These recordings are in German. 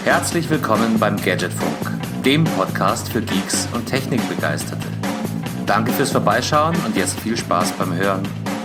Herzlich willkommen beim Gadgetfunk, dem Podcast für Geeks und Technikbegeisterte. Danke fürs Vorbeischauen und jetzt viel Spaß beim Hören.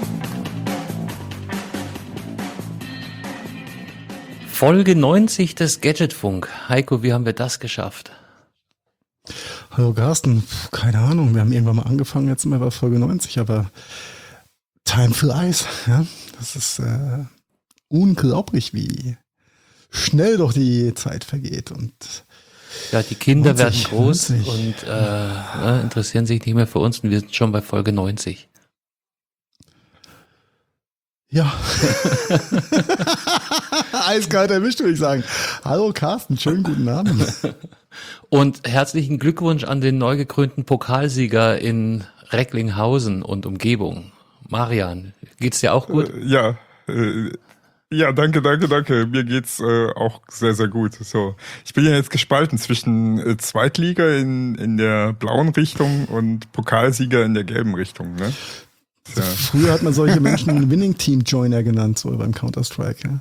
Folge 90 des Gadgetfunk. Heiko, wie haben wir das geschafft? Hallo Carsten, keine Ahnung, wir haben irgendwann mal angefangen, jetzt sind wir bei Folge 90, aber time flies, ja, das ist unglaublich, wie schnell doch die Zeit vergeht und ja, die Kinder 90, werden groß 90. und interessieren sich nicht mehr für uns und wir sind schon bei Folge 90. Ja, eiskalt erwischt, würde ich sagen. Hallo Carsten, schönen guten Abend. Und herzlichen Glückwunsch an den neu gekrönten Pokalsieger in Recklinghausen und Umgebung. Marian, geht's dir auch gut? Ja, danke. Mir geht's auch sehr, sehr gut. So, ich bin ja jetzt gespalten zwischen Zweitliga in der blauen Richtung und Pokalsieger in der gelben Richtung, ne? Ja. Früher hat man solche Menschen Winning Team Joiner genannt, so beim Counter-Strike,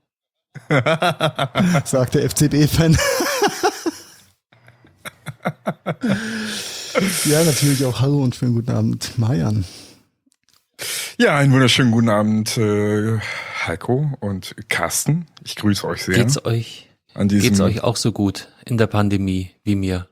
ja. Sagt der FCB-Fan. Ja, natürlich auch hallo und schönen guten Abend, Marian. Ja, einen wunderschönen guten Abend, Heiko und Carsten. Ich grüße euch sehr. Geht's euch auch so gut in der Pandemie wie mir?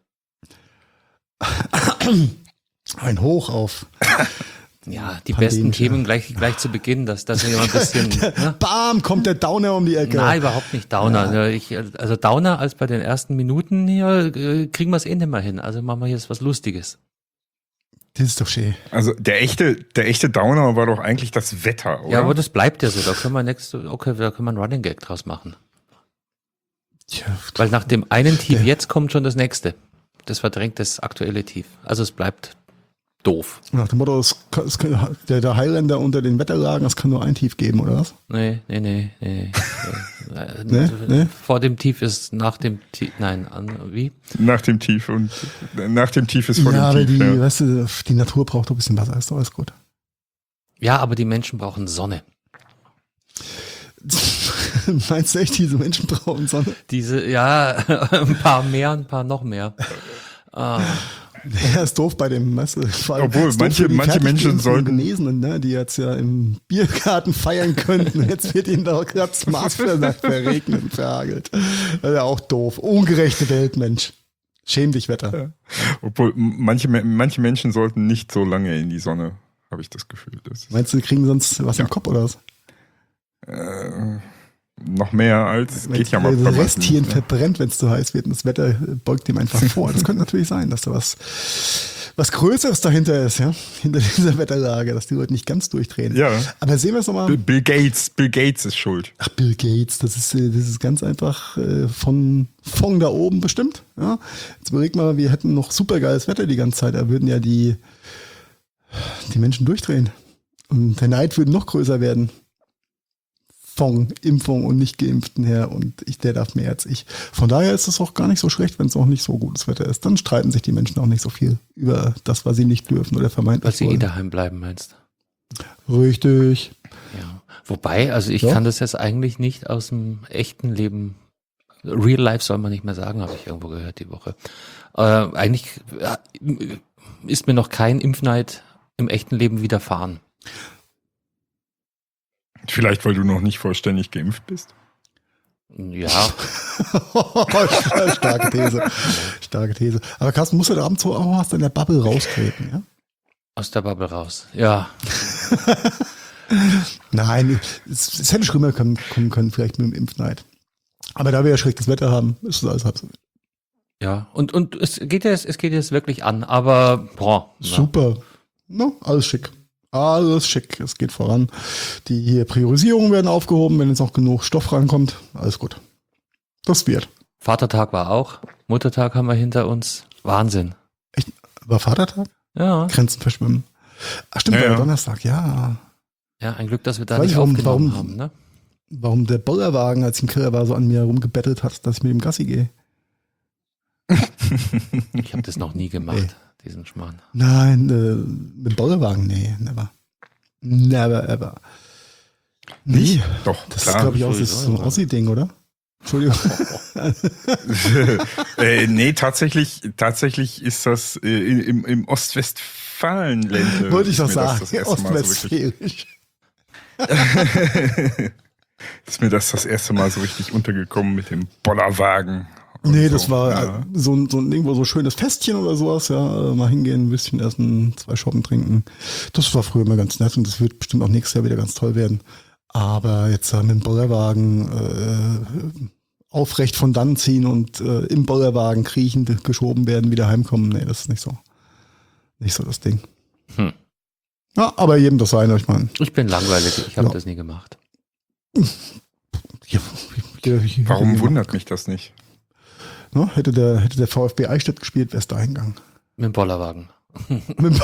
Ein Hoch auf. Ja, die besten Themen gleich zu Beginn, dass das ja ein bisschen. Ne? Bam, kommt der Downer um die Ecke. Nein, überhaupt nicht Downer. Ja. Also Downer als bei den ersten Minuten hier kriegen wir es eh nicht mehr hin. Also machen wir jetzt was Lustiges. Das ist doch schön. Also der echte Downer war doch eigentlich das Wetter, oder? Ja, aber das bleibt ja so. Da können wir da können wir einen Running Gag draus machen. Tja, weil nach dem einen Tief jetzt kommt schon das nächste. Das verdrängt das aktuelle Tief. Also es bleibt doof. Nach dem Motto, der Highlander unter den Wetterlagen, das kann nur ein Tief geben, oder was? Nee. Nee? Vor dem Tief ist nach dem Tief. Nein, wie? Nach dem Tief und nach dem Tief ist vor ja, dem Tief. Ja, weißt du, die Natur braucht doch ein bisschen Wasser, ist doch alles gut. Ja, aber die Menschen brauchen Sonne. Meinst du echt, diese Menschen brauchen Sonne? Ein paar mehr, ein paar noch mehr. Ja, ist doof bei dem, weißt du, obwohl manche Menschen sollten Genesenen, ne, die jetzt ja im Biergarten feiern könnten. Jetzt wird ihnen doch gerade das Maß verregnet und verhagelt. Das ist ja auch doof. Ungerechte Welt, Mensch. Schäm dich, Wetter. Ja. Obwohl manche Menschen sollten nicht so lange in die Sonne, habe ich das Gefühl. Meinst du, die kriegen sonst was im Kopf oder was? Noch mehr als geht ja mal. Das Resttieren verbrennt, wenn es zu heiß wird und das Wetter beugt dem einfach vor. Das könnte natürlich sein, dass da was Größeres dahinter ist, ja, hinter dieser Wetterlage, dass die Leute nicht ganz durchdrehen. Ja. Aber sehen wir es nochmal. Bill Gates ist schuld. Ach, Bill Gates, das ist ganz einfach von da oben bestimmt. Ja. Jetzt überleg mal, wir hätten noch supergeiles Wetter die ganze Zeit, da würden ja die Menschen durchdrehen. Und der Neid würde noch größer werden. Von Impfung und nicht Geimpften her und der darf mehr als ich. Von daher ist es auch gar nicht so schlecht, wenn es auch nicht so gutes Wetter ist. Dann streiten sich die Menschen auch nicht so viel über das, was sie nicht dürfen oder vermeintlich weil sie wollen. daheim bleiben, meinst du? Richtig. Ja. Wobei, also ich kann das jetzt eigentlich nicht aus dem echten Leben, Real Life soll man nicht mehr sagen, habe ich irgendwo gehört die Woche. Eigentlich ist mir noch kein Impfneid im echten Leben widerfahren. Vielleicht, weil du noch nicht vollständig geimpft bist? Ja. Starke These. Aber Carsten, musst du da abends so auch aus deiner Bubble raustreten, ja? Aus der Bubble raus, ja. Nein, es hätte schlimmer kommen können, vielleicht mit dem Impfneid. Aber da wir ja schlechtes Wetter haben, ist es alles halb so. Ja, und es geht jetzt wirklich an, aber super. No, alles schick. Alles schick, es geht voran. Die Priorisierungen werden aufgehoben, wenn jetzt noch genug Stoff rankommt. Alles gut. Das wird. Vatertag war auch. Muttertag haben wir hinter uns. Wahnsinn. Echt? War Vatertag? Ja. Grenzen verschwimmen. Ach stimmt, war Donnerstag, ja. Ja, ein Glück, dass wir da nicht aufgenommen haben, ne? Warum der Bollerwagen, als ich im Keller war, so an mir rumgebettelt hat, dass ich mit dem Gassi gehe. Ich habe das noch nie gemacht. Diesen Schmarrn. Nein, mit dem Bollerwagen, nee, never. Never ever. Nicht? Doch, das klar. ist, glaube ich, auch so ein Ossi-Ding, oder? Entschuldigung. Nee, tatsächlich ist das im Ostwestfalen-Ländle. Wollte ich doch ist mir sagen, das erste Mal so richtig- ostwestfälisch. Ist mir das erste Mal so richtig untergekommen mit dem Bollerwagen. und Nee, so. das war Ja. so ein irgendwo so schönes Festchen oder sowas, ja. Mal hingehen, ein bisschen essen, 2 Schoppen trinken. Das war früher immer ganz nett und das wird bestimmt auch nächstes Jahr wieder ganz toll werden. Aber jetzt mit dem Bollerwagen aufrecht von dann ziehen und im Bollerwagen kriechend geschoben werden, wieder heimkommen, nee, das ist nicht so das Ding. Ja, aber jedem das seine, ich meine. Ich bin langweilig, ich habe Ja. das nie gemacht. Warum wundert mich das nicht? Ne, hätte der VfB Eichstätt gespielt, wäre es da hingegangen. Mit dem Bollerwagen. Das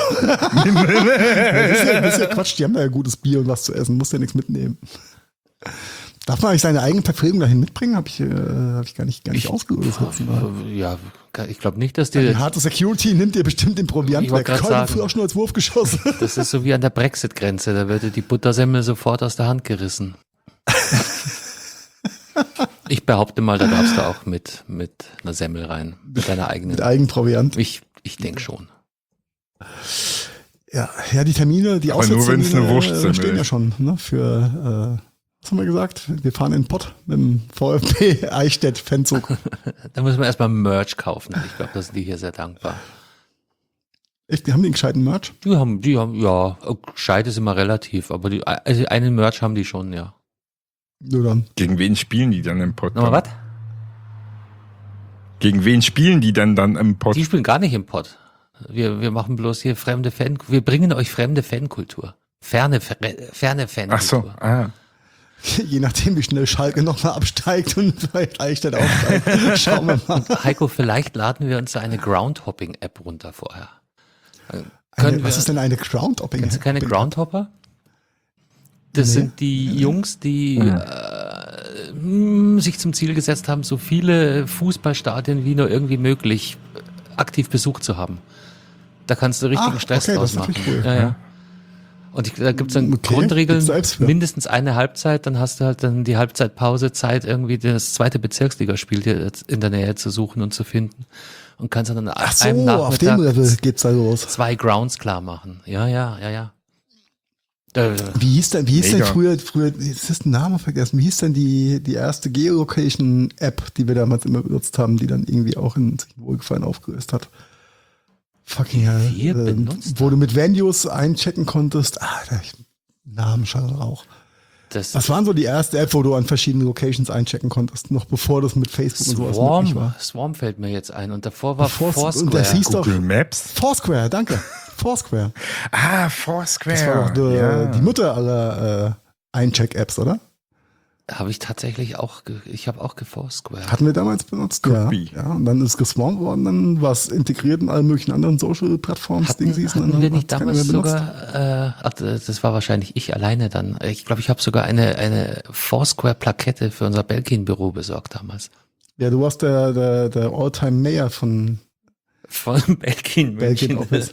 ist ja Quatsch, die haben da ja gutes Bier und was zu essen, musst ja nichts mitnehmen. Darf man eigentlich seine eigene Verpflegung dahin mitbringen? Hab ich gar nicht ausgeholt. Ja, ich glaube nicht, dass Die die. harte Security nimmt dir bestimmt den Proviant Ich wollte weg. grad Colin sagen. früher auch schon als Wurf geschossen. Das ist so wie an der Brexit-Grenze, da wird dir die Buttersemmel sofort aus der Hand gerissen. Ich behaupte mal, da darfst du auch mit einer Semmel rein, mit deiner eigenen. Mit Eigenproviant. Ich denke schon. Ja, die Termine, die Aber nur, wenn's eine Auswärtstermine Wurstsemmel stehen ja ist. schon, ne, für, was haben wir gesagt? Wir fahren in den Pott mit dem VfB Eichstätt Fanzug. Da müssen wir erstmal Merch kaufen. Ich glaube, da sind die hier sehr dankbar. Echt, die haben den gescheiten Merch? Die haben, ja, gescheit ist immer relativ, aber also einen Merch haben die schon, ja. Nur dann. Gegen wen spielen die dann im Pott? Nochmal was? Gegen wen spielen die dann im Pott? Die spielen gar nicht im Pott. Wir machen bloß hier wir bringen euch fremde Fankultur. Ferne Fankultur. Ach so, Je nachdem, wie schnell Schalke nochmal absteigt und vielleicht Eichstätt aufsteigt. Schauen wir mal. Heiko, vielleicht laden wir uns so eine Groundhopping-App runter vorher. Was ist denn eine Groundhopping? Kennst du keine Groundhopper? Das Nee. sind die Jungs, die sich zum Ziel gesetzt haben, so viele Fußballstadien wie nur irgendwie möglich aktiv besucht zu haben. Da kannst du richtigen Stress okay, draus das ist machen. natürlich cool. Ja, ja. Und da gibt es dann Okay, Grundregeln, gibt's da Apps für? mindestens eine Halbzeit, dann hast du halt dann die Halbzeitpause-Zeit, irgendwie das zweite Bezirksligaspiel dir in der Nähe zu suchen und zu finden. Und kannst dann an Ach einem so, auf dem Nachmittag Level geht's da los. 2 Grounds klar machen. Ja. Wie hieß denn Mega. früher, jetzt ist ein Name vergessen, wie hieß denn die erste Geolocation-App, die wir damals immer benutzt haben, die dann irgendwie auch in sich Wohlgefallen aufgelöst hat? Fucking hell. wir benutzt Wo du mit Venues einchecken konntest. Der Namen schon Rauch. Was waren so die erste App, wo du an verschiedenen Locations einchecken konntest, noch bevor das mit Facebook und sowas möglich war? Swarm fällt mir jetzt ein und davor war Foursquare. Und das hieß doch Google Maps? Foursquare, danke. Foursquare. Foursquare. Das war doch die Mutter aller Eincheck-Apps, oder? Habe ich tatsächlich auch, ich habe auch Foursquare. Hatten wir damals benutzt, ja. Und dann ist es geswarmt worden, dann war es integriert in allen möglichen anderen Social-Plattforms. Hatten wir nicht damals sogar, das war wahrscheinlich ich alleine dann. Ich glaube, ich habe sogar eine Foursquare-Plakette für unser Belgien-Büro besorgt damals. Ja, du warst der All-Time-Mayor von Belgien Belgien Office.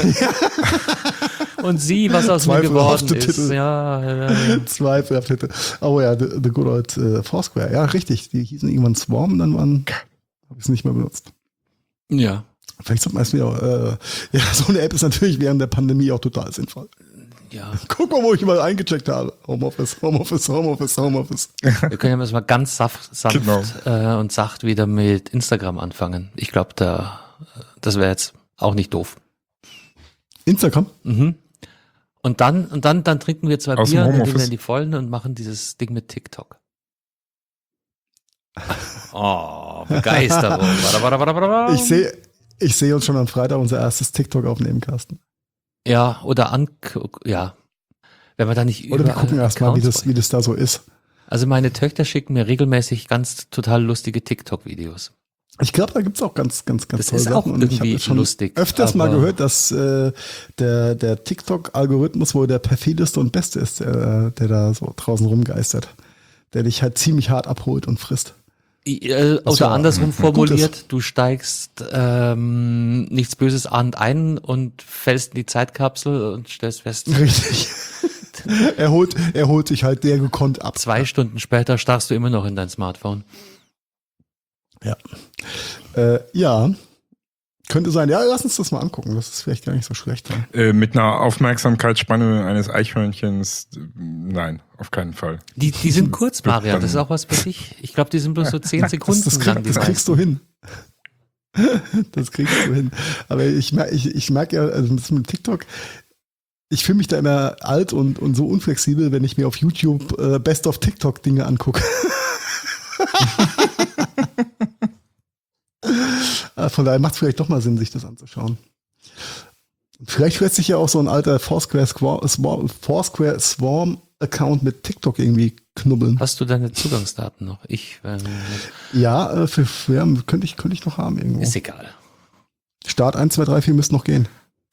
Und sie, was aus mir geworden ist. Titel. Ja. Zweifelhafte. Oh ja, the good old Foursquare. Ja, richtig. Die hießen irgendwann Swarm und dann habe ich es nicht mehr benutzt. Ja. Vielleicht sollte man es wieder. So eine App ist natürlich während der Pandemie auch total sinnvoll. Ja. Guck mal, wo ich mal eingecheckt habe. Homeoffice. Wir können ja mal ganz sanft und sacht wieder mit Instagram anfangen. Ich glaube, das wäre jetzt auch nicht doof. Instagram? Mhm. Und dann trinken wir 2 Aus dem Bier, dann gehen Homeoffice. wir in die Vollen und machen dieses Ding mit TikTok. Oh, Begeisterung. Ich sehe uns schon am Freitag unser erstes TikTok aufnehmen, Carsten. Ja, oder ja. Wenn wir da nicht Oder wir gucken erst mal, Accounts wie das da so ist. Also meine Töchter schicken mir regelmäßig ganz total lustige TikTok-Videos. Ich glaube, da gibt's auch ganz Das tolle ist auch Sachen. Und ich irgendwie habe schon lustig, öfters mal aber- gehört, dass der TikTok-Algorithmus wohl der perfideste und beste ist, der da so draußen rumgeistert. Der dich halt ziemlich hart abholt und frisst. Oder ja andersrum gut formuliert, du steigst nichts Böses ahnend ein und fällst in die Zeitkapsel und stellst fest, Richtig. Er holt sich halt sehr gekonnt ab. 2 Stunden später starrst du immer noch in dein Smartphone. Ja. Ja. Könnte sein. Ja, lass uns das mal angucken. Das ist vielleicht gar nicht so schlecht. Ja. Mit einer Aufmerksamkeitsspanne eines Eichhörnchens, nein, auf keinen Fall. Die sind kurz, Marian. Das ist auch was für dich. Ich glaube, die sind bloß so 10 Sekunden lang. Das kriegst du hin. Das kriegst du hin. Aber ich merke ja, also das mit TikTok, ich fühle mich da immer alt und so unflexibel, wenn ich mir auf YouTube Best of TikTok Dinge angucke. Von daher macht es vielleicht doch mal Sinn, sich das anzuschauen. Vielleicht lässt sich ja auch so ein alter Foursquare Swarm Account mit TikTok irgendwie knubbeln. Hast du deine Zugangsdaten noch? Ja, könnte ich noch haben irgendwo. Ist egal. Start 1, 2, 3, 4 müsste noch gehen.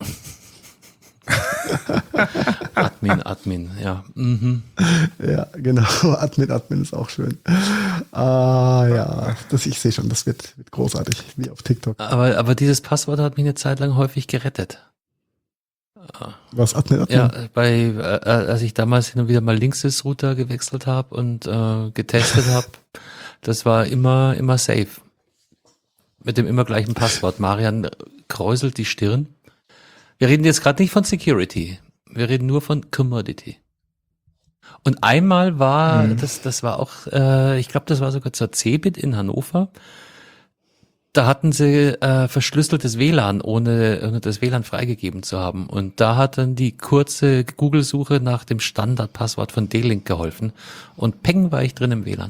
Admin, ja. Mhm. Ja, genau. Admin ist auch schön. Ja, ich sehe schon, das wird großartig, wie auf TikTok. Aber dieses Passwort hat mich eine Zeit lang häufig gerettet. Was, Admin? Ja, als ich damals hin und wieder mal Linksys-Router gewechselt habe und getestet habe, das war immer safe. Mit dem immer gleichen Passwort. Marian kräuselt die Stirn. Wir reden jetzt gerade nicht von Security. Wir reden nur von Commodity. Und einmal war, das war auch, ich glaube, das war sogar zur CeBIT in Hannover. Da hatten sie verschlüsseltes WLAN, ohne das WLAN freigegeben zu haben. Und da hat dann die kurze Google-Suche nach dem Standardpasswort von D-Link geholfen. Und peng war ich drin im WLAN.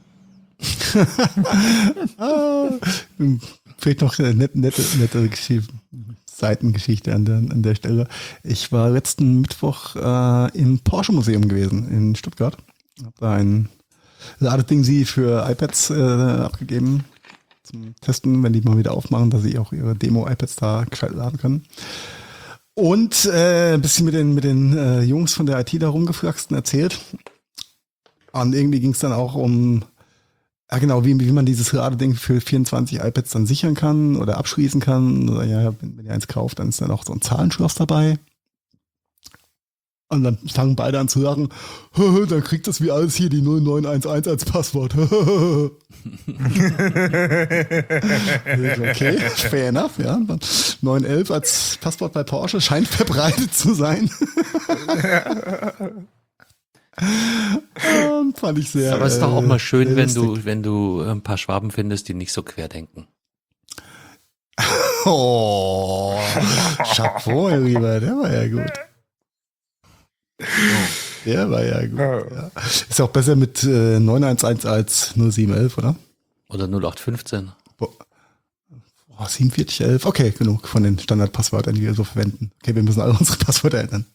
Vielleicht noch eine nette Seitengeschichte an der Stelle. Ich war letzten Mittwoch im Porsche Museum gewesen in Stuttgart. Habe da ein Ladeding für iPads abgegeben zum Testen, wenn die mal wieder aufmachen, dass sie auch ihre Demo-iPads da gescheit laden können. Und ein bisschen mit den Jungs von der IT da rumgeflaxt und erzählt. Und irgendwie ging es dann auch um wie man dieses Ladeding für 24 iPads dann sichern kann oder abschließen kann. Oder ja, wenn ihr eins kauft, dann ist dann auch so ein Zahlenschloss dabei. Und dann fangen beide an zu lachen, dann kriegt das wie alles hier die 0911 als Passwort. Okay, fair enough, ja. 911 als Passwort bei Porsche scheint verbreitet zu sein. Fand ich sehr. Aber es ist doch auch mal schön, wenn du ein paar Schwaben findest, die nicht so querdenken. Oh, Chapeau, mein Lieber, der war ja gut. Der war ja gut. Ja. Ist auch besser mit 911 als 0711, oder? Oder 0815. 4711. Okay, genug von den Standardpasswörtern, die wir so verwenden. Okay, wir müssen alle unsere Passwörter ändern.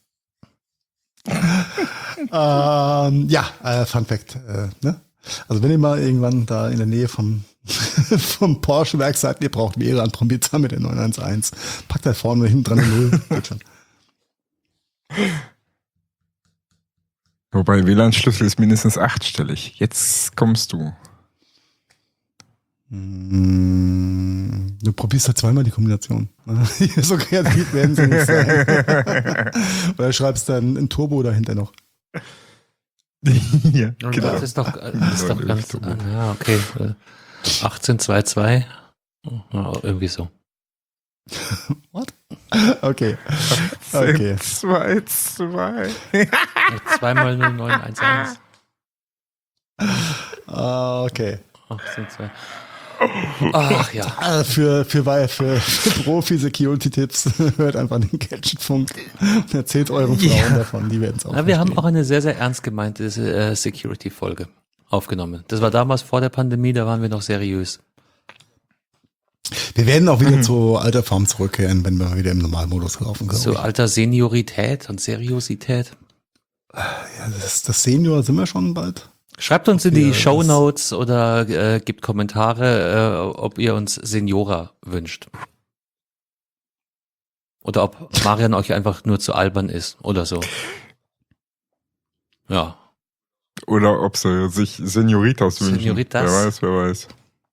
Fun Fact. Ne? Also wenn ihr mal irgendwann da in der Nähe vom Porsche-Werk seid, ihr braucht WLAN, probiert mit der 911. Packt da vorne hinten dran eine 0. Geht schon. Wobei WLAN-Schlüssel ist mindestens 8-stellig. Jetzt kommst du. Du probierst halt zweimal die Kombination. So kreativ werden sie nicht sein. Oder schreibst dann ein Turbo dahinter noch. Ja, genau. Das ist doch ganz. Ja, okay. 1822. Ja, irgendwie so. What? Okay. Okay. 2-2. Zweimal 0911. Okay. 1822. Ach ja. Für Profi-Security-Tipps hört einfach den Gadgetfunk und erzählt euren Frauen davon, die werden es auch Wir haben auch eine sehr, sehr ernst gemeinte Security-Folge aufgenommen. Das war damals vor der Pandemie, da waren wir noch seriös. Wir werden auch wieder zu alter Form zurückkehren, wenn wir wieder im Normalmodus laufen können. Zu alter Seniorität und Seriosität. Ja, das Senior sind wir schon bald. Schreibt uns in die Shownotes oder gebt Kommentare, ob ihr uns Seniora wünscht. Oder ob Marian euch einfach nur zu albern ist oder so. Ja. Oder ob sie sich Senioritas wünschen. Senioritas. Wer weiß.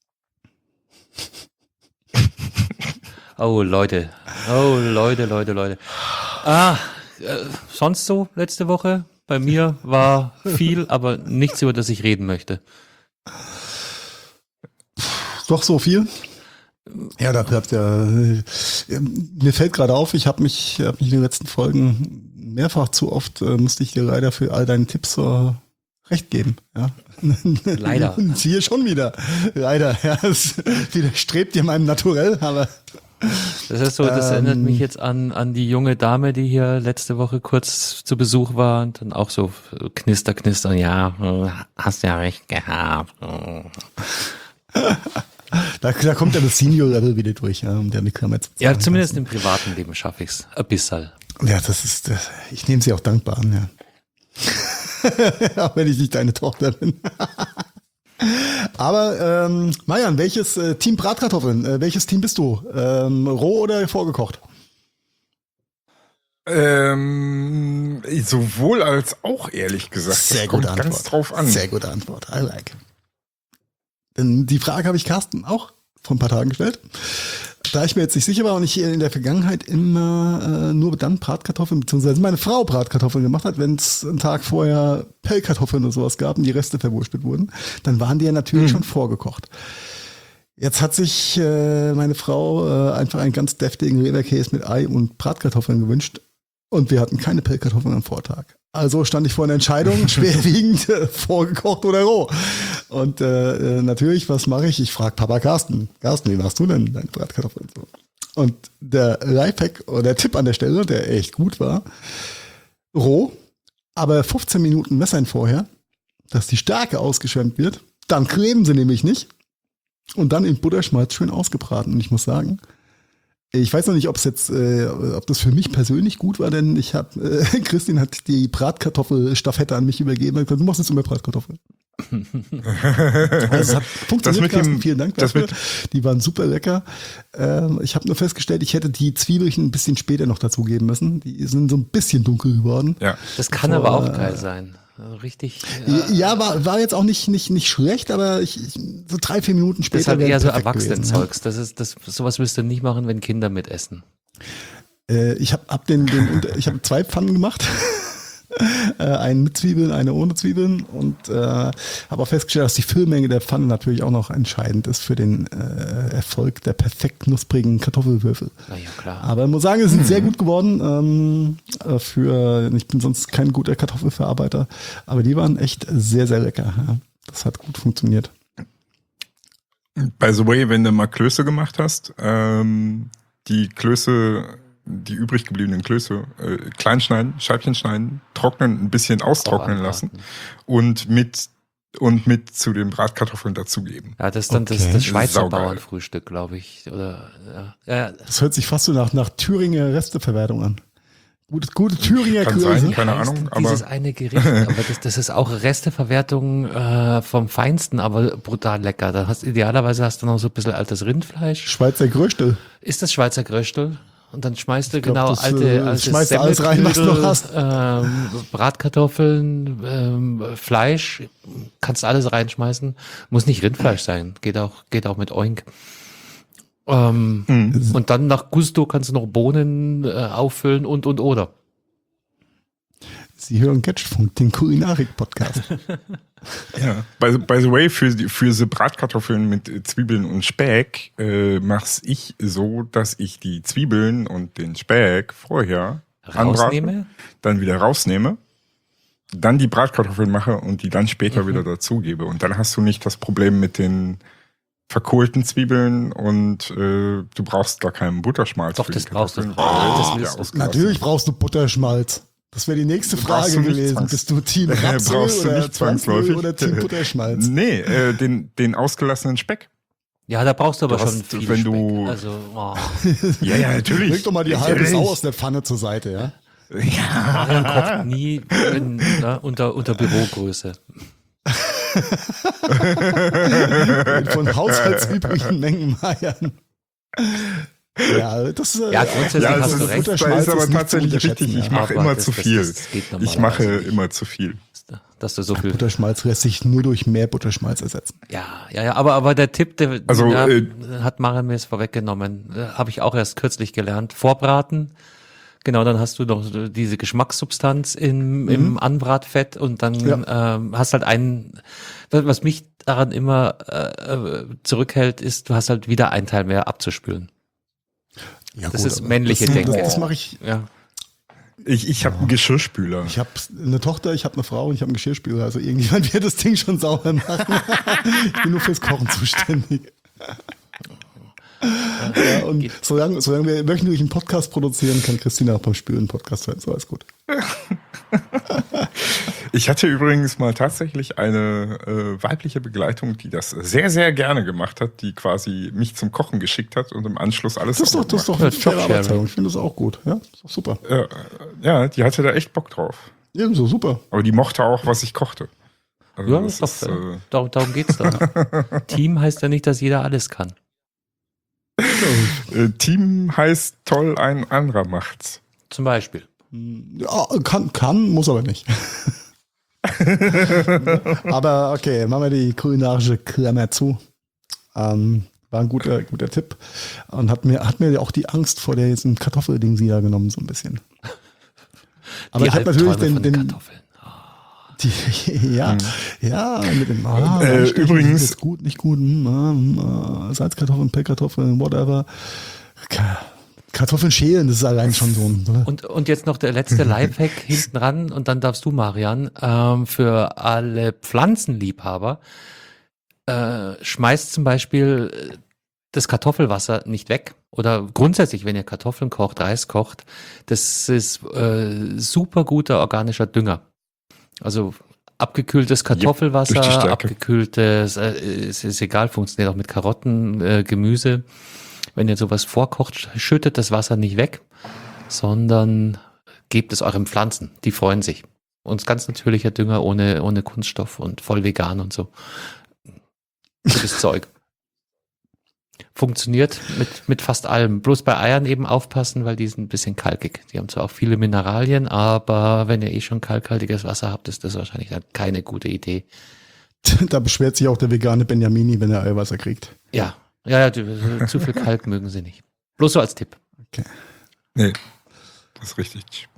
Oh, Leute. Sonst so letzte Woche? Bei mir war viel, aber nichts, über das ich reden möchte. Doch so viel? Ja, da habt ihr, mir fällt gerade auf, ich habe mich in den letzten Folgen mehrfach zu oft, musste ich dir leider für all deine Tipps recht geben. Ja. Leider. Und hier schon wieder. Leider, ja. Es widerstrebt dir meinem Naturell, aber. Das ist so, das erinnert mich jetzt an die junge Dame, die hier letzte Woche kurz zu Besuch war und dann auch so knister, ja, hast ja recht gehabt. Da kommt ja das Senior-Level wieder durch, ja, um der Mikro jetzt zu Ja, zumindest im privaten Leben schaffe ich es. Ein bisschen. Ja, ich nehme sie auch dankbar an, ja. Auch wenn ich nicht deine Tochter bin. Aber, Marian, welches Team Bratkartoffeln, welches Team bist du? Roh oder vorgekocht? Sowohl als auch, ehrlich gesagt. Sehr gute Antwort. Ganz drauf an. Sehr gute Antwort. I like. Denn die Frage habe ich Carsten auch vor ein paar Tagen gestellt. Da ich mir jetzt nicht sicher war und ich in der Vergangenheit immer nur dann Bratkartoffeln, beziehungsweise meine Frau Bratkartoffeln gemacht hat, wenn es einen Tag vorher Pellkartoffeln oder sowas gab und die Reste verwurstet wurden, dann waren die ja natürlich schon vorgekocht. Jetzt hat sich meine Frau einfach einen ganz deftigen Leberkäse mit Ei und Bratkartoffeln gewünscht und wir hatten keine Pellkartoffeln am Vortag. Also stand ich vor einer Entscheidung, schwerwiegend vorgekocht oder roh. Und natürlich, was mache ich? Ich frage Papa Carsten, wie machst du denn deine Bratkartoffeln? Und der Lifehack oder der Tipp an der Stelle, der echt gut war, roh, aber 15 Minuten messern vorher, dass die Stärke ausgeschwemmt wird, dann kleben sie nämlich nicht und dann in Butterschmalz schön ausgebraten. Und ich muss sagen, ich weiß noch nicht, ob das für mich persönlich gut war, denn Christine hat die Bratkartoffelstafette an mich übergeben und gesagt, du machst jetzt immer Bratkartoffeln. Also es hat funktioniert, Carsten, vielen Dank dafür. Die waren super lecker. Ich habe nur festgestellt, ich hätte die Zwiebelchen ein bisschen später noch dazugeben müssen. Die sind so ein bisschen dunkel geworden. Ja. Das kann aber auch geil sein. Richtig. Ja, war jetzt auch nicht schlecht, aber so 3-4 Minuten später. Das ist halt eher so Erwachsenenzeugs. Sowas wirst du nicht machen, wenn Kinder mitessen. Ich habe 2 Pfannen gemacht. Einen mit Zwiebeln, eine ohne Zwiebeln und habe auch festgestellt, dass die Füllmenge der Pfanne natürlich auch noch entscheidend ist für den Erfolg der perfekt knusprigen Kartoffelwürfel. Na ja, klar. Aber ich muss sagen, es sind sehr gut geworden. Ich bin sonst kein guter Kartoffelverarbeiter, aber die waren echt sehr, sehr lecker. Ja. Das hat gut funktioniert. By the way, wenn du mal Klöße gemacht hast, die übrig gebliebenen Klöße klein schneiden, Scheibchen schneiden, trocknen, ein bisschen austrocknen lassen und mit zu den Bratkartoffeln dazugeben. Ja, das ist dann das Schweizer Bauernfrühstück, glaube ich. Oder, ja. Das hört sich fast so nach Thüringer Resteverwertung an. Gute Thüringer Klöße. Keine Ahnung. Dieses eine Gericht, aber das ist auch Resteverwertung vom Feinsten, aber brutal lecker. Idealerweise hast du noch so ein bisschen altes Rindfleisch. Schweizer Gröstel. Ist das Schweizer Gröstel? Und dann schmeißt du schmeißt du alles rein, was du noch hast. Bratkartoffeln, Fleisch, kannst alles reinschmeißen. Muss nicht Rindfleisch sein, geht auch mit Oink. Und dann nach Gusto kannst du noch Bohnen auffüllen und oder. Sie hören Catchfunk, den Kulinarik-Podcast. Ja. By the way, für die Bratkartoffeln mit Zwiebeln und Speck mach's ich so, dass ich die Zwiebeln und den Speck vorher anbrate, dann wieder rausnehme, dann die Bratkartoffeln mache und die dann später wieder dazugebe. Und dann hast du nicht das Problem mit den verkohlten Zwiebeln und du brauchst gar keinen Butterschmalz. Doch, das brauchst du. Natürlich brauchst du Butterschmalz. Das wäre die nächste Frage gewesen. Bist du Team Rapsöl oder Zwangsläufig oder Team Butterschmalz? Nee, den ausgelassenen Speck. Ja, da brauchst du aber schon viel wenn Speck. Du also, Ja, natürlich. Leg doch mal die halbe Sau aus der Pfanne zur Seite, ja? Ja. Marian kocht nie unter Bürogröße. Von haushaltsüblichen Mengen Marian. Ja, grundsätzlich hast du recht. Das ist aber tatsächlich richtig. Ich mache immer zu viel. Ich mache immer zu viel. Dass du so viel Butterschmalz lässt sich nur durch mehr Butterschmalz ersetzen. Ja, aber der Tipp, hat Marian mir jetzt vorweggenommen, habe ich auch erst kürzlich gelernt. Vorbraten, Genau, dann hast du noch diese Geschmackssubstanz im Anbratfett und dann hast halt was mich daran immer zurückhält, ist, du hast halt wieder einen Teil mehr abzuspülen. Ja, Das gut, ist aber männliche Denke. Das mache ich. Ja. Ich habe einen Geschirrspüler. Ich habe eine Tochter, ich habe eine Frau und ich habe einen Geschirrspüler. Also irgendjemand wird das Ding schon sauber machen. Ich bin nur fürs Kochen zuständig. Ja, und solange wir wöchentlich einen Podcast produzieren, kann Christina auch beim Spülen einen Podcast hören. So, alles gut. Ich hatte übrigens mal tatsächlich eine weibliche Begleitung, die das sehr, sehr gerne gemacht hat, die quasi mich zum Kochen geschickt hat und im Anschluss alles Das ist doch eine faire Arbeitsteilung. Ich finde das auch gut. Ja, ist doch super. Ja, die hatte da echt Bock drauf. Ebenso, super. Aber die mochte auch, was ich kochte. Also Ja, das ist doch, darum geht's doch. Team heißt ja nicht, dass jeder alles kann. Team heißt toll, ein anderer macht's. Zum Beispiel. Ja, kann, muss aber nicht. Aber okay, machen wir die kulinarische Klammer zu. War ein guter Tipp. Und hat mir auch die Angst vor der jetzt ein Kartoffelding sie da genommen, so ein bisschen. Aber die ich habe natürlich den Kartoffeln. ja, mit dem übrigens ist gut, nicht gut, Salzkartoffeln, Pellkartoffeln, whatever. Kartoffeln schälen, das ist allein schon so ein. Und jetzt noch der letzte Lifehack hinten ran und dann darfst du, Marian, für alle Pflanzenliebhaber, schmeißt zum Beispiel das Kartoffelwasser nicht weg. Oder grundsätzlich, wenn ihr Kartoffeln kocht, Reis kocht, das ist super guter organischer Dünger. Also abgekühltes Kartoffelwasser, abgekühltes, ist egal, funktioniert auch mit Karotten, Gemüse. Wenn ihr sowas vorkocht, schüttet das Wasser nicht weg, sondern gebt es euren Pflanzen. Die freuen sich. Und ganz natürlicher Dünger ohne Kunststoff und voll vegan und so. Gutes Zeug. Funktioniert mit fast allem. Bloß bei Eiern eben aufpassen, weil die sind ein bisschen kalkig. Die haben zwar auch viele Mineralien, aber wenn ihr eh schon kalkhaltiges Wasser habt, ist das wahrscheinlich dann keine gute Idee. Da beschwert sich auch der vegane Benjamini, wenn er Eiwasser kriegt. Ja, zu viel Kalk mögen sie nicht. Bloß so als Tipp. Okay. Nee, das ist richtig.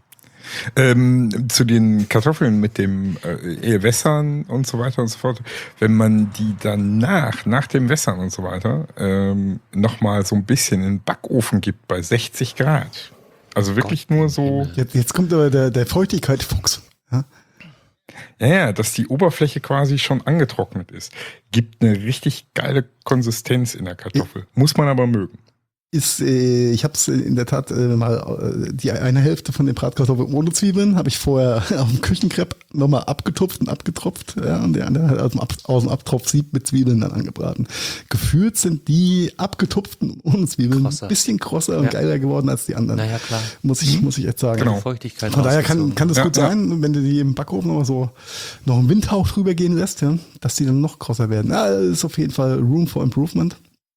Zu den Kartoffeln mit dem Wässern und so weiter und so fort, wenn man die dann nach dem Wässern und so weiter nochmal so ein bisschen in den Backofen gibt bei 60 Grad. Also wirklich nur so. Jetzt kommt aber der Feuchtigkeitsfuchs. Ja? Ja, dass die Oberfläche quasi schon angetrocknet ist. Gibt eine richtig geile Konsistenz in der Kartoffel. Muss man aber mögen. Ich habe es in der Tat mal die eine Hälfte von den Bratkartoffeln ohne Zwiebeln habe ich vorher auf dem Küchenkrepp nochmal abgetupft und abgetropft, ja, und der andere halt aus dem Abtropfsieb mit Zwiebeln dann angebraten. Gefühlt sind die abgetupften ohne Zwiebeln ein bisschen krosser und geiler geworden als die anderen. Naja, klar. Muss ich echt sagen. Genau. Feuchtigkeit Von daher kann das gut sein, wenn du die im Backofen noch einen Windhauch drüber gehen lässt, ja, dass die dann noch krosser werden. Ja, ist auf jeden Fall Room for Improvement.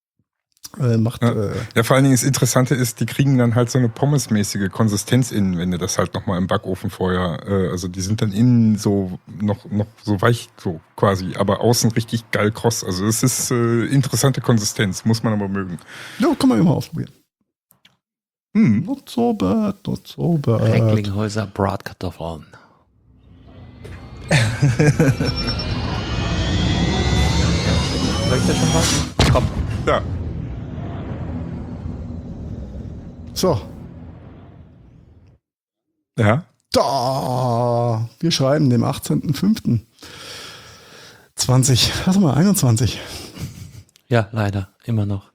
Ja, vor allen Dingen das Interessante ist, die kriegen dann halt so eine pommesmäßige Konsistenz innen, wenn du das halt nochmal im Backofen vorher, also die sind dann innen so noch so weich, so quasi, aber außen richtig geil kross. Also es ist interessante Konsistenz, muss man aber mögen. Ja, kann man immer ausprobieren. Not so bad. Recklinghäuser Bratkartoffeln. Möchtest du schon was? Komm. Ja. So. Ja. Da. Wir schreiben dem 18.05.2021. Ja, leider. Immer noch.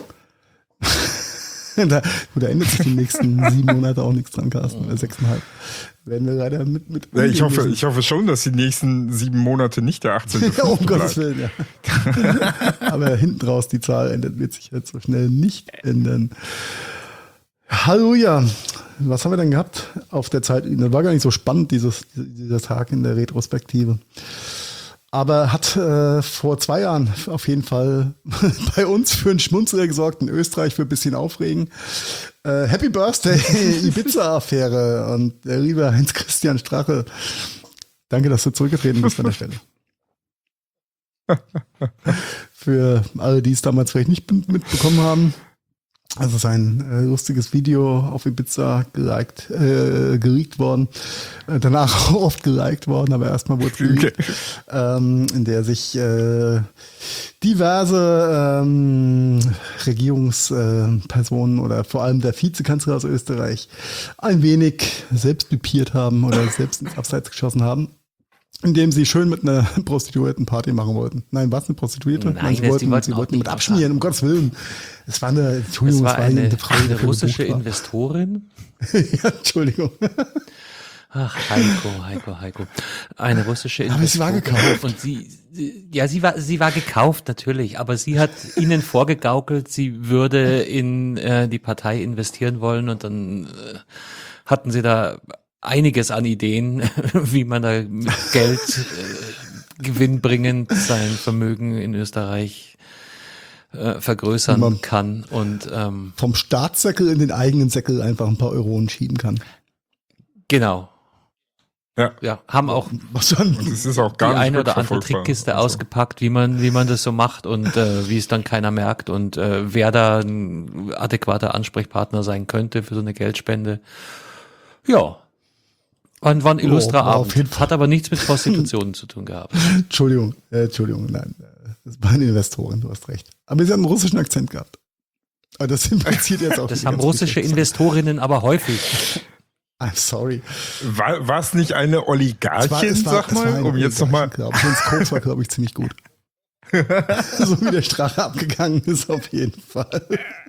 Da ändert sich die nächsten 7 Monate auch nichts dran, Carsten. 6,5. Werden wir leider mit ja, ich hoffe schon, dass die nächsten 7 Monate nicht der 18. Ja, um Gottes Willen, ja. Aber hinten raus die Zahl wird sich jetzt so schnell nicht ändern. Halleluja. Was haben wir denn gehabt auf der Zeit? Das war gar nicht so spannend, dieser Tag in der Retrospektive. Aber hat vor 2 Jahren auf jeden Fall bei uns für einen Schmunzler gesorgt, in Österreich für ein bisschen Aufregen. Happy Birthday, Ibiza-Affäre und der liebe Heinz-Christian Strache. Danke, dass du zurückgetreten bist an der Stelle. Für alle, die es damals vielleicht nicht mitbekommen haben. Also sein lustiges Video auf Ibiza geleakt worden. Danach auch oft geliked worden, aber erstmal wurde es geleakt, in der sich diverse Regierungspersonen oder vor allem der Vizekanzler aus Österreich ein wenig selbst dupiert haben oder selbst ins Abseits geschossen haben. Indem sie schön mit einer Prostituierten Party machen wollten. Nein, was eine Prostituierte? Nein, sie wollten mit abschmieren, um Gottes Willen. Es war eine, Entschuldigung, es war eine Frau, eine russische Investorin. Ja, Entschuldigung. Ach, Heiko. Eine russische Investorin. Aber sie war gekauft. Und sie war gekauft, natürlich. Aber sie hat ihnen vorgegaukelt, sie würde in die Partei investieren wollen und dann hatten sie da einiges an Ideen, wie man da mit Geld gewinnbringend sein Vermögen in Österreich vergrößern kann und vom Staatssäckel in den eigenen Säckel einfach ein paar Euronen schieben kann. Genau. Ja, haben auch das ist auch gar die nicht eine oder andere rückverfolgbar. Trickkiste ausgepackt, wie man das so macht und wie es dann keiner merkt und wer da ein adäquater Ansprechpartner sein könnte für so eine Geldspende. Ja. War ein illustrer Abend. Hat aber nichts mit Prostitution zu tun gehabt. Entschuldigung, nein. Das war eine Investorin, du hast recht. Aber sie hat einen russischen Akzent gehabt. Aber das impliziert jetzt auch. Das haben russische Investorinnen aber häufig. I'm sorry. War es nicht eine Oligarchin, sag mal? Um jetzt nochmal. Jens Koks war, glaube ich, ziemlich gut. So wie der Strache abgegangen ist, auf jeden Fall.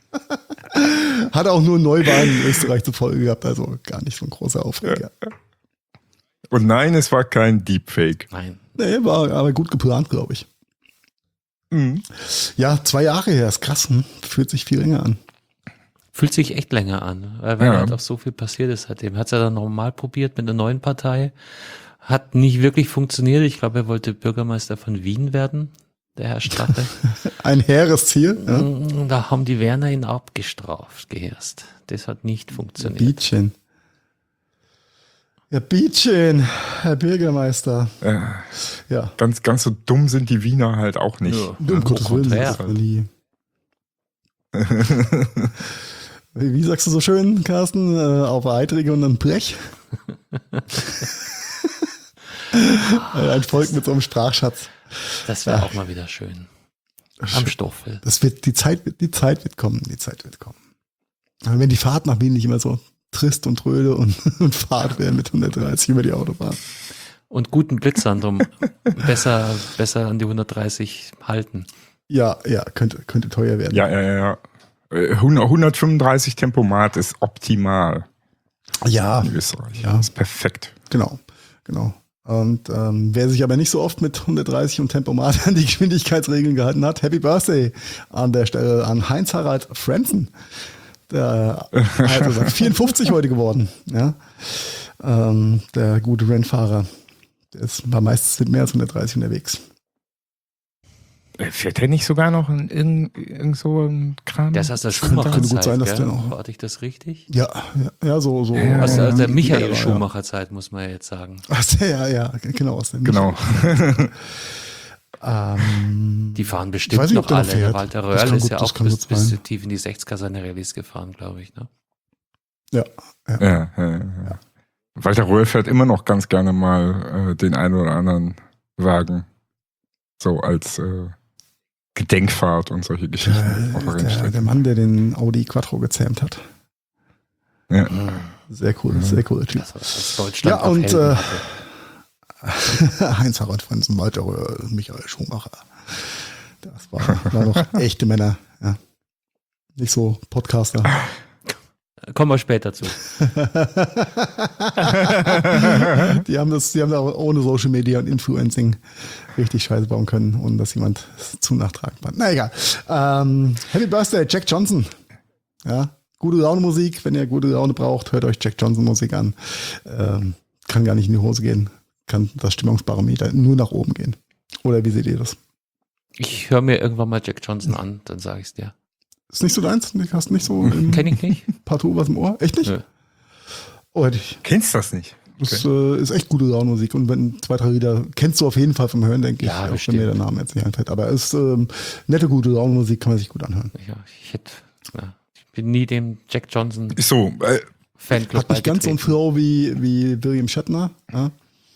Hat auch nur Neuwahlen in Österreich zur Folge gehabt, also gar nicht so ein großer Aufreger. Und nein, es war kein Deepfake. Nein. Nee, war aber gut geplant, glaube ich. Mhm. Ja, 2 Jahre her, ist krass, hm? Fühlt sich viel länger an. Fühlt sich echt länger an, weil halt auch so viel passiert ist seitdem. Hat es ja dann nochmal probiert mit einer neuen Partei. Hat nicht wirklich funktioniert. Ich glaube, er wollte Bürgermeister von Wien werden, der Herr Strache. Ein hehres Ziel. Ja. Da haben die Werner ihn abgestraft erst. Das hat nicht funktioniert. Bietchen. Ja, Bietchen, Herr Bürgermeister. Ja. Ganz so dumm sind die Wiener halt auch nicht. Ja. Um Gottes Willen, konträr. das ist nie. Wie sagst du so schön, Carsten? Auf Eitrige und ein Blech? Ein Volk mit so einem Sprachschatz. Das wäre auch mal wieder schön. Am Stoffel. Die Zeit wird kommen. Aber wenn die Fahrt nach Wien nicht immer so trist und tröde und Fahrt wäre mit 130 über die Autobahn. Und guten Blitzern drum. besser an die 130 halten. Ja, könnte teuer werden. Ja. 135 Tempomat ist optimal. Ja. In Österreich. Ja. Ist perfekt. Genau. Und wer sich aber nicht so oft mit 130 und Tempomat an die Geschwindigkeitsregeln gehalten hat, Happy Birthday an der Stelle an Heinz-Harald Frentzen. Der also 54 heute geworden. Ja? Der gute Rennfahrer. War meistens mit mehr als 130 unterwegs. Fährt der nicht sogar noch in irgend so ein Kram? Der ist aus der Könnte gut Schumacher-Zeit, sein, dass gell? der noch- Hatte ich das richtig? Ja, so. Aus der Michael Ja. Schumacher-Zeit, muss man ja jetzt sagen. Ja, genau. Aus der Genau. Die fahren Ich bestimmt weiß nicht, noch ob der noch alle. fährt. Walter Das Röhrl kann ist gut- ja das auch kann gut bis sein. tief in die 60er seine Rallyes gefahren, glaube ich. Ne? Ja. Walter Röhrl fährt immer noch ganz gerne mal den einen oder anderen Wagen. So als Gedenkfahrt und solche Geschichten auf der der Rennstrecke. Mann, der den Audi Quattro gezähmt hat. Ja. Sehr cool Typ. Das war als Deutschland Ja, und Helden hatte. Heinz-Harald Frentzen, Walter Röhrl, Michael Schumacher. Das waren noch echte Männer. Ja. Nicht so Podcaster. Kommen wir später zu. Die haben da ohne Social Media und Influencing richtig Scheiße bauen können, ohne dass jemand zu nachtragen kann. Na egal. Happy Birthday, Jack Johnson. Ja, gute Laune Musik. Wenn ihr gute Laune braucht, hört euch Jack Johnson Musik an. Kann gar nicht in die Hose gehen. Kann das Stimmungsbarometer nur nach oben gehen. Oder wie seht ihr das? Ich höre mir irgendwann mal Jack Johnson an, dann sage ich es dir. Ist nicht so deins? Hast nicht so Kenn ich nicht. partout was im Ohr? Echt nicht? Nö. Oh, hätte ich. Kennst das nicht? Das ist echt gute Laune-Musik. Und wenn 2, 3 Lieder kennst du auf jeden Fall vom Hören, denke ich, Ja, auch wenn bestimmt. mir der Name jetzt nicht einfällt. Aber es ist nette, gute Laune-Musik, kann man sich gut anhören. Ja, ich Bin nie dem Jack Johnson Ist so, Fanclub Hat nicht ganz so eine beigetreten. Frau wie William Shatner. Ja?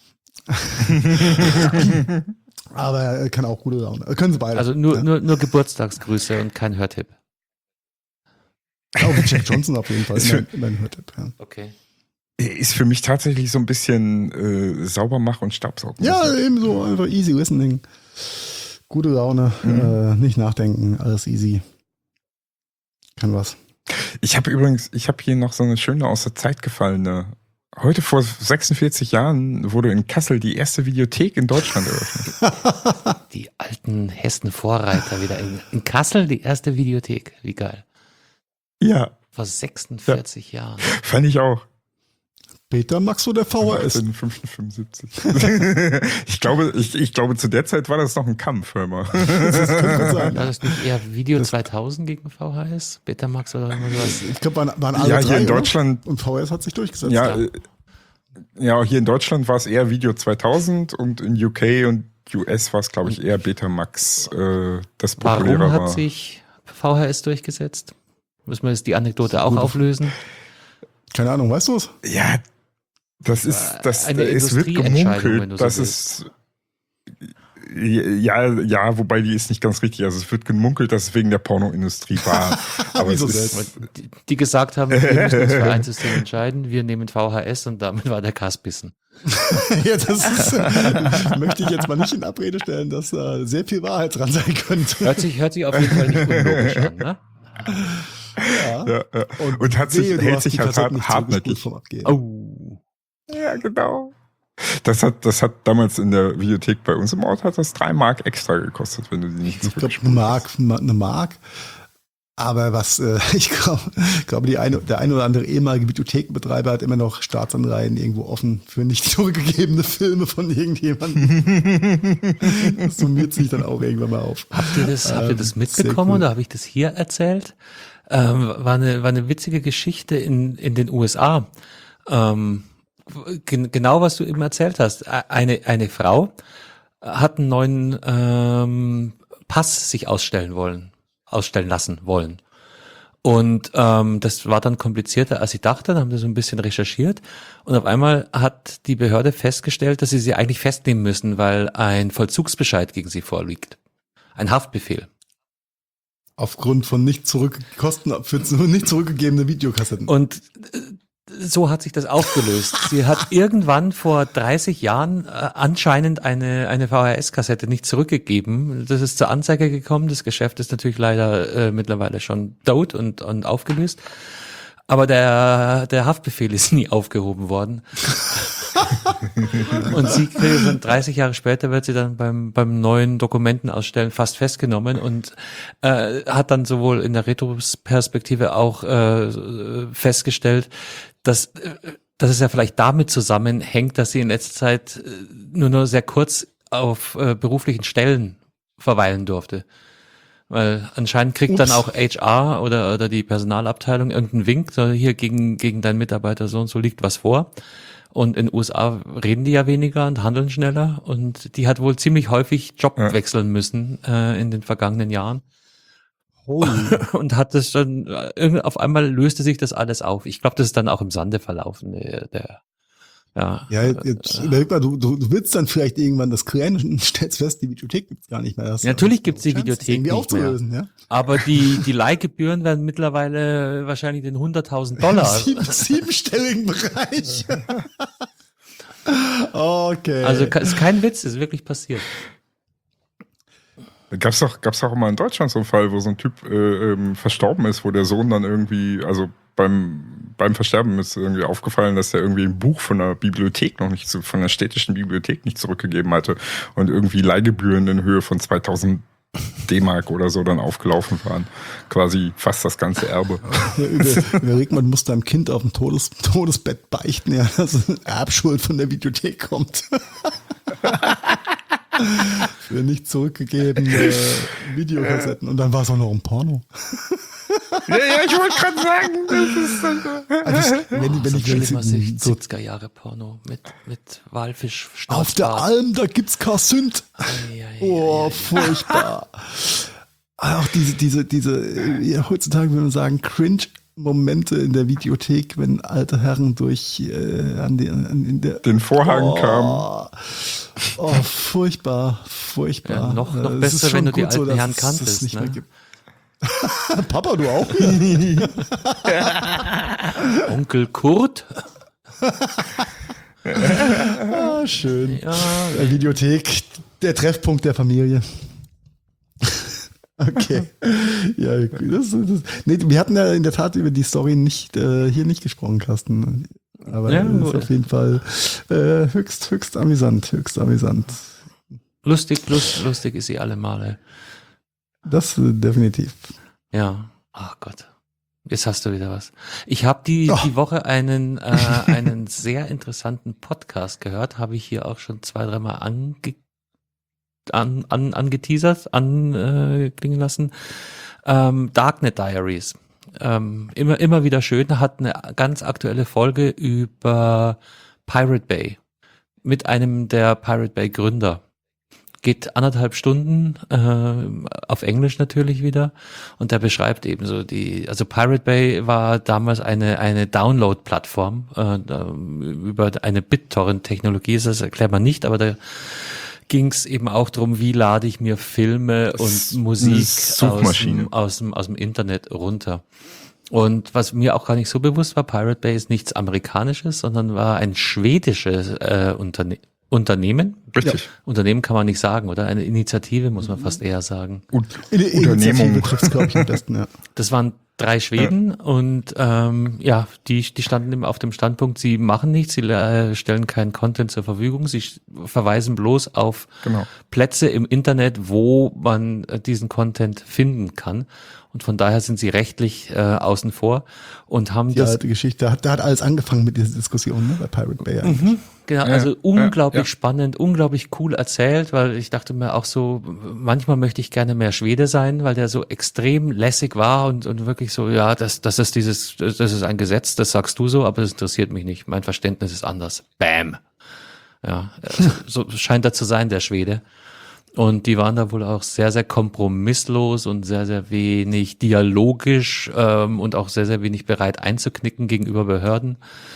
Aber er kann auch gute Laune. Können sie beide. Also nur Geburtstagsgrüße und kein Hörtipp. Auch Jack Johnson auf jeden Fall. Ist für- Immer ein Hörtipp, ja. Okay. ist für mich tatsächlich so ein bisschen Saubermach- und Staubsaugen. Ja, eben so einfach easy listening. Gute Laune, nicht nachdenken, alles easy. Kann was. Ich habe hier noch so eine schöne aus der Zeit gefallene. Heute vor 46 Jahren wurde in Kassel die erste Videothek in Deutschland eröffnet. Die alten Hessen-Vorreiter wieder in Kassel, die erste Videothek. Wie geil. Ja, Vor 46 Jahren. fand ich auch. Betamax oder VHS? 18.05.75. ich glaube, zu der Zeit war das noch ein Kampf, hör mal. Das könnte sein. War das nicht eher Video 2000 gegen VHS? Betamax oder immer sowas? Ich glaube, waren alle Ja, drei, hier in oder? Deutschland, Und VHS hat sich durchgesetzt. ja, hier in Deutschland war es eher Video 2000 und in UK und US war es, glaube ich, eher Betamax, das populärer Warum war. hat sich VHS durchgesetzt? Müssen wir jetzt die Anekdote auch Gute auflösen? Keine Ahnung, weißt du es? Ja, es wird Industrieentscheidung, wenn du gemunkelt, so dass es ja, wobei die ist nicht ganz richtig. Also es wird gemunkelt, dass es wegen der Pornoindustrie war. Aber Wieso es ist, Die gesagt haben, wir müssen uns für ein System entscheiden, wir nehmen VHS und damit war der Kass bissen. Ja, das ist, möchte ich jetzt mal nicht in Abrede stellen, dass da sehr viel Wahrheit dran sein könnte. Hört sich auf jeden Fall nicht unlogisch an, ne? ja. Und hält sich halt hartnäckig. Vom Abgehen. Oh. Ja, genau. Das hat damals in der Videothek bei uns im Ort hat das 3 Mark extra gekostet, wenn du die nicht Ich glaube, eine Mark. Aber was, ich glaube, der ein oder andere ehemalige Videothekenbetreiber hat immer noch Staatsanleihen irgendwo offen für nicht zurückgegebene Filme von irgendjemandem. Das summiert sich dann auch irgendwann mal auf. Habt ihr das mitbekommen cool. oder habe ich das hier erzählt? War eine witzige Geschichte in den USA. Genau, was du eben erzählt hast. Eine Frau hat einen neuen Pass sich ausstellen lassen wollen. Und das war dann komplizierter, als ich dachte. Dann haben wir so ein bisschen recherchiert. Und auf einmal hat die Behörde festgestellt, dass sie eigentlich festnehmen müssen, weil ein Vollzugsbescheid gegen sie vorliegt. Ein Haftbefehl. Aufgrund von nicht zurückgegebene Videokassetten. Und so hat sich das aufgelöst. Sie hat irgendwann vor 30 Jahren anscheinend eine VHS-Kassette nicht zurückgegeben. Das ist zur Anzeige gekommen. Das Geschäft ist natürlich leider mittlerweile schon tot und aufgelöst. Aber der Haftbefehl ist nie aufgehoben worden. Und sie kriegt 30 Jahre später wird sie dann beim neuen Dokumentenausstellen fast festgenommen und hat dann sowohl in der Retroperspektive auch festgestellt, dass es ja vielleicht damit zusammenhängt, dass sie in letzter Zeit nur sehr kurz auf beruflichen Stellen verweilen durfte. Weil anscheinend kriegt dann auch HR oder die Personalabteilung irgendeinen Wink, so hier gegen deinen Mitarbeiter so und so liegt was vor. Und in den USA reden die ja weniger und handeln schneller. Und die hat wohl ziemlich häufig Job wechseln müssen in den vergangenen Jahren. Und hat das dann, auf einmal löste sich das alles auf. Ich glaube, das ist dann auch im Sande verlaufen. Jetzt überleg mal, du willst dann vielleicht irgendwann das klären und stellst fest, die Videothek gibt's gar nicht mehr. Natürlich gibt's die Videothek irgendwie nicht mehr. aufzulösen, ja? Aber die Leihgebühren werden mittlerweile wahrscheinlich den $100.000. Siebenstelligen Bereich. Okay. Also ist kein Witz, ist wirklich passiert. Gab's doch mal in Deutschland so einen Fall, wo so ein Typ verstorben ist, wo der Sohn dann irgendwie, also beim Versterben ist irgendwie aufgefallen, dass er irgendwie ein Buch von der Bibliothek noch nicht, von der städtischen Bibliothek nicht zurückgegeben hatte und irgendwie Leihgebühren in Höhe von 2000 D-Mark oder so dann aufgelaufen waren. Quasi fast das ganze Erbe. Überleg mal, du musst deinem Kind auf dem Todesbett beichten, ja, dass eine Erbschuld von der Videothek kommt. Für nicht zurückgegebene Videokassetten. Und dann war es auch noch ein Porno. Ja, ich wollte gerade sagen, das ist wenn ich schlimmer so 70er Jahre Porno mit Walfisch. auf der Alm, da gibt's kein Sünd. Ja. Oh, furchtbar. Auch diese, heutzutage würde man sagen, Cringe-Momente in der Videothek, wenn alte Herren durch den Vorhang kamen. Oh, furchtbar. Ja, noch besser, wenn du die alten Herren kanntest. Nicht ne? mehr gibt. Papa, du auch? Onkel Kurt. Schön. Ja, Videothek, der Treffpunkt der Familie. Okay. Ja, nee, wir hatten ja in der Tat über die Story hier nicht gesprochen, Carsten. Aber ja, ist auf jeden Fall höchst amüsant. lustig ist sie alle Male. Das definitiv. Ja, ach Gott. Jetzt hast du wieder was. Ich habe die Woche einen sehr interessanten Podcast gehört, habe ich hier auch schon 2-3 Mal angeteasert, anklingen lassen. Darknet Diaries. Immer wieder schön, hat eine ganz aktuelle Folge über Pirate Bay mit einem der Pirate Bay Gründer. Geht 1,5 Stunden, auf Englisch natürlich wieder, und der beschreibt eben so also Pirate Bay war damals eine Download-Plattform über eine BitTorrent-Technologie, das erklärt man nicht, aber da ging es eben auch darum, wie lade ich mir Filme und Musik aus dem Internet runter. Und was mir auch gar nicht so bewusst war, Pirate Bay ist nichts Amerikanisches, sondern war ein schwedisches Unternehmen. Richtig. Ja. Unternehmen kann man nicht sagen, oder? Eine Initiative muss man fast eher sagen. Unternehmung trifft es, glaube ich, am besten, ja. Das waren 3 Schweden und die standen eben auf dem Standpunkt, sie machen nichts, sie stellen keinen Content zur Verfügung, sie verweisen bloß auf Plätze im Internet, wo man diesen Content finden kann. Und von daher sind sie rechtlich außen vor und haben die alte Geschichte. Da hat alles angefangen mit dieser Diskussion, ne, bei Pirate Bay eigentlich. Genau, also unglaublich spannend, unglaublich cool erzählt, weil ich dachte mir auch so, manchmal möchte ich gerne mehr Schwede sein, weil der so extrem lässig war und wirklich so, ja, das ist ein Gesetz, das sagst du so, aber das interessiert mich nicht. Mein Verständnis ist anders. Bam. Ja, so scheint er zu sein, der Schwede. Und die waren da wohl auch sehr, sehr kompromisslos und sehr, sehr wenig dialogisch und auch sehr, sehr wenig bereit einzuknicken gegenüber Behörden.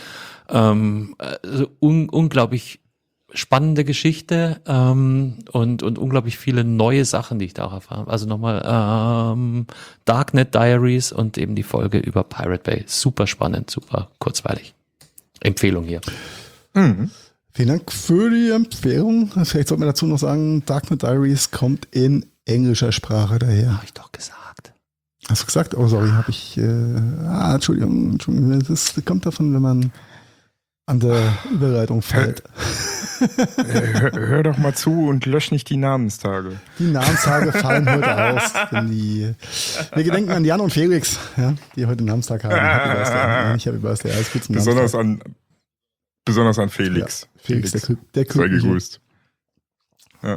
Also unglaublich spannende Geschichte und unglaublich viele neue Sachen, die ich da auch erfahren. Also nochmal Darknet Diaries und eben die Folge über Pirate Bay. Super spannend, super kurzweilig. Empfehlung hier. Mhm. Vielen Dank für die Empfehlung. Vielleicht sollte man dazu noch sagen, Darknet Diaries kommt in englischer Sprache daher. Habe ich doch gesagt. Hast du gesagt? Oh, sorry, habe ich... Entschuldigung. Das kommt davon, wenn man an der Überleitung fällt. Hör doch mal zu und lösch nicht die Namenstage. Die Namenstage fallen heute aus. Denn wir gedenken an Jan und Felix, ja, die heute Namenstag haben. Happy Birthday. Alles gut zum Besonders an Felix. Ja, Felix, der sei gegrüßt. Ja.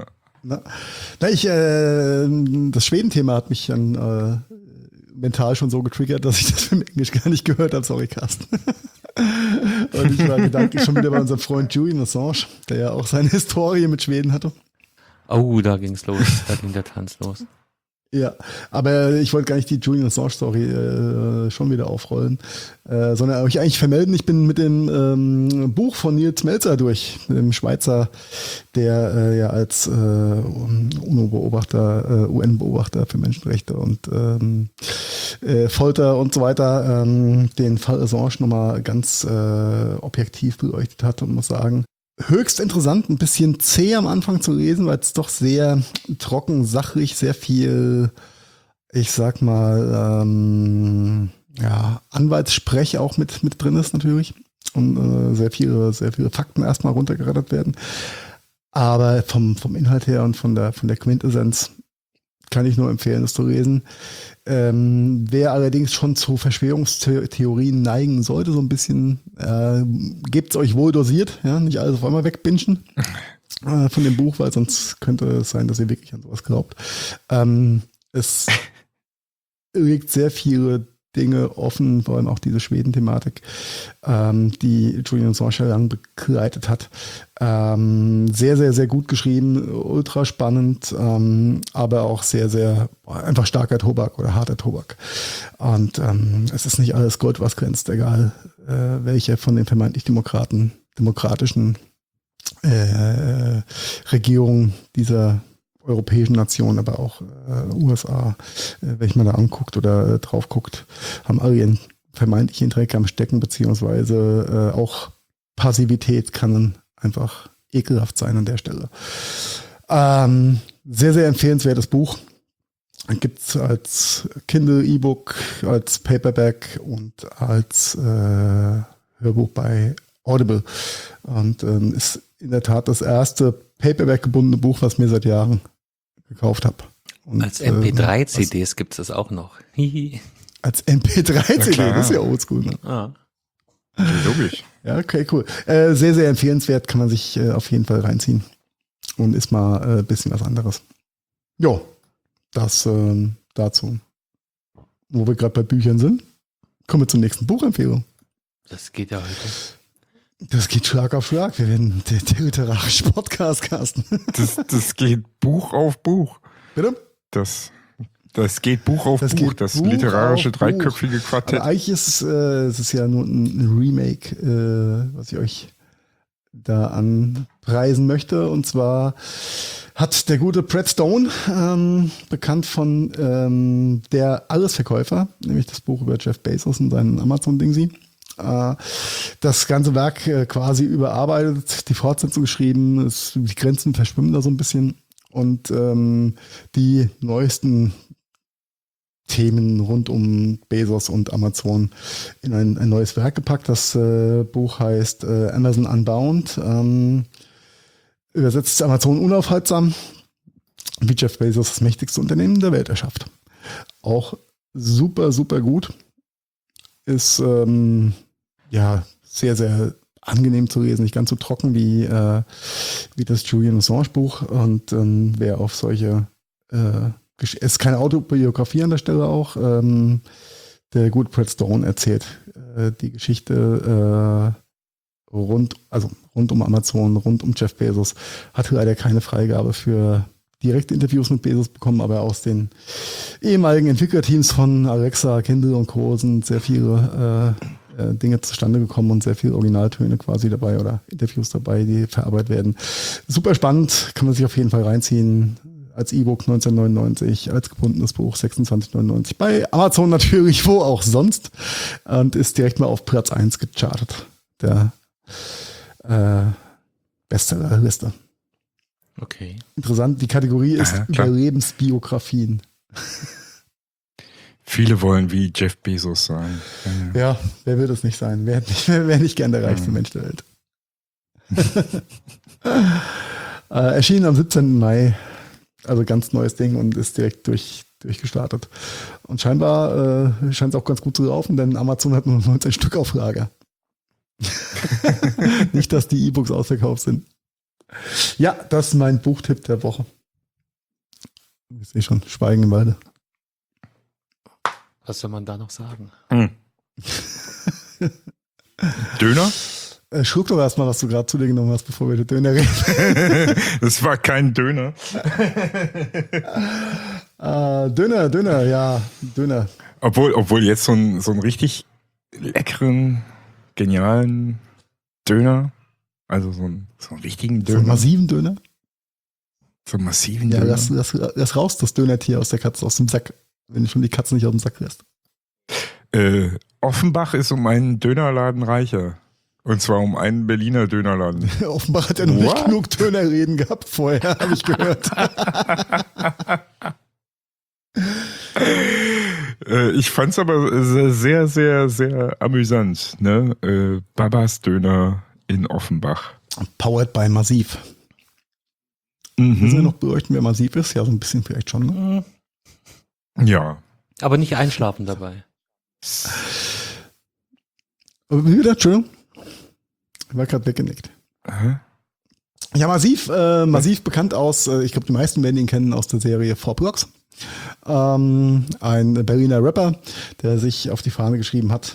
Das Schweden-Thema hat mich dann mental schon so getriggert, dass ich das im Englisch gar nicht gehört habe. Sorry, Carsten. Und ich war gedanklich schon wieder bei unserem Freund Julian Assange, der ja auch seine Historie mit Schweden hatte. Oh, da ging's los. Da ging der Tanz los. Ja, aber ich wollte gar nicht die Julian Assange-Story schon wieder aufrollen, sondern euch eigentlich vermelden, ich bin mit dem Buch von Nils Melzer durch, dem Schweizer, der ja als UNO-Beobachter, UN-Beobachter für Menschenrechte und Folter und so weiter den Fall Assange nochmal ganz objektiv beleuchtet hat und muss sagen, höchst interessant, ein bisschen zäh am Anfang zu lesen, weil es doch sehr trocken, sachlich, sehr viel, ich sag mal, Anwaltssprech auch mit drin ist natürlich und sehr viele Fakten erstmal runtergerattert werden. Aber vom Inhalt her und von der Quintessenz kann ich nur empfehlen, das zu lesen. Wer allerdings schon zu Verschwörungstheorien neigen sollte, so ein bisschen, gebt's euch wohl dosiert, ja, nicht alles auf einmal wegbingen von dem Buch, weil sonst könnte es sein, dass ihr wirklich an sowas glaubt. Es legt sehr viele Dinge offen, vor allem auch diese Schweden-Thematik, die Julian Assange lang begleitet hat. Sehr, sehr, sehr gut geschrieben, ultra spannend, aber auch sehr, sehr einfach starker Tobak oder harter Tobak. Und es ist nicht alles Gold, was glänzt, egal welche von den vermeintlich demokratischen Regierungen dieser europäischen Nationen, aber auch USA, wenn man da anguckt oder drauf guckt, haben alle ihren vermeintlichen Dreck am Stecken, beziehungsweise auch Passivität kann einfach ekelhaft sein an der Stelle. Sehr, sehr empfehlenswertes Buch. Gibt es als Kindle, E-Book, als Paperback und als Hörbuch bei Audible. Und ist in der Tat das erste Paperback gebundene Buch, was mir seit Jahren gekauft habe. Als MP3-CDs gibt es das auch noch. Als MP3-CD, das ist ja oldschool. Ne? Ah. Logisch. Ja, okay, cool. Sehr, sehr empfehlenswert, kann man sich auf jeden Fall reinziehen. Und ist mal ein bisschen was anderes. Jo, das dazu. Wo wir gerade bei Büchern sind, kommen wir zur nächsten Buchempfehlung. Das geht ja heute. Das geht Schlag auf Schlag. Wir werden der literarische Podcast casten. Das geht Buch auf Buch. Bitte? Das geht Buch auf Buch, das literarische dreiköpfige Quartett. Aber eigentlich ist es ja nur ein Remake, was ich euch da anpreisen möchte. Und zwar hat der gute Brad Stone, bekannt von der Allesverkäufer, nämlich das Buch über Jeff Bezos und seinen Amazon-Dingsy, das ganze Werk quasi überarbeitet, die Fortsetzung geschrieben, die Grenzen verschwimmen da so ein bisschen und die neuesten Themen rund um Bezos und Amazon in ein neues Werk gepackt. Das Buch heißt Amazon Unbound, übersetzt Amazon unaufhaltsam, wie Jeff Bezos das mächtigste Unternehmen der Welt erschafft. Auch super, super gut. Ist sehr, sehr angenehm zu lesen, nicht ganz so trocken wie das Julian Assange Buch. Und wer auf solche, es ist keine Autobiografie an der Stelle auch, der gute Brad Stone erzählt die Geschichte rund um Amazon, rund um Jeff Bezos. Hatte leider keine Freigabe für direkte Interviews mit Bezos bekommen, aber aus den ehemaligen Entwicklerteams von Alexa, Kindle und Co. sind sehr viele Dinge zustande gekommen und sehr viele Originaltöne quasi dabei oder Interviews dabei, die verarbeitet werden. Super spannend, kann man sich auf jeden Fall reinziehen. Als E-Book 1999, als gebundenes Buch 26,99. Bei Amazon natürlich, wo auch sonst. Und ist direkt mal auf Platz 1 gechartet. Der Bestsellerliste. Okay. Interessant, die Kategorie ist Überlebensbiografien. Viele wollen wie Jeff Bezos sein. Ja, wer will das nicht sein? Wer nicht gern der reichste Mensch der Welt? Erschienen am 17. Mai. Also ganz neues Ding und ist direkt durchgestartet. Und scheinbar scheint es auch ganz gut zu laufen, denn Amazon hat nur 19 Stück auf Lager. Nicht, dass die E-Books ausverkauft sind. Ja, das ist mein Buchtipp der Woche. Ich sehe schon, Schweigen im Walde. Was soll man da noch sagen? Döner? Schluck doch erstmal, was du gerade zu dir genommen hast, bevor wir über Döner reden. Das war kein Döner. Döner. Obwohl jetzt so einen richtig leckeren, genialen Döner, also so einen richtigen Döner. So einen massiven Döner? So einen massiven Döner? Döner? Lass raus das Dönertier aus der Katze, aus dem Sack, wenn du schon die Katze nicht aus dem Sack lässt. Offenbach ist um einen Dönerladen reicher. Und zwar um einen Berliner Dönerladen. Offenbach hat ja noch nicht genug Dönerreden gehabt vorher, habe ich gehört. Ich fand's aber sehr, sehr, sehr amüsant. Ne? Babas Döner in Offenbach. Powered by Massiv. Müssen wir noch beleuchten, wer Massiv ist? Ja, so ein bisschen vielleicht schon. Ne? Ja. Aber nicht einschlafen dabei. Wie wieder? Entschuldigung. Ich war gerade weggenickt. Ja, Massiv bekannt aus, ich glaube, die meisten werden ihn kennen aus der Serie 4 Blocks. ein Berliner Rapper, der sich auf die Fahne geschrieben hat,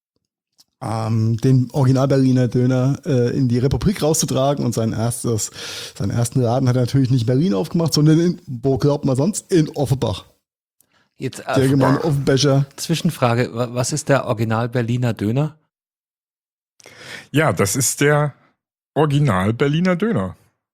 den Original-Berliner Döner in die Republik rauszutragen, und seinen ersten Laden hat er natürlich nicht in Berlin aufgemacht, sondern wo glaubt man sonst? In Offenbach. Jetzt Der gemeine Offenbecher. Zwischenfrage, was ist der Original-Berliner Döner? Ja, das ist der Original-Berliner Döner.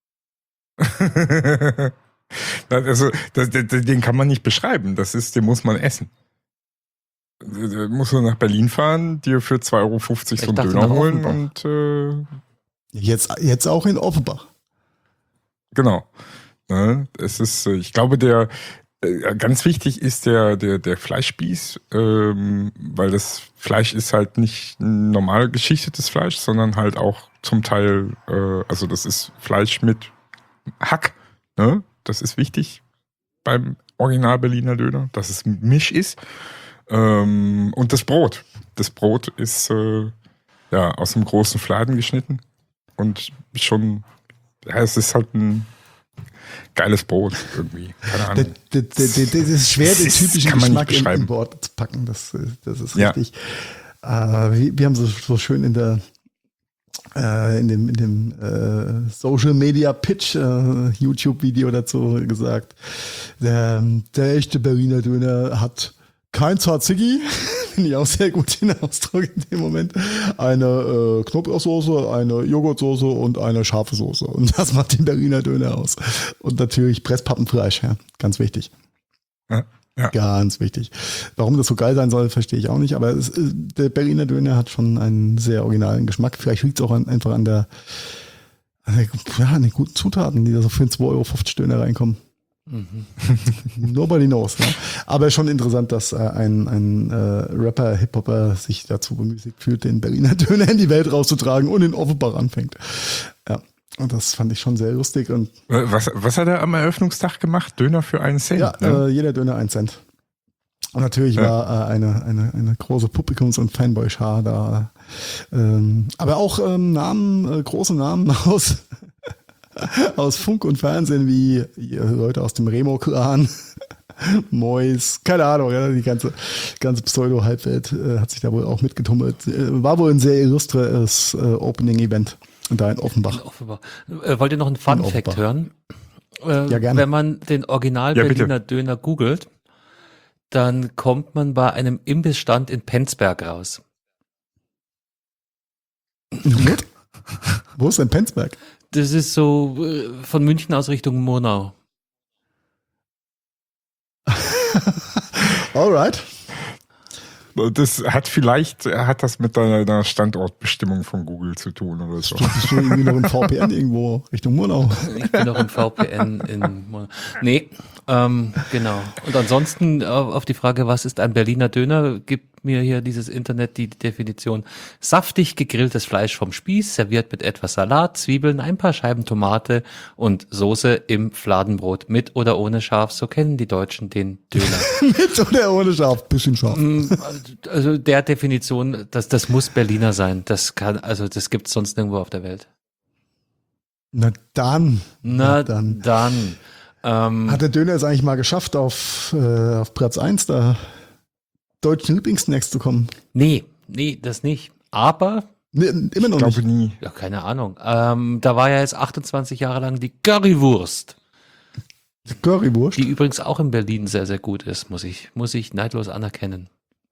Also, den kann man nicht beschreiben. Den muss man essen. Du musst du nach Berlin fahren, dir für 2,50 Euro so einen Döner holen und Jetzt auch in Offenbach. Genau. Ne, es ist, ich glaube, ganz wichtig ist der Fleischspieß, weil das Fleisch ist halt nicht normal geschichtetes Fleisch, sondern halt auch zum Teil, also das ist Fleisch mit Hack. Ne? Das ist wichtig beim Original Berliner Döner, dass es Misch ist. Und das Brot. Das Brot ist aus einem großen Fladen geschnitten und schon, es ist halt ein geiles Brot irgendwie. Keine Ahnung. Das ist schwer, den typischen Geschmack in Worte zu packen. Das ist richtig. Wir haben so schön in dem Social Media Pitch YouTube-Video dazu gesagt, der echte Berliner Döner hat kein Tzatziki, finde ich auch sehr gut den Ausdruck in dem Moment, eine Knoblauchsoße, eine Joghurtsoße und eine scharfe Soße. Und das macht den Berliner Döner aus. Und natürlich Presspappenfleisch, ja, ganz wichtig. Ja. Ganz wichtig. Warum das so geil sein soll, verstehe ich auch nicht, aber der Berliner Döner hat schon einen sehr originalen Geschmack. Vielleicht liegt es auch einfach an den guten Zutaten, die da so für einen 2,50 Euro Döner reinkommen. Mhm. Nobody knows. Ne? Aber schon interessant, dass ein Rapper, Hip-Hopper sich dazu bemüßigt fühlt, den Berliner Döner in die Welt rauszutragen und in Offenbach anfängt. Ja, und das fand ich schon sehr lustig. Und was hat er am Eröffnungstag gemacht? Döner für 1 Cent? Ja, ne? Jeder Döner 1 Cent. Und natürlich war eine große Publikums- und Fanboy-Schar da. Aber auch große Namen aus Funk und Fernsehen, wie Leute aus dem Remo-Clan, Mois, keine Ahnung, ja, die ganze Pseudo-Halbwelt hat sich da wohl auch mitgetummelt. War wohl ein sehr illustres Opening-Event da in Offenbach. Wollt ihr noch einen Fun-Fact hören? Ja, gerne. Wenn man den Original-Berliner Döner googelt, dann kommt man bei einem Imbissstand in Penzberg raus. Wo ist denn Penzberg? Das ist so von München aus Richtung Murnau. Alright. Das hat das mit deiner Standortbestimmung von Google zu tun oder so. Bist du irgendwie noch im VPN irgendwo Richtung Murnau? Ich bin noch im VPN in Murnau. Nee, genau. Und ansonsten auf die Frage, was ist ein Berliner Döner, gibt mir hier dieses Internet die Definition: saftig gegrilltes Fleisch vom Spieß, serviert mit etwas Salat, Zwiebeln, ein paar Scheiben Tomate und Soße im Fladenbrot. Mit oder ohne Scharf, so kennen die Deutschen den Döner. Mit oder ohne Scharf, bisschen scharf. Also der Definition, das muss Berliner sein. Das gibt's sonst nirgendwo auf der Welt. Na dann. Hat der Döner es eigentlich mal geschafft, auf Platz 1 da deutschen Lieblingssnacks zu kommen? Nee, das nicht. Aber immer noch ich glaube nie. Ja, keine Ahnung. Da war ja jetzt 28 Jahre lang die Currywurst. Die Currywurst? Die übrigens auch in Berlin sehr, sehr gut ist, muss ich neidlos anerkennen.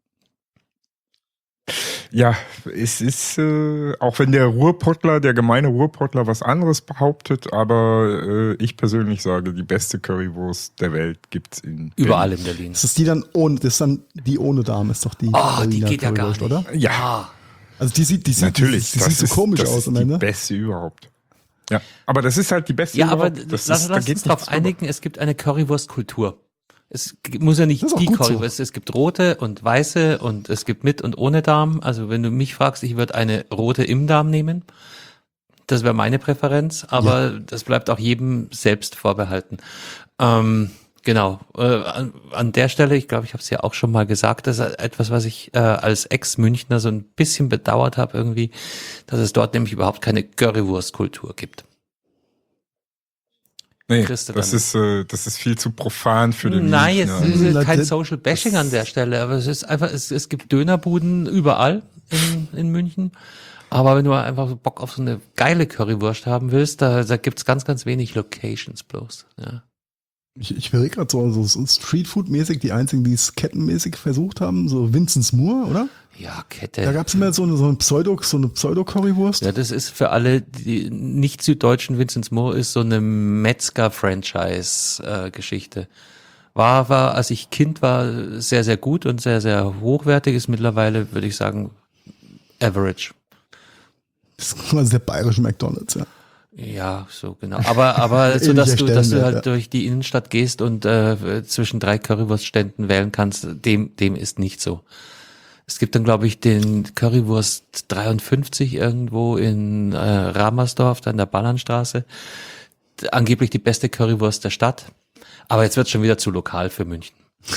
Ja, es ist, auch wenn der gemeine Ruhrpottler was anderes behauptet, aber ich persönlich sage, die beste Currywurst der Welt gibt's überall in Berlin. Das ist die dann ohne Darm, ist doch die. Die geht ja gar nicht, oder? Ja. Also die sieht natürlich, die sieht so komisch das aus ist am Ende. Die beste überhaupt. Ja, aber das ist halt die beste überhaupt. überhaupt. Lass uns darauf einigen, es gibt eine Currywurstkultur. Es muss ja nicht die Currywurst, es gibt rote und weiße und es gibt mit und ohne Darm. Also wenn du mich fragst, ich würde eine rote im Darm nehmen. Das wäre meine Präferenz, aber das bleibt auch jedem selbst vorbehalten. Genau. An der Stelle, ich glaube, ich habe es ja auch schon mal gesagt, das ist etwas, was ich als Ex-Münchner so ein bisschen bedauert habe irgendwie, dass es dort nämlich überhaupt keine Currywurstkultur gibt. Nee, kriegst du das dann. das ist viel zu profan für den Nein, Münchner. es ist kein Das- Social Bashing an der Stelle, aber es ist einfach, es gibt Dönerbuden überall in München. Aber wenn du einfach so Bock auf so eine geile Currywurst haben willst, da gibt's ganz, ganz wenig Locations bloß. Ja. Ich überlege gerade so Streetfood-mäßig, die einzigen, die es kettenmäßig versucht haben, so Vincent's Moore, oder? Ja, Da Kette. gab es immer so eine Pseudo-Currywurst. Ja, das ist für alle, die nicht süddeutschen Vincent's Moore ist so eine Metzger-Franchise-Geschichte. War, als ich Kind war, sehr, sehr gut und sehr, sehr hochwertig, ist mittlerweile, würde ich sagen, average. Das ist quasi der bayerische McDonald's, ja. Ja, so genau. Aber so, dass Ähnlicher du halt Stellenwert, ja. durch die Innenstadt gehst und zwischen 3 Currywurstständen wählen kannst, dem ist nicht so. Es gibt dann, glaube ich, den Currywurst 53 irgendwo in Ramersdorf, da in der Ballernstraße. Angeblich die beste Currywurst der Stadt. Aber jetzt wird schon wieder zu lokal für München.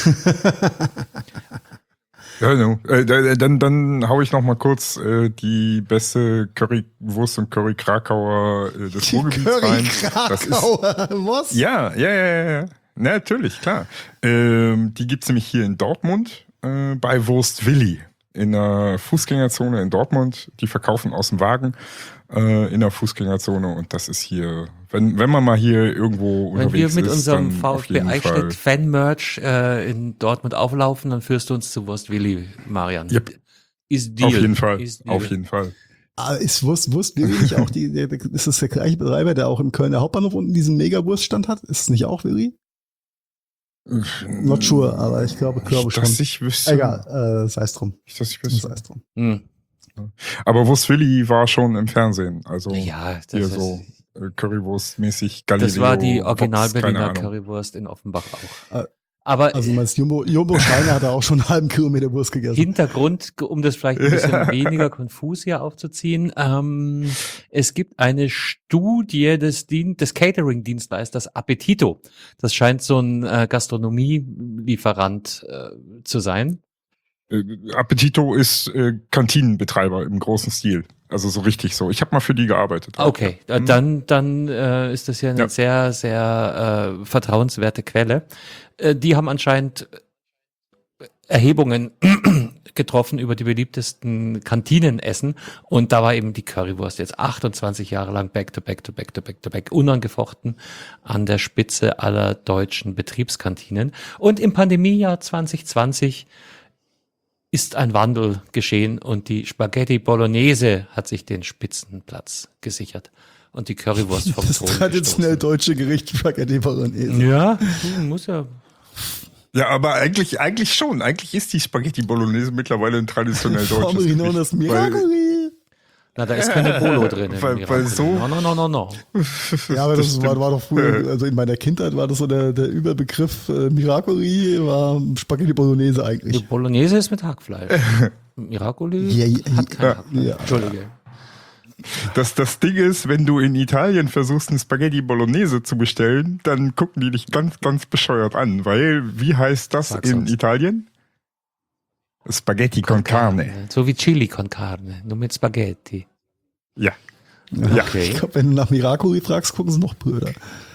Ja, no. Dann hau ich noch mal kurz die beste Currywurst und Curry Krakauer des Ruhrgebiets rein. Das ist, Was? ja. Na, natürlich, klar. Die gibt's nämlich hier in Dortmund bei Wurst Willi in der Fußgängerzone in Dortmund. Die verkaufen aus dem Wagen in der Fußgängerzone und das ist hier, wenn man mal hier irgendwo Wenn wir unterwegs mit ist, unserem dann auf VfB jeden Fall. Eichstätt Fan-Merch in Dortmund auflaufen, dann führst du uns zu Wurst Willi, Marian. Yep. Ist Deal. Auf jeden Fall, Ist Deal. auf jeden Fall. Ist Wurst Willi nicht auch ist das der gleiche Betreiber, der auch im Kölner Hauptbahnhof unten diesen Mega-Wurststand hat? Ist es nicht auch Willi? Not sure, aber ich glaube schon. Dass ich wüsste. Egal, sei es drum. Nicht, dass ich wüsste. Sei es drum. Hm. Aber Wurst Willi war schon im Fernsehen. Also Ja, das hier ist, so Currywurst-mäßig Galileo. das war die Fox, Original keine Berliner Ahnung. Currywurst in Offenbach auch. Äh, Aber Also meinst Jumbo Steiner hat da auch schon einen halben Kilometer Wurst gegessen. Hintergrund, um das vielleicht ein bisschen weniger konfus hier aufzuziehen. Es gibt eine Studie des Catering-Dienstleisters Appetito. Das scheint so ein Gastronomielieferant zu sein. Appetito ist Kantinenbetreiber im großen Stil. Also so richtig so. Ich habe mal für die gearbeitet. Okay, dann ist das ja eine sehr, sehr vertrauenswerte Quelle. Die haben anscheinend Erhebungen getroffen über die beliebtesten Kantinenessen und da war eben die Currywurst jetzt 28 Jahre lang back to back, unangefochten an der Spitze aller deutschen Betriebskantinen. Und im Pandemiejahr 2020 ist ein Wandel geschehen und die Spaghetti Bolognese hat sich den Spitzenplatz gesichert und die Currywurst vom Das Thron traditionell gestoßen. deutsche Gericht Spaghetti Bolognese. Ja, muss ja. Ja, aber eigentlich schon. Eigentlich ist die Spaghetti Bolognese mittlerweile ein traditionell deutsches Formerly known as Gericht. Weil- Miracoli. Na, da ist keine Bolo drin. im Weil Miracoli. so- No. Ja, aber das war stimmt. doch früher, also in meiner Kindheit war das so der Überbegriff Miracoli, war Spaghetti Bolognese Die eigentlich. Bolognese ist mit Hackfleisch. Miracoli hat kein Hackfleisch. ja. Entschuldige. Das Ding ist, wenn du in Italien versuchst, eine Spaghetti Bolognese zu bestellen, dann gucken die dich ganz, ganz bescheuert an, weil, wie heißt das Sag's in uns. Italien? Spaghetti con carne. So wie Chili con Carne, nur mit Spaghetti. Ja. Ja. Okay. Ich glaube, wenn du nach Miracoli fragst, gucken sie noch blöder.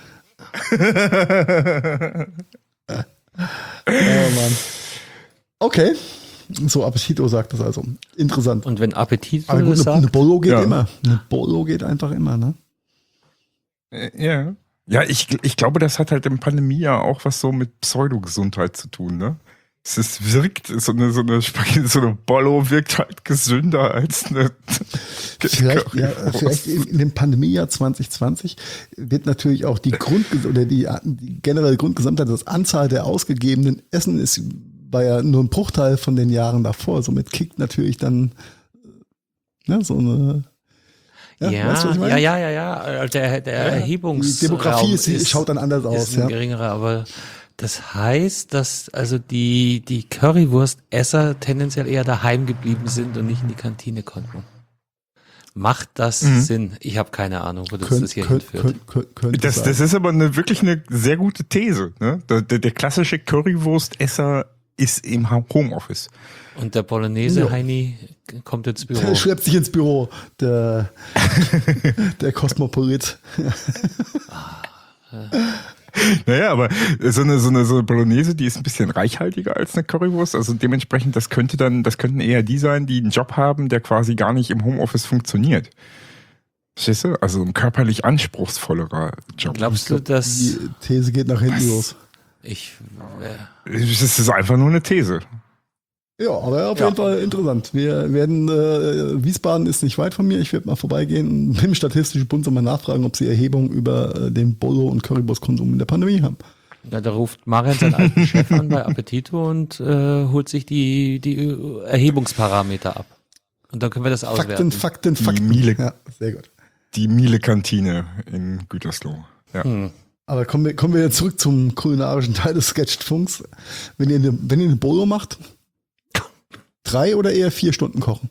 Oh Mann. Okay. So, Appetito sagt das also. Interessant. Und wenn Appetit Aber gut, das eine sagt, Bolo geht Ja. immer. Eine Bolo geht einfach immer, ne? Ja. Ja, ich glaube, das hat halt im Pandemiejahr auch was so mit Pseudogesundheit zu tun, ne? Wirkt, so eine Spaghetti, so eine Bollo wirkt halt gesünder als eine Vielleicht in dem Pandemiejahr 2020 wird natürlich auch die generelle Grundgesamtheit, das Anzahl der ausgegebenen Essen war ja nur ein Bruchteil von den Jahren davor. Somit kickt natürlich dann so eine. Weißt du, was ich meine? ja. Der Erhebungs Die Demografie schaut dann anders aus. ist ein geringerer, aber das heißt, dass also die Currywurst-Esser tendenziell eher daheim geblieben sind und nicht in die Kantine konnten. Macht das Sinn? Ich habe keine Ahnung, wo das hier hinführt. Das ist aber wirklich eine sehr gute These. Ne? Der klassische Currywurst-Esser ist im Homeoffice. Und der Bolognese-Heini kommt ins Büro. Der schleppt sich ins Büro, der Kosmopolit. Naja, aber so eine Bolognese, die ist ein bisschen reichhaltiger als eine Currywurst. Also dementsprechend, das könnten eher die sein, die einen Job haben, der quasi gar nicht im Homeoffice funktioniert. Verstehst du? Also ein körperlich anspruchsvollerer Job. Glaubst du, dass... Die These geht nach hinten los. Es ist einfach nur eine These. Ja, aber auf jeden Fall interessant. Wir werden, Wiesbaden ist nicht weit von mir. Ich werde mal vorbeigehen und im Statistischen Bund mal nachfragen, ob sie Erhebungen über den Bolo- und Currywurstkonsum in der Pandemie haben. Ja, da ruft Marian seinen alten Chef an bei Appetito und holt sich die Erhebungsparameter ab. Und dann können wir das auswerten. Fakten. Ja, sehr gut. Die Miele-Kantine in Gütersloh. Ja. Aber kommen wir jetzt zurück zum kulinarischen Teil des Sketchfunks. Wenn ihr eine Bolo macht, 3 oder eher 4 Stunden kochen?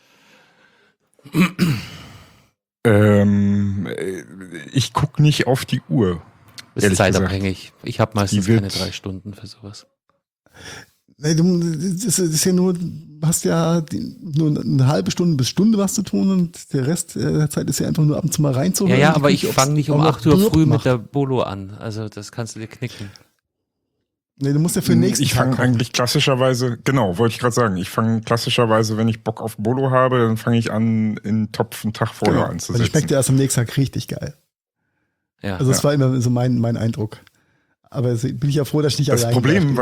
Ich gucke nicht auf die Uhr. Ist zeitabhängig. Ich habe meistens keine 3 Stunden für sowas. Nee, das ist ja nur, du hast ja nur eine halbe Stunde bis Stunde was zu tun und der Rest der Zeit ist ja einfach nur ab und zu mal reinzuhören. Ja, aber ich fange nicht um 8 Uhr früh mit der Bolo an. Also das kannst du dir knicken. Nee, du musst ja für den nächsten Ich fange eigentlich klassischerweise, genau, wollte ich gerade sagen, wenn ich Bock auf Bolo habe, dann fange ich an, in Topf einen Tag vorher anzusetzen. Weil die schmeckt ja erst am nächsten Tag richtig geil. Ja. Also das war immer so mein Eindruck. Aber bin ich ja froh, dass ich nicht Das allein Problem,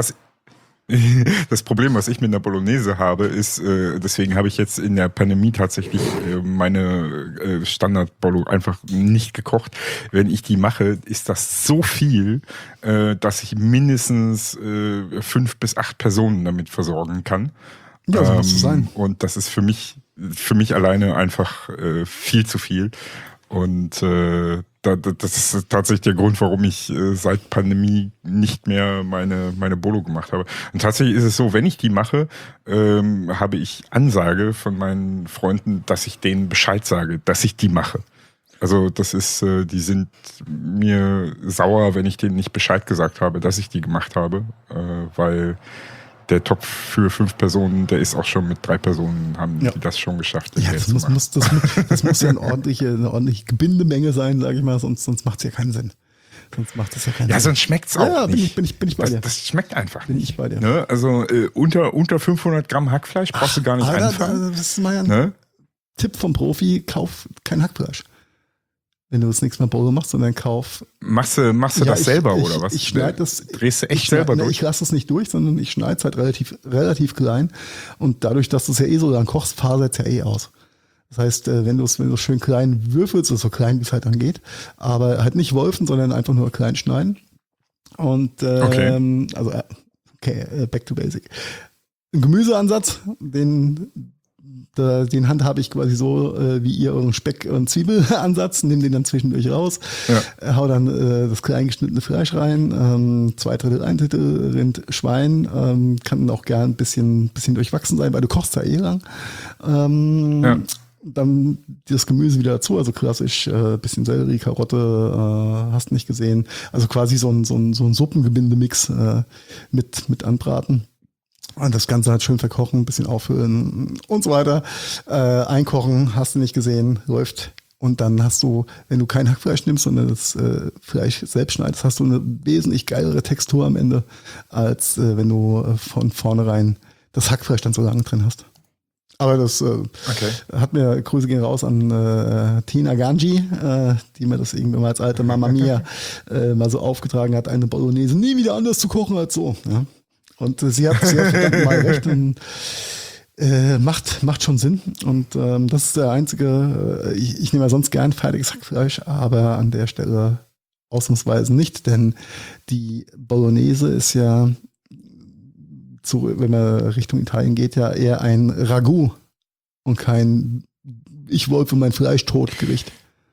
was ich mit einer Bolognese habe, ist, deswegen habe ich jetzt in der Pandemie tatsächlich meine Standard-Bolo einfach nicht gekocht. Wenn ich die mache, ist das so viel, dass ich mindestens 5 bis 8 Personen damit versorgen kann. Ja, so muss es sein. Und das ist für mich alleine einfach viel zu viel. Und das ist tatsächlich der Grund, warum ich seit Pandemie nicht mehr meine Bolo gemacht habe. Und tatsächlich ist es so, wenn ich die mache, habe ich Ansage von meinen Freunden, dass ich denen Bescheid sage, dass ich die mache. Also das ist, die sind mir sauer, wenn ich denen nicht Bescheid gesagt habe, dass ich die gemacht habe, weil der Topf für 5 Personen, der ist auch schon mit 3 Personen, haben die das schon geschafft. Ja, das muss ja eine ordentliche Gebindemenge sein, sage ich mal, sonst macht es ja keinen Sinn. Sonst macht es ja keinen Sinn. Ja, sonst schmeckt es auch nicht. Bin ich bei dir. Das schmeckt einfach bin nicht. Ich bei dir. Ne? Also unter 500 Gramm Hackfleisch brauchst du gar nicht anfangen. Das ist mal ein Tipp vom Profi, kauf kein Hackfleisch. Wenn du das nächste Mal Bolo machst, sondern kauf. Machst du das selber oder was? Ich schneide das. Drehst du echt selber durch? Ich lasse es nicht durch, sondern ich schneide es halt relativ klein. Und dadurch, dass du es ja so lang kochst, fasert es ja aus. Das heißt, wenn du es schön klein würfelst, also so klein wie es halt dann geht, aber halt nicht wolfen, sondern einfach nur klein schneiden. Und back to basic. Ein Gemüseansatz, den handhabe ich quasi so, wie ihr euren Speck- und Zwiebelansatz, nehme den dann zwischendurch raus, hau dann das klein geschnittene Fleisch rein, 2/3, 1/3 Rind, Schwein, kann auch gern ein bisschen durchwachsen sein, weil du kochst ja eh lang. Dann das Gemüse wieder dazu, also klassisch bisschen Sellerie, Karotte, hast nicht gesehen, also quasi so ein Suppengebindemix mit anbraten. Und das Ganze halt schön verkochen, ein bisschen auffüllen und so weiter. Einkochen, hast du nicht gesehen, läuft. Und dann hast du, wenn du kein Hackfleisch nimmst, sondern das Fleisch selbst schneidest, hast du eine wesentlich geilere Textur am Ende, als wenn du von vornherein das Hackfleisch dann so lange drin hast. Aber das hat mir, Grüße gehen raus an Tina Ganji, die mir das irgendwann mal als alte Mama Mia mal so aufgetragen hat, eine Bolognese nie wieder anders zu kochen als so. Ja. Und sie hat verdammt mal recht und macht schon Sinn. Und das ist der einzige, ich nehme ja sonst gern fertiges Hackfleisch, aber an der Stelle ausnahmsweise nicht, denn die Bolognese ist ja, wenn man Richtung Italien geht, ja eher ein Ragout und kein ich wollte mein Fleisch tot Gericht.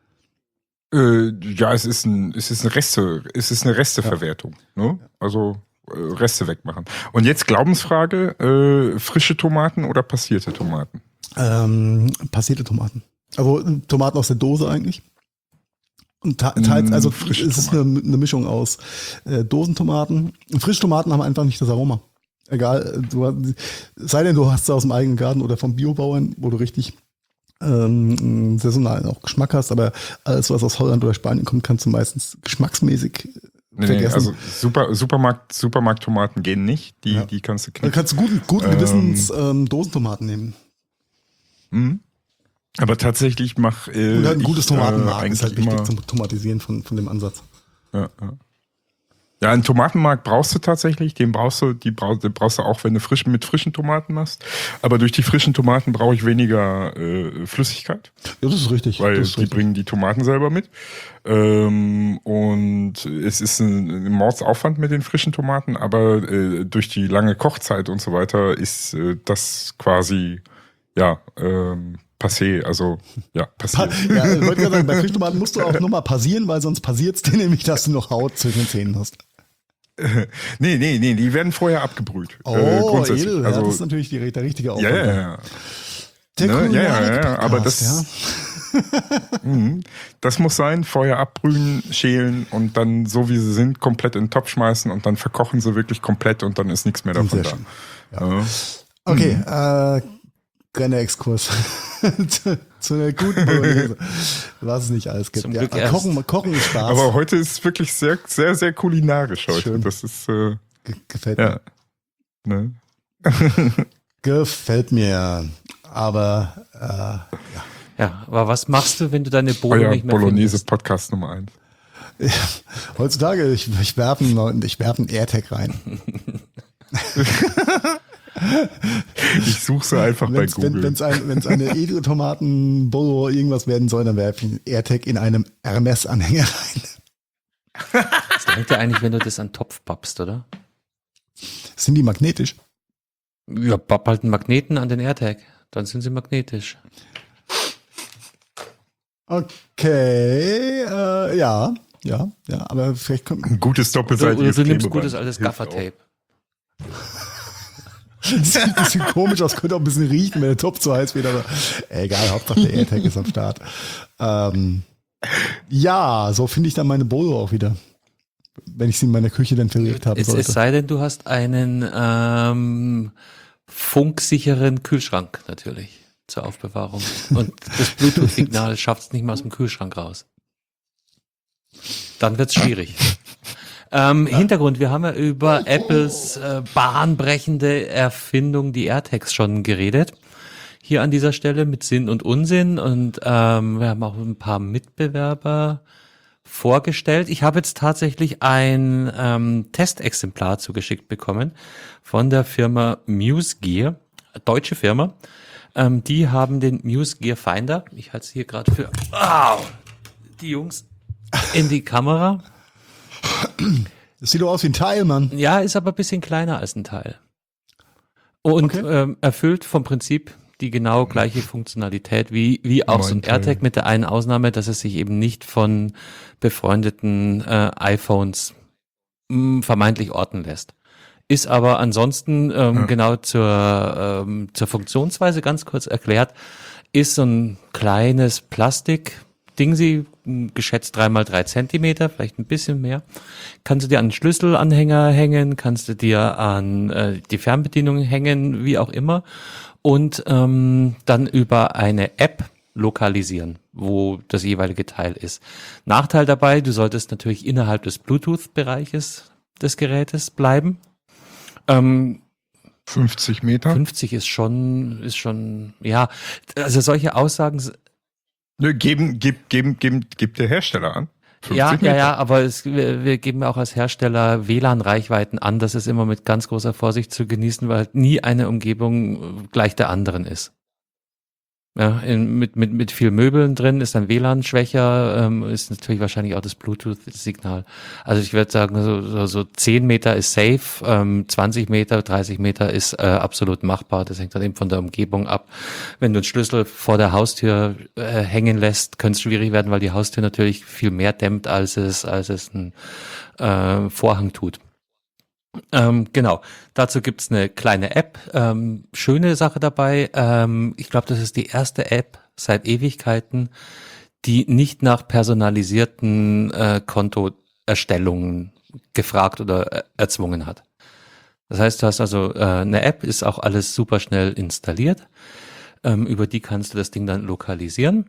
Ja, es ist eine Resteverwertung. Ne? Also Reste wegmachen. Und jetzt Glaubensfrage, frische Tomaten oder passierte Tomaten? Passierte Tomaten. Also Tomaten aus der Dose eigentlich. Und teils, also es ist eine Mischung aus Dosentomaten. Frische Tomaten haben einfach nicht das Aroma. Egal, sei denn du hast sie aus dem eigenen Garten oder vom Biobauern, wo du richtig saisonalen auch Geschmack hast, aber alles, was aus Holland oder Spanien kommt, kannst du meistens geschmacksmäßig vergessen. Also Supermarkttomaten gehen nicht, die kannst du Da knicken. kannst du guten Gewissens Dosentomaten nehmen. Aber tatsächlich Und halt ein gutes Tomatenmark ist halt wichtig immer, zum Tomatisieren von dem Ansatz. Ja, einen Tomatenmark brauchst du tatsächlich, den brauchst du auch, wenn du mit frischen Tomaten machst. Aber durch die frischen Tomaten brauche ich weniger Flüssigkeit. Ja, das ist richtig. Weil das ist die richtig. bringen die Tomaten selber mit. Und es ist ein Mordsaufwand mit den frischen Tomaten, aber durch die lange Kochzeit und so weiter ist das quasi, passé. Also, passé. Ja, ich wollte gerade sagen, bei Frischtomaten musst du auch nochmal passieren, weil sonst passiert es dir nämlich, dass du noch Haut zwischen den Zähnen hast. Nee, die werden vorher abgebrüht. Oh, grundsätzlich. edel. Also, Ja, das ist natürlich der richtige Aufwand. ja. Der Ja, aber Kulinarik-Podcast, das muss sein, vorher abbrühen, schälen und dann so wie sie sind, komplett in den Topf schmeißen und dann verkochen sie wirklich komplett und dann ist nichts mehr davon Sehr da. schön. Ja. Okay, kleiner Exkurs zu einer guten Bolognese, was es nicht alles gibt. Zum Ja, Glück erst. Kochen ist Spaß. Aber heute ist es wirklich sehr, sehr, sehr kulinarisch heute. Schön. Das ist, Gefällt mir. Ne? Gefällt mir. Aber Ja, aber was machst du, wenn du deine Bohnen Euer nicht mehr Bolognese findest? Podcast Nummer 1. heutzutage, ich werfe einen AirTag rein. Ich suche sie einfach bei Google. Wenn es eine edle Tomaten-Bolo irgendwas werden soll, dann werfe ich einen AirTag in einem Hermes-Anhänger rein. Das reicht ja eigentlich, wenn du das an den Topf pappst, oder? Sind die magnetisch? Ja, papp halt einen Magneten an den AirTag. Dann sind sie magnetisch. Okay, ja, aber vielleicht kommt. Ein gutes Oder doppelseitiges du nimmst Klebeband. gutes altes Hilft Gaffertape. Das sieht ein bisschen komisch aus, könnte auch ein bisschen riechen, wenn der Topf zu heiß wird, aber egal, Hauptsache der AirTag ist am Start. Ja, so finde ich dann meine Bolo auch wieder. Wenn ich sie in meiner Küche dann verlegt haben Es sollte. sei denn, du hast einen funksicheren Kühlschrank natürlich zur Aufbewahrung. Und das Bluetooth-Signal schafft es nicht mal aus dem Kühlschrank raus. Dann wird's schwierig. Hintergrund, wir haben ja über Apples bahnbrechende Erfindung, die AirTags, schon geredet. Hier an dieser Stelle mit Sinn und Unsinn. Und wir haben auch ein paar Mitbewerber vorgestellt. Ich habe jetzt tatsächlich ein Testexemplar zugeschickt bekommen von der Firma MuseGear, deutsche Firma. Die haben den MuseGear Finder. Ich halte es hier gerade für die Jungs in die Kamera. Das sieht doch aus wie ein Teil, Mann. Ja, ist aber ein bisschen kleiner als ein Teil. Und erfüllt vom Prinzip die genau gleiche Funktionalität wie auch so ein AirTag, mit der einen Ausnahme, dass es sich eben nicht von befreundeten iPhones vermeintlich orten lässt. Ist aber ansonsten genau zur Funktionsweise ganz kurz erklärt, ist so ein kleines Plastik-Dingsi, geschätzt 3x3 Zentimeter, vielleicht ein bisschen mehr. Kannst du dir an den Schlüsselanhänger hängen, kannst du dir an die Fernbedienung hängen, wie auch immer. Und dann über eine App lokalisieren, wo das jeweilige Teil ist. Nachteil dabei, du solltest natürlich innerhalb des Bluetooth-Bereiches des Gerätes bleiben. 50 Meter? 50 ist schon, ja, also solche Aussagen. Nö, gibt der Hersteller an. 50 Ja, Meter. aber wir geben auch als Hersteller WLAN-Reichweiten an. Das ist immer mit ganz großer Vorsicht zu genießen, weil nie eine Umgebung gleich der anderen ist. Ja, mit viel Möbeln drin ist dann WLAN schwächer, ist natürlich wahrscheinlich auch das Bluetooth-Signal. Also ich würde sagen, so 10 Meter ist safe, 20 Meter, 30 Meter ist absolut machbar. Das hängt dann eben von der Umgebung ab. Wenn du einen Schlüssel vor der Haustür hängen lässt, könnte es schwierig werden, weil die Haustür natürlich viel mehr dämmt, als es ein Vorhang tut. Genau, dazu gibt's eine kleine App. Schöne Sache dabei, ich glaube, das ist die erste App seit Ewigkeiten, die nicht nach personalisierten Kontoerstellungen gefragt oder erzwungen hat. Das heißt, du hast also eine App, ist auch alles super schnell installiert. über die kannst du das Ding dann lokalisieren.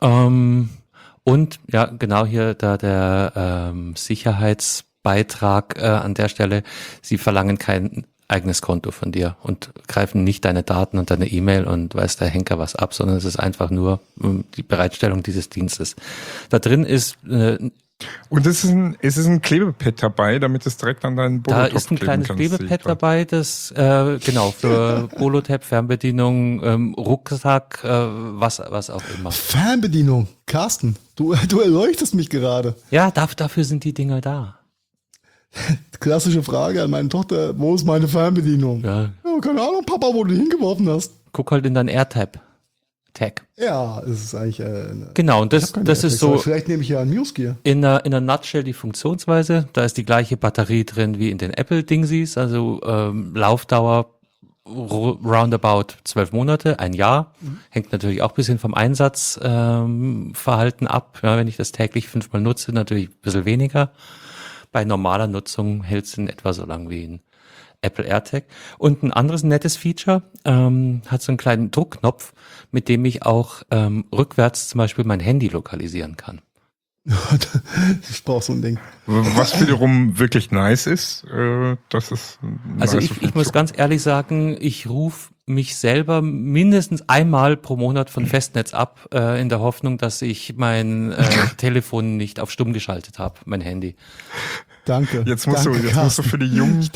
Und ja, genau hier da der Sicherheitsbeitrag an der Stelle, sie verlangen kein eigenes Konto von dir und greifen nicht deine Daten und deine E-Mail und weiß der Henker was ab, sondern es ist einfach nur die Bereitstellung dieses Dienstes. Da drin ist und es ist ein Klebepad dabei, damit es direkt an deinen Bolotop da ist ein kleines Klebepad dabei, das genau für Bolotap, Fernbedienung, Rucksack, was auch immer. Fernbedienung, Carsten, du erleuchtest mich gerade. Ja, dafür sind die Dinger da. Klassische Frage an meine Tochter, wo ist meine Fernbedienung? Ja. Ja, keine Ahnung, Papa, wo du die hingeworfen hast. Guck halt in dein AirTag. Ja, es ist eigentlich genau, und das ist so. Vielleicht nehme ich ja ein MuseGear. In einer Nutshell die Funktionsweise. Da ist die gleiche Batterie drin wie in den Apple-Dingsies. Also Laufdauer roundabout 12 Monate, ein Jahr. Hängt natürlich auch ein bisschen vom Einsatzverhalten ab. Ja, wenn ich das täglich 5-mal nutze, natürlich ein bisschen weniger. Bei normaler Nutzung hält es in etwa so lang wie ein Apple AirTag. Und ein anderes nettes Feature hat so einen kleinen Druckknopf, mit dem ich auch rückwärts zum Beispiel mein Handy lokalisieren kann. Ich brauche so ein Ding. Was wiederum wirklich nice ist, das ist also ich muss ganz ehrlich sagen, ich rufe mich selber mindestens einmal pro Monat von Festnetz ab, in der Hoffnung, dass ich mein Telefon nicht auf stumm geschaltet habe, mein Handy. Danke. Jetzt musst du für die jungen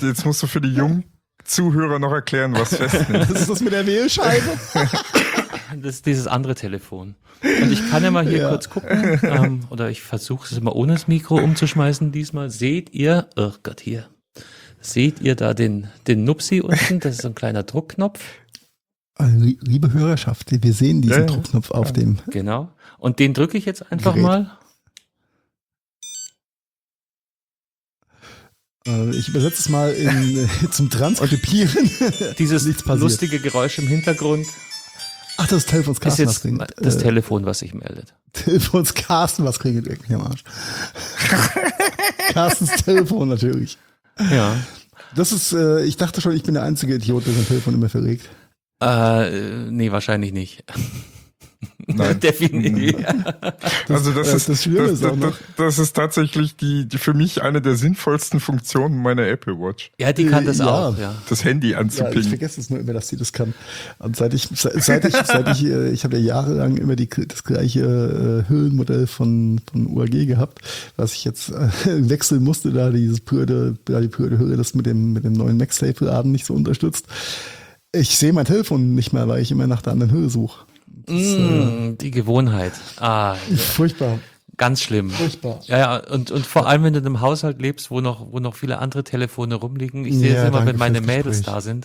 Zuhörer noch erklären, was Festnetz ist. Das ist das mit der Wählscheibe. Das ist dieses andere Telefon. Und ich kann ja mal hier kurz gucken, oder ich versuche es mal ohne das Mikro umzuschmeißen diesmal. Seht ihr, oh Gott, hier. Seht ihr da den Nupsi unten? Das ist so ein kleiner Druckknopf. Liebe Hörerschaft, wir sehen diesen Druckknopf auf dem. Genau. Und den drücke ich jetzt einfach Gerät. mal. Ich übersetze es mal zum Transkribieren. Dieses lustige Geräusch im Hintergrund Ach, das ist Telefons ist Carsten, jetzt das Telefon, was sich meldet. Telefons Carsten, was kriege ich wirklich am Arsch? Carstens Telefon natürlich. Ja. Das ist, ich dachte schon, ich bin der einzige Idiot, der sein Telefon immer verlegt. Nee, wahrscheinlich nicht. Nein. Definitiv. Also das ist tatsächlich die für mich eine der sinnvollsten Funktionen meiner Apple Watch. Ja, die kann das auch, ja. Das Handy anzupingen. Ich vergesse es nur immer, dass sie das kann. Und seit ich habe ja jahrelang immer das gleiche Hüllenmodell von UAG gehabt, was ich jetzt wechseln musste, da die blöde Hülle das mit dem neuen MagSafe-Laden nicht so unterstützt. Ich sehe mein Telefon nicht mehr, weil ich immer nach der anderen Hülle suche. Die Gewohnheit. Furchtbar. Ganz schlimm. Furchtbar. Ja, und vor allem, wenn du in einem Haushalt lebst, wo noch viele andere Telefone rumliegen. Ich sehe es immer, wenn meine Mädels da sind.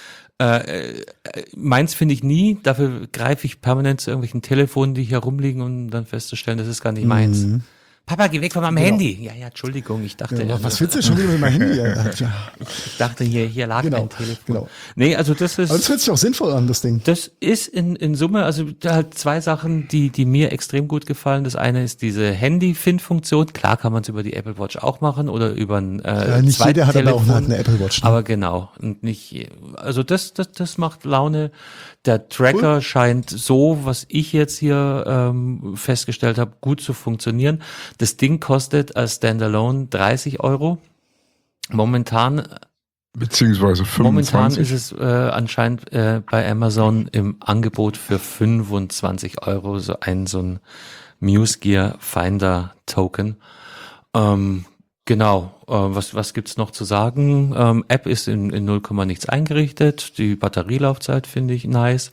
Meins finde ich nie, dafür greife ich permanent zu irgendwelchen Telefonen, die hier rumliegen, um dann festzustellen, das ist gar nicht meins. Papa, geh weg von meinem Handy. Ja, Entschuldigung, ich dachte. Ja, was willst du schon wieder mit meinem Handy? Ich dachte, hier lag ein Telefon. Genau. Nee, also das ist. Aber das hört sich auch sinnvoll an, das Ding. Das ist in Summe, also halt zwei Sachen, die mir extrem gut gefallen. Das eine ist diese Handy-Find-Funktion. Klar kann man es über die Apple Watch auch machen oder über ein nicht jeder hat aber auch eine Apple Watch. Ne? Aber genau. Und nicht, also das macht Laune. Der Tracker scheint so, was ich jetzt hier festgestellt habe, gut zu funktionieren. Das Ding kostet als Standalone 30 €. Momentan beziehungsweise 25. Momentan ist es anscheinend bei Amazon im Angebot für 25 €, so ein MuseGear Finder Token. Genau, was gibt's noch zu sagen? App ist in 0, nichts eingerichtet. Die Batterielaufzeit finde ich nice.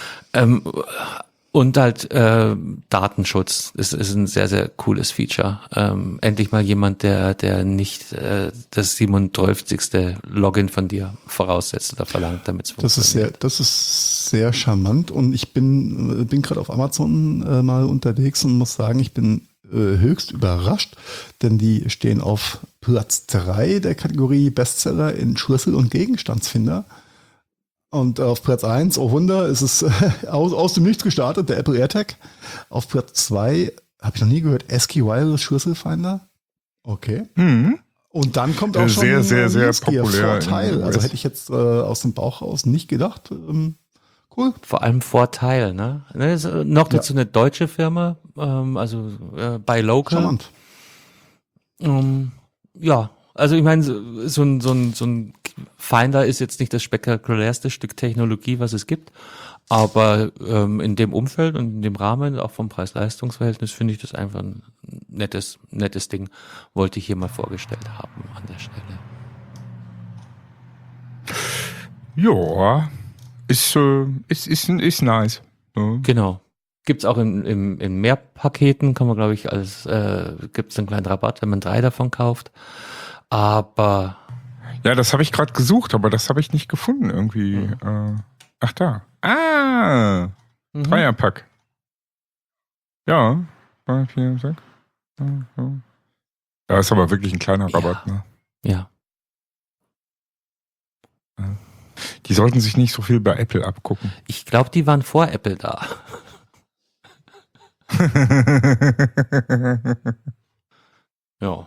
Und halt Datenschutz. Das ist ein sehr, sehr cooles Feature. Endlich mal jemand, der nicht das 37. Login von dir voraussetzt oder verlangt, damit es funktioniert. Das ist sehr charmant und ich bin gerade auf Amazon mal unterwegs und muss sagen, ich bin höchst überrascht, denn die stehen auf Platz 3 der Kategorie Bestseller in Schlüssel- und Gegenstandsfinder. Und auf Platz 1, oh Wunder, ist es aus dem Nichts gestartet, der Apple AirTag. Auf Platz 2, habe ich noch nie gehört, ASCII Wireless Schlüsselfinder. Okay. Und dann kommt auch schon sehr populär Vorteil. Also hätte ich jetzt aus dem Bauch raus nicht gedacht. Cool. Vor allem Vorteil, ne? Ist noch dazu eine deutsche Firma, Buy Local. Charmant. Ja, also ich meine, so ein Finder ist jetzt nicht das spektakulärste Stück Technologie, was es gibt, aber in dem Umfeld und in dem Rahmen, auch vom Preis-Leistungs-Verhältnis, finde ich das einfach ein nettes Ding. Wollte ich hier mal vorgestellt haben an der Stelle. Ja, ist nice. Ja. Genau. Gibt's auch in mehr Paketen, kann man glaube ich gibt's einen kleinen Rabatt, wenn man 3 davon kauft. Aber Ja, das habe ich gerade gesucht, aber das habe ich nicht gefunden irgendwie. Ach da. Dreierpack. Ja. 3, 4, 6. Da ist aber wirklich ein kleiner Rabatt, ne? ja. Die sollten sich nicht so viel bei Apple abgucken. Ich glaube, die waren vor Apple da. Ja.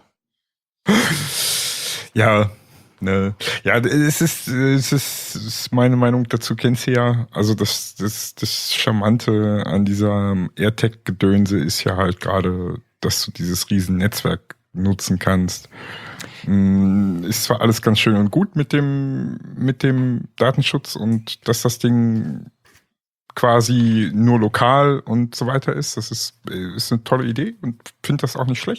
Ja, ne. Ja, es ist meine Meinung dazu, kennst du ja. Also das Charmante an dieser AirTag-Gedönse ist ja halt gerade, dass du dieses riesen Netzwerk nutzen kannst. Ist zwar alles ganz schön und gut mit dem Datenschutz und dass das Ding quasi nur lokal und so weiter ist. Das ist eine tolle Idee und finde das auch nicht schlecht.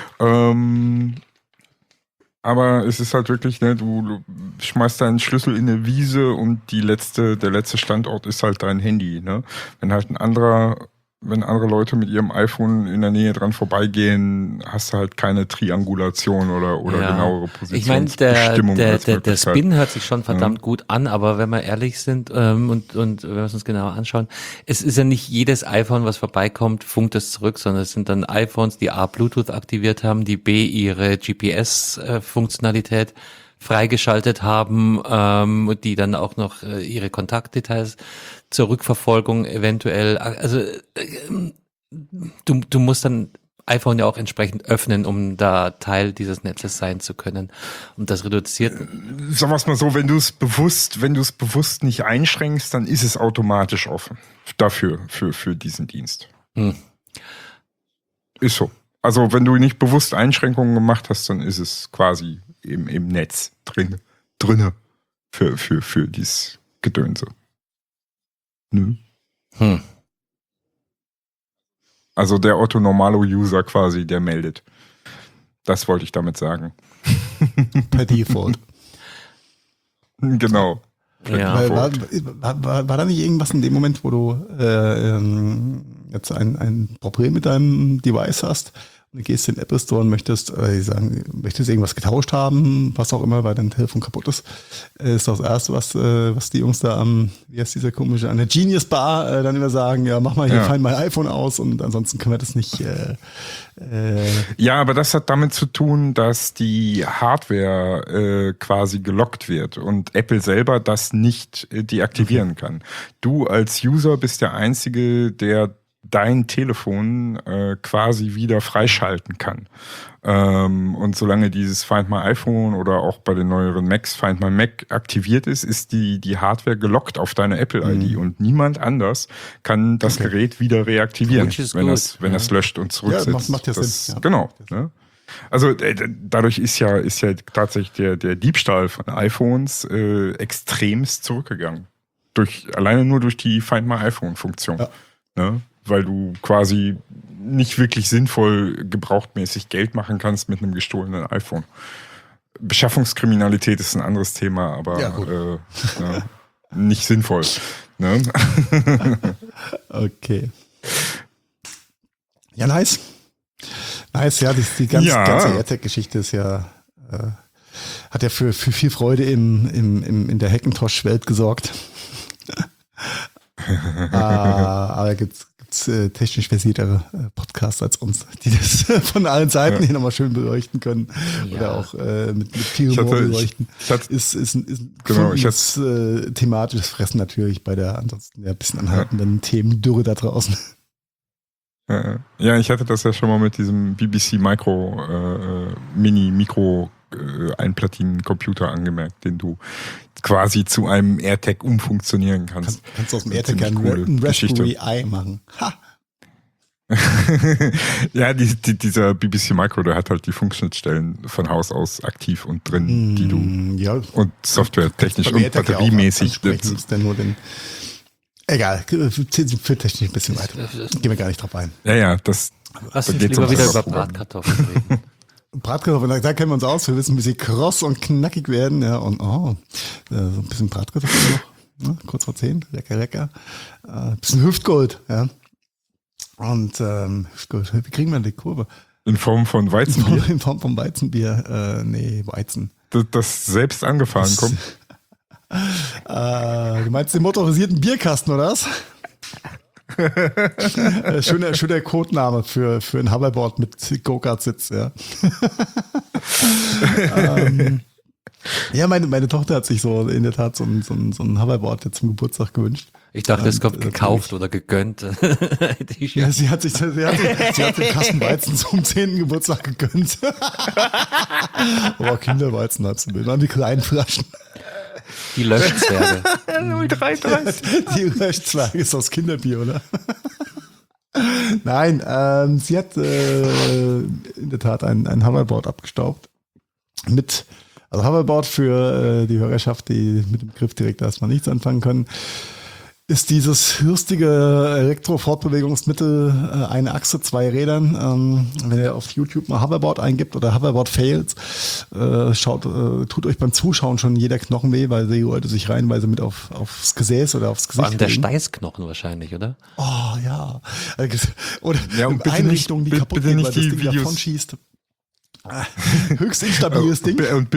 Aber es ist halt wirklich, ne, du schmeißt deinen Schlüssel in eine Wiese und der letzte Standort ist halt dein Handy, ne? Wenn andere Leute mit ihrem iPhone in der Nähe dran vorbeigehen, hast du halt keine Triangulation oder genauere Positionsbestimmung. Ich meine, der Spin hört sich schon verdammt gut an, aber wenn wir ehrlich sind und wenn wir es uns genauer anschauen, es ist ja nicht jedes iPhone, was vorbeikommt, funkt es zurück, sondern es sind dann iPhones, die A, Bluetooth aktiviert haben, die B, ihre GPS-Funktionalität freigeschaltet haben, die dann auch noch ihre Kontaktdetails zur Rückverfolgung eventuell, also du musst dann iPhone ja auch entsprechend öffnen, um da Teil dieses Netzes sein zu können. Und das reduziert. Sagen wir es mal so, wenn du es bewusst nicht einschränkst, dann ist es automatisch offen dafür, für diesen Dienst. Ist so. Also wenn du nicht bewusst Einschränkungen gemacht hast, dann ist es quasi im Netz drinne für dieses Gedönse. Nö. Also der Otto-Normalo-User quasi, der meldet. Das wollte ich damit sagen. Per Default. Genau. Ja. War da nicht irgendwas in dem Moment, wo du jetzt ein Problem mit deinem Device hast und du gehst in den Apple Store und möchtest irgendwas getauscht haben, was auch immer, weil dein Telefon kaputt ist, ist das Erste, was die Jungs da wie heißt dieser komische, an der Genius Bar dann immer sagen, ja, mach mal hier, find mein iPhone aus und ansonsten können wir das nicht. Ja, aber das hat damit zu tun, dass die Hardware quasi gelockt wird und Apple selber das nicht deaktivieren kann. Du als User bist der Einzige, der dein Telefon quasi wieder freischalten kann. Und solange dieses Find My iPhone oder auch bei den neueren Macs Find My Mac aktiviert ist, ist die Hardware gelockt auf deine Apple-ID und niemand anders kann das Gerät wieder reaktivieren, wenn das löscht und zurücksetzt. Ja, macht ja Sinn. Ja. Genau. Ne? Also dadurch ist ja tatsächlich der Diebstahl von iPhones extremst zurückgegangen. Alleine nur durch die Find My iPhone-Funktion. Ja. Ne? Weil du quasi nicht wirklich sinnvoll gebrauchtmäßig Geld machen kannst mit einem gestohlenen iPhone. Beschaffungskriminalität ist ein anderes Thema, aber nicht sinnvoll. Ne? Okay. Ja, nice. Nice, ja, die ganze AirTag-Geschichte ist ja, hat ja für viel Freude in der Hackintosh-Welt gesorgt. Aber gibt's technisch versiertere Podcasts als uns, die das von allen Seiten hier nochmal schön beleuchten können oder auch mit viel Humor beleuchten. Ist thematisches Fressen natürlich bei der ansonsten ein bisschen anhaltenden Themendürre da draußen. Ja, ich hatte das ja schon mal mit diesem BBC Micro Einplatinencomputer angemerkt, den du quasi zu einem AirTag umfunktionieren kannst. Kannst du aus dem AirTag einen Raspberry Pi machen. Ha! Ja, dieser BBC Micro, der hat halt die Funkschnittstellen von Haus aus aktiv und drin, die du und softwaretechnisch und batteriemäßig denn nur den egal, für technisch ein bisschen weiter. Gehen wir gar nicht drauf ein. Ja, das lass uns lieber wieder über Bratkartoffeln reden. Bratkartoffeln, da kennen wir uns aus. Wir wissen, wie sie kross und knackig werden. Ja, und so ein bisschen Bratkartoffeln noch. Ne, kurz vor 10. Lecker. Bisschen Hüftgold. Ja. Und Hüftgold, wie kriegen wir die Kurve? In Form von Weizenbier? In Form von Weizenbier. Nee, Weizen. Das selbst angefahren kommt? Du meinst den motorisierten Bierkasten, oder was? Schöner Codename für ein Hoverboard mit Go-Kart-Sitz, ja. Ja, meine Tochter hat sich so in der Tat so ein Hoverboard jetzt zum Geburtstag gewünscht. Ich dachte, es kommt gekauft oder gegönnt. Ja, sie hat den Kasten Weizen zum 10. Geburtstag gegönnt. Aber Kinderweizen hat sie mit, waren die kleinen Flaschen. Die Löschzwerge. Die Löschzwerge ist aus Kinderbier, oder? Nein, sie hat in der Tat ein Hoverboard abgestaubt. Also Hoverboard für die Hörerschaft, die mit dem Begriff direkt erstmal nichts anfangen können, ist dieses hürstige Elektro-Fortbewegungsmittel, eine Achse, 2 Rädern. Wenn ihr auf YouTube mal Hoverboard eingibt oder Hoverboard Fails, tut euch beim Zuschauen schon jeder Knochen weh, weil die Leute sich reihenweise mit aufs Gesäß oder aufs Gesicht Vor allem der Steißknochen wahrscheinlich, oder? Oh ja. Oder und in Einrichtungen, die kaputt gehen, weil das Ding davon schießt. Höchst instabiles Ding. Und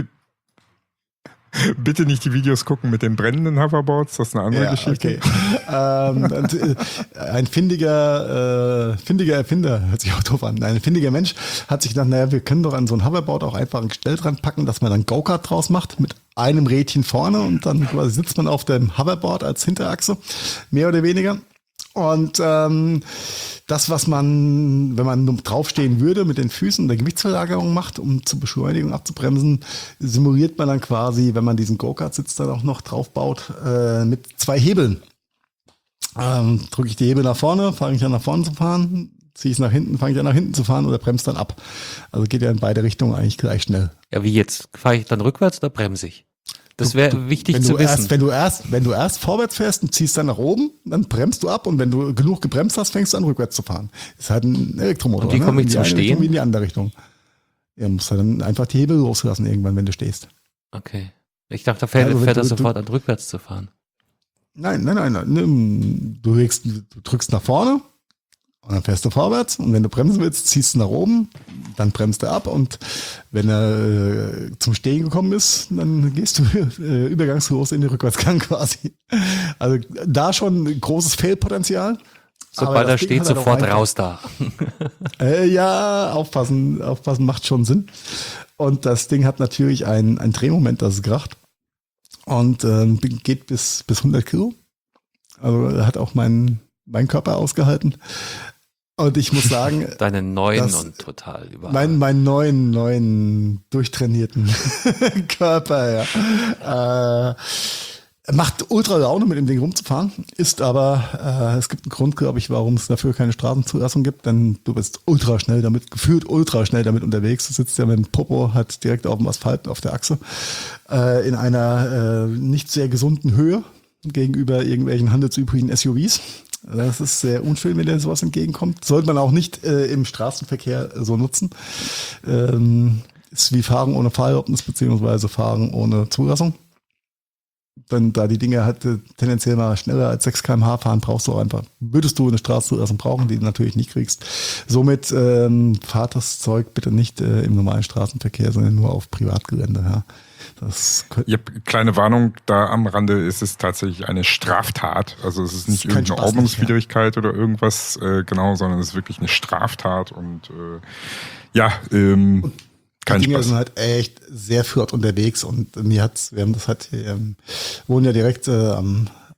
bitte nicht die Videos gucken mit den brennenden Hoverboards, das ist eine andere Geschichte. Okay. Ein findiger Erfinder, hört sich auch doof an, ein findiger Mensch hat sich gedacht, naja, wir können doch an so ein Hoverboard auch einfach ein Gestell dran packen, dass man dann Go-Kart draus macht mit einem Rädchen vorne und dann quasi sitzt man auf dem Hoverboard als Hinterachse, mehr oder weniger. Und das, was man, wenn man draufstehen würde, mit den Füßen der Gewichtsverlagerung macht, um zur Beschleunigung abzubremsen, simuliert man dann quasi, wenn man diesen Go-Kart-Sitz dann auch noch drauf baut, mit 2 Hebeln. Drücke ich die Hebel nach vorne, fange ich an nach vorne zu fahren, ziehe ich es nach hinten, fange ich an nach hinten zu fahren oder bremse dann ab. Also geht ja in beide Richtungen eigentlich gleich schnell. Ja, wie jetzt? Fahre ich dann rückwärts oder bremse ich? Das wäre wichtig zu wissen. Wenn du erst vorwärts fährst und ziehst dann nach oben, dann bremst du ab und wenn du genug gebremst hast, fängst du an rückwärts zu fahren. Das ist halt ein Elektromotor. Und wie komme ich zum Stehen? Richtung wie in die andere Richtung. Ja, musst du dann einfach die Hebel loslassen irgendwann, wenn du stehst. Okay. Ich dachte, da fährt er sofort an, rückwärts zu fahren. Nein. Du drückst nach vorne und dann fährst du vorwärts und wenn du bremsen willst, ziehst du nach oben, dann bremst du ab und wenn er zum Stehen gekommen ist, dann gehst du übergangslos in den Rückwärtsgang quasi. Also da schon großes Fail-Potenzial. Sobald er steht, sofort raus da. Ja, aufpassen macht schon Sinn. Und das Ding hat natürlich ein Drehmoment, das es kracht. Und geht bis 100 Kilo. Also hat auch mein Körper ausgehalten. Und ich muss sagen, deinen neuen und total überall. Meinen neuen durchtrainierten Körper, ja. Macht ultra Laune, mit dem Ding rumzufahren, ist aber, es gibt einen Grund, glaube ich, warum es dafür keine Straßenzulassung gibt, denn du bist gefühlt ultra schnell damit unterwegs. Du sitzt ja mit dem Popo halt direkt auf dem Asphalt, auf der Achse, in einer nicht sehr gesunden Höhe gegenüber irgendwelchen handelsübrigen SUVs. Das ist sehr unschön, wenn dir sowas entgegenkommt. Sollte man auch nicht im Straßenverkehr so nutzen. Ist wie Fahren ohne Fahrerlaubnis beziehungsweise Fahren ohne Zulassung. Denn da die Dinge halt tendenziell mal schneller als 6 km/h fahren, würdest du eine Straßenzulassung brauchen, die du natürlich nicht kriegst. Somit fahrt das Zeug bitte nicht im normalen Straßenverkehr, sondern nur auf Privatgelände. Ja. Kleine Warnung, da am Rande ist es tatsächlich eine Straftat. Also es ist nicht irgendeine Ordnungswidrigkeit oder irgendwas, sondern es ist wirklich eine Straftat und kein die Dinge Spaß. sind halt echt sehr flott unterwegs und wir wohnen ja direkt am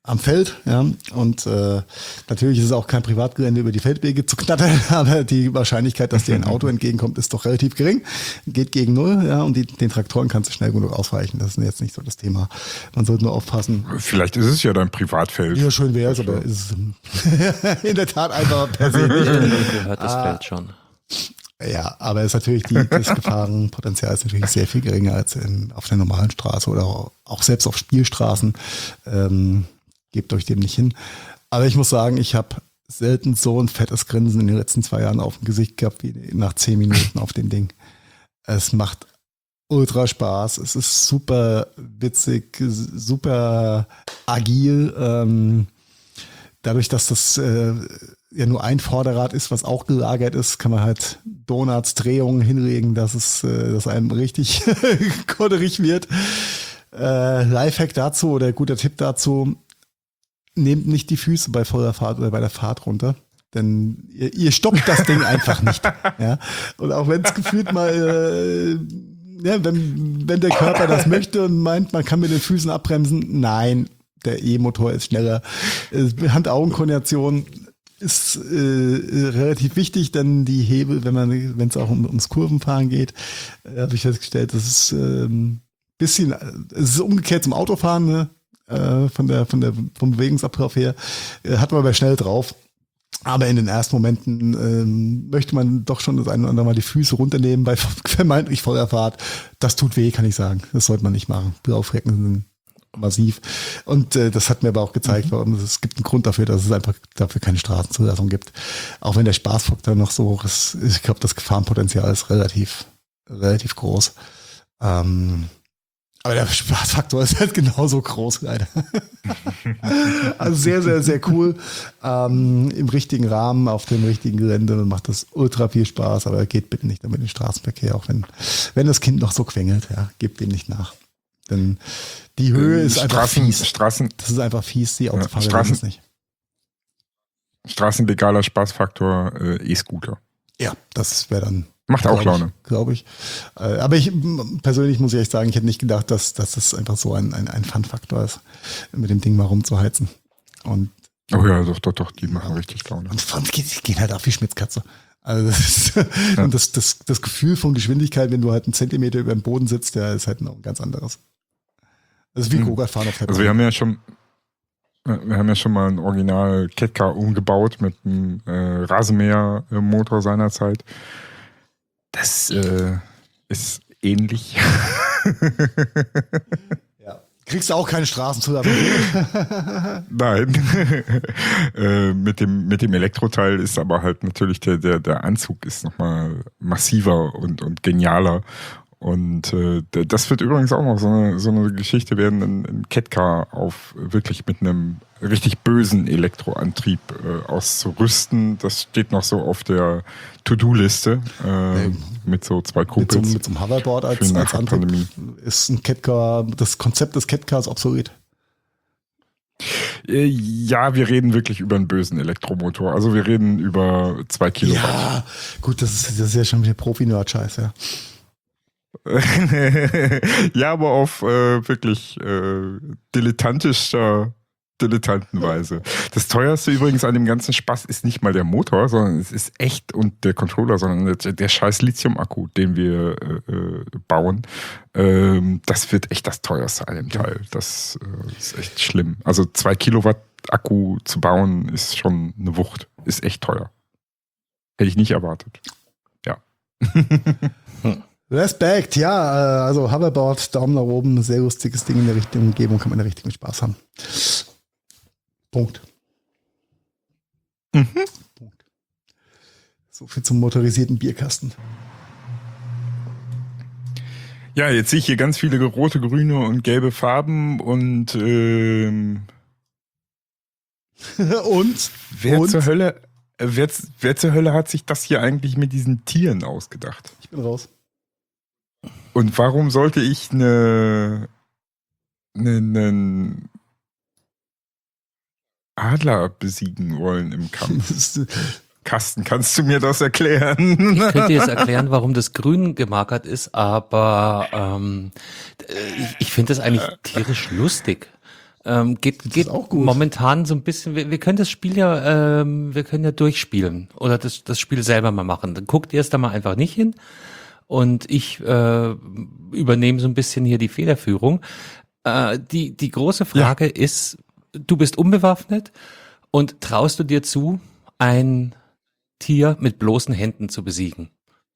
am Feld, ja, und natürlich ist es auch kein Privatgelände, über die Feldwege zu knattern, aber die Wahrscheinlichkeit, dass dir ein Auto entgegenkommt, ist doch relativ gering, geht gegen null, ja, und den Traktoren kannst du schnell genug ausweichen, das ist jetzt nicht so das Thema, man sollte nur aufpassen. Vielleicht ist es ja dein Privatfeld. Ja, schön wäre es, aber ist es in der Tat einfach per se nicht. Gehört das Feld schon. Ja, aber es ist natürlich das Gefahrenpotenzial ist natürlich sehr viel geringer als auf der normalen Straße oder auch selbst auf Spielstraßen. Gebt euch dem nicht hin. Aber ich muss sagen, ich habe selten so ein fettes Grinsen in den letzten 2 Jahren auf dem Gesicht gehabt, wie nach 10 Minuten auf dem Ding. Es macht ultra Spaß. Es ist super witzig, super agil. Dadurch, dass das ja nur ein Vorderrad ist, was auch gelagert ist, kann man halt Donuts, Drehungen hinlegen, dass einem richtig kodderig wird. Lifehack dazu oder guter Tipp dazu: Nehmt nicht die Füße bei voller Fahrt oder bei der Fahrt runter, denn ihr stoppt das Ding einfach nicht. Ja? Und auch wenn es gefühlt mal, wenn der Körper das möchte und meint, man kann mit den Füßen abbremsen, nein, der E-Motor ist schneller. Hand-Augen-Koordination ist relativ wichtig, denn die Hebel, wenn es auch ums Kurvenfahren geht, habe ich festgestellt, das ist bisschen, es ist umgekehrt zum Autofahren, ne? Vom Bewegungsablauf her, hat man aber schnell drauf. Aber in den ersten Momenten möchte man doch schon das eine oder andere Mal die Füße runternehmen bei vermeintlich voller Fahrt. Das tut weh, kann ich sagen. Das sollte man nicht machen. Blauflecken sind massiv. Und das hat mir aber auch gezeigt, warum es gibt einen Grund dafür, dass es einfach dafür keine Straßenzulassung gibt. Auch wenn der Spaßfaktor noch so hoch ist. Ich glaube, das Gefahrenpotenzial ist relativ groß. Aber der Spaßfaktor ist halt genauso groß, leider. Also sehr, sehr, sehr cool. Im richtigen Rahmen, auf dem richtigen Gelände, macht das ultra viel Spaß, aber geht bitte nicht damit in den Straßenverkehr, auch wenn das Kind noch so quengelt, ja, gebt dem nicht nach. Denn die Höhe ist einfach fies. Das ist einfach fies, die Autofahrer wissen es nicht. Straßenlegaler Spaßfaktor, E-Scooter. Ja, das wäre dann. Macht auch Laune. Glaube ich. Aber ich persönlich muss ich echt sagen, ich hätte nicht gedacht, dass das einfach so ein Fun-Faktor ist, mit dem Ding mal rumzuheizen. Und oh ja, doch, die machen richtig Laune. Und vor allem gehen halt auf wie Schmitzkatze. Also und das Gefühl von Geschwindigkeit, wenn du halt einen Zentimeter über dem Boden sitzt, der ist halt noch ein ganz anderes. Das ist wie Go-Kart-Fahren auf der Bahn. Also wir haben ja schon mal ein Original Catcar umgebaut mit einem Rasenmähermotor seinerzeit. Das ist ähnlich. Ja. Kriegst du auch keine Straßenzulassung? Nein. Mit dem Elektroteil ist aber halt natürlich der Anzug ist nochmal massiver und genialer. Und das wird übrigens auch noch so eine Geschichte werden, ein Catcar wirklich mit einem richtig bösen Elektroantrieb auszurüsten. Das steht noch so auf der To-Do-Liste mit so 2 Kumpels. Mit so einem Hoverboard als Antrieb ist ein Catcar, das Konzept des Catcars obsolet. Ja, wir reden wirklich über einen bösen Elektromotor. Also wir reden über 2 Kilowatt. Ja, gut, das ist ja schon wieder Profi-Nerd-Scheiß, ja. Ja, aber auf wirklich Dilettantenweise. Das teuerste übrigens an dem ganzen Spaß ist nicht mal der Motor, sondern es ist echt und der Controller, sondern der scheiß Lithium-Akku, den wir bauen. Das wird echt das teuerste an dem Teil. Das ist echt schlimm. Also 2 Kilowatt Akku zu bauen ist schon eine Wucht. Ist echt teuer. Hätte ich nicht erwartet. Ja. Respekt, ja, also Hoverboard, Daumen nach oben, sehr lustiges Ding in der richtigen Umgebung, kann man den richtigen Spaß haben. Punkt. Punkt. So viel zum motorisierten Bierkasten. Ja, jetzt sehe ich hier ganz viele rote, grüne und gelbe Farben und wer zur Hölle hat sich das hier eigentlich mit diesen Tieren ausgedacht? Ich bin raus. Und warum sollte ich einen Adler besiegen wollen im Kampf? Carsten, kannst du mir das erklären? Ich könnte jetzt erklären, warum das grün gemarkert ist, aber ich finde das eigentlich tierisch lustig. Geht auch gut. momentan so ein bisschen, wir können das Spiel ja, wir können ja durchspielen oder das Spiel selber mal machen. Dann guckt ihr es da mal einfach nicht hin und ich übernehme so ein bisschen hier die Federführung. Die große Frage ist, du bist unbewaffnet und traust du dir zu, ein Tier mit bloßen Händen zu besiegen?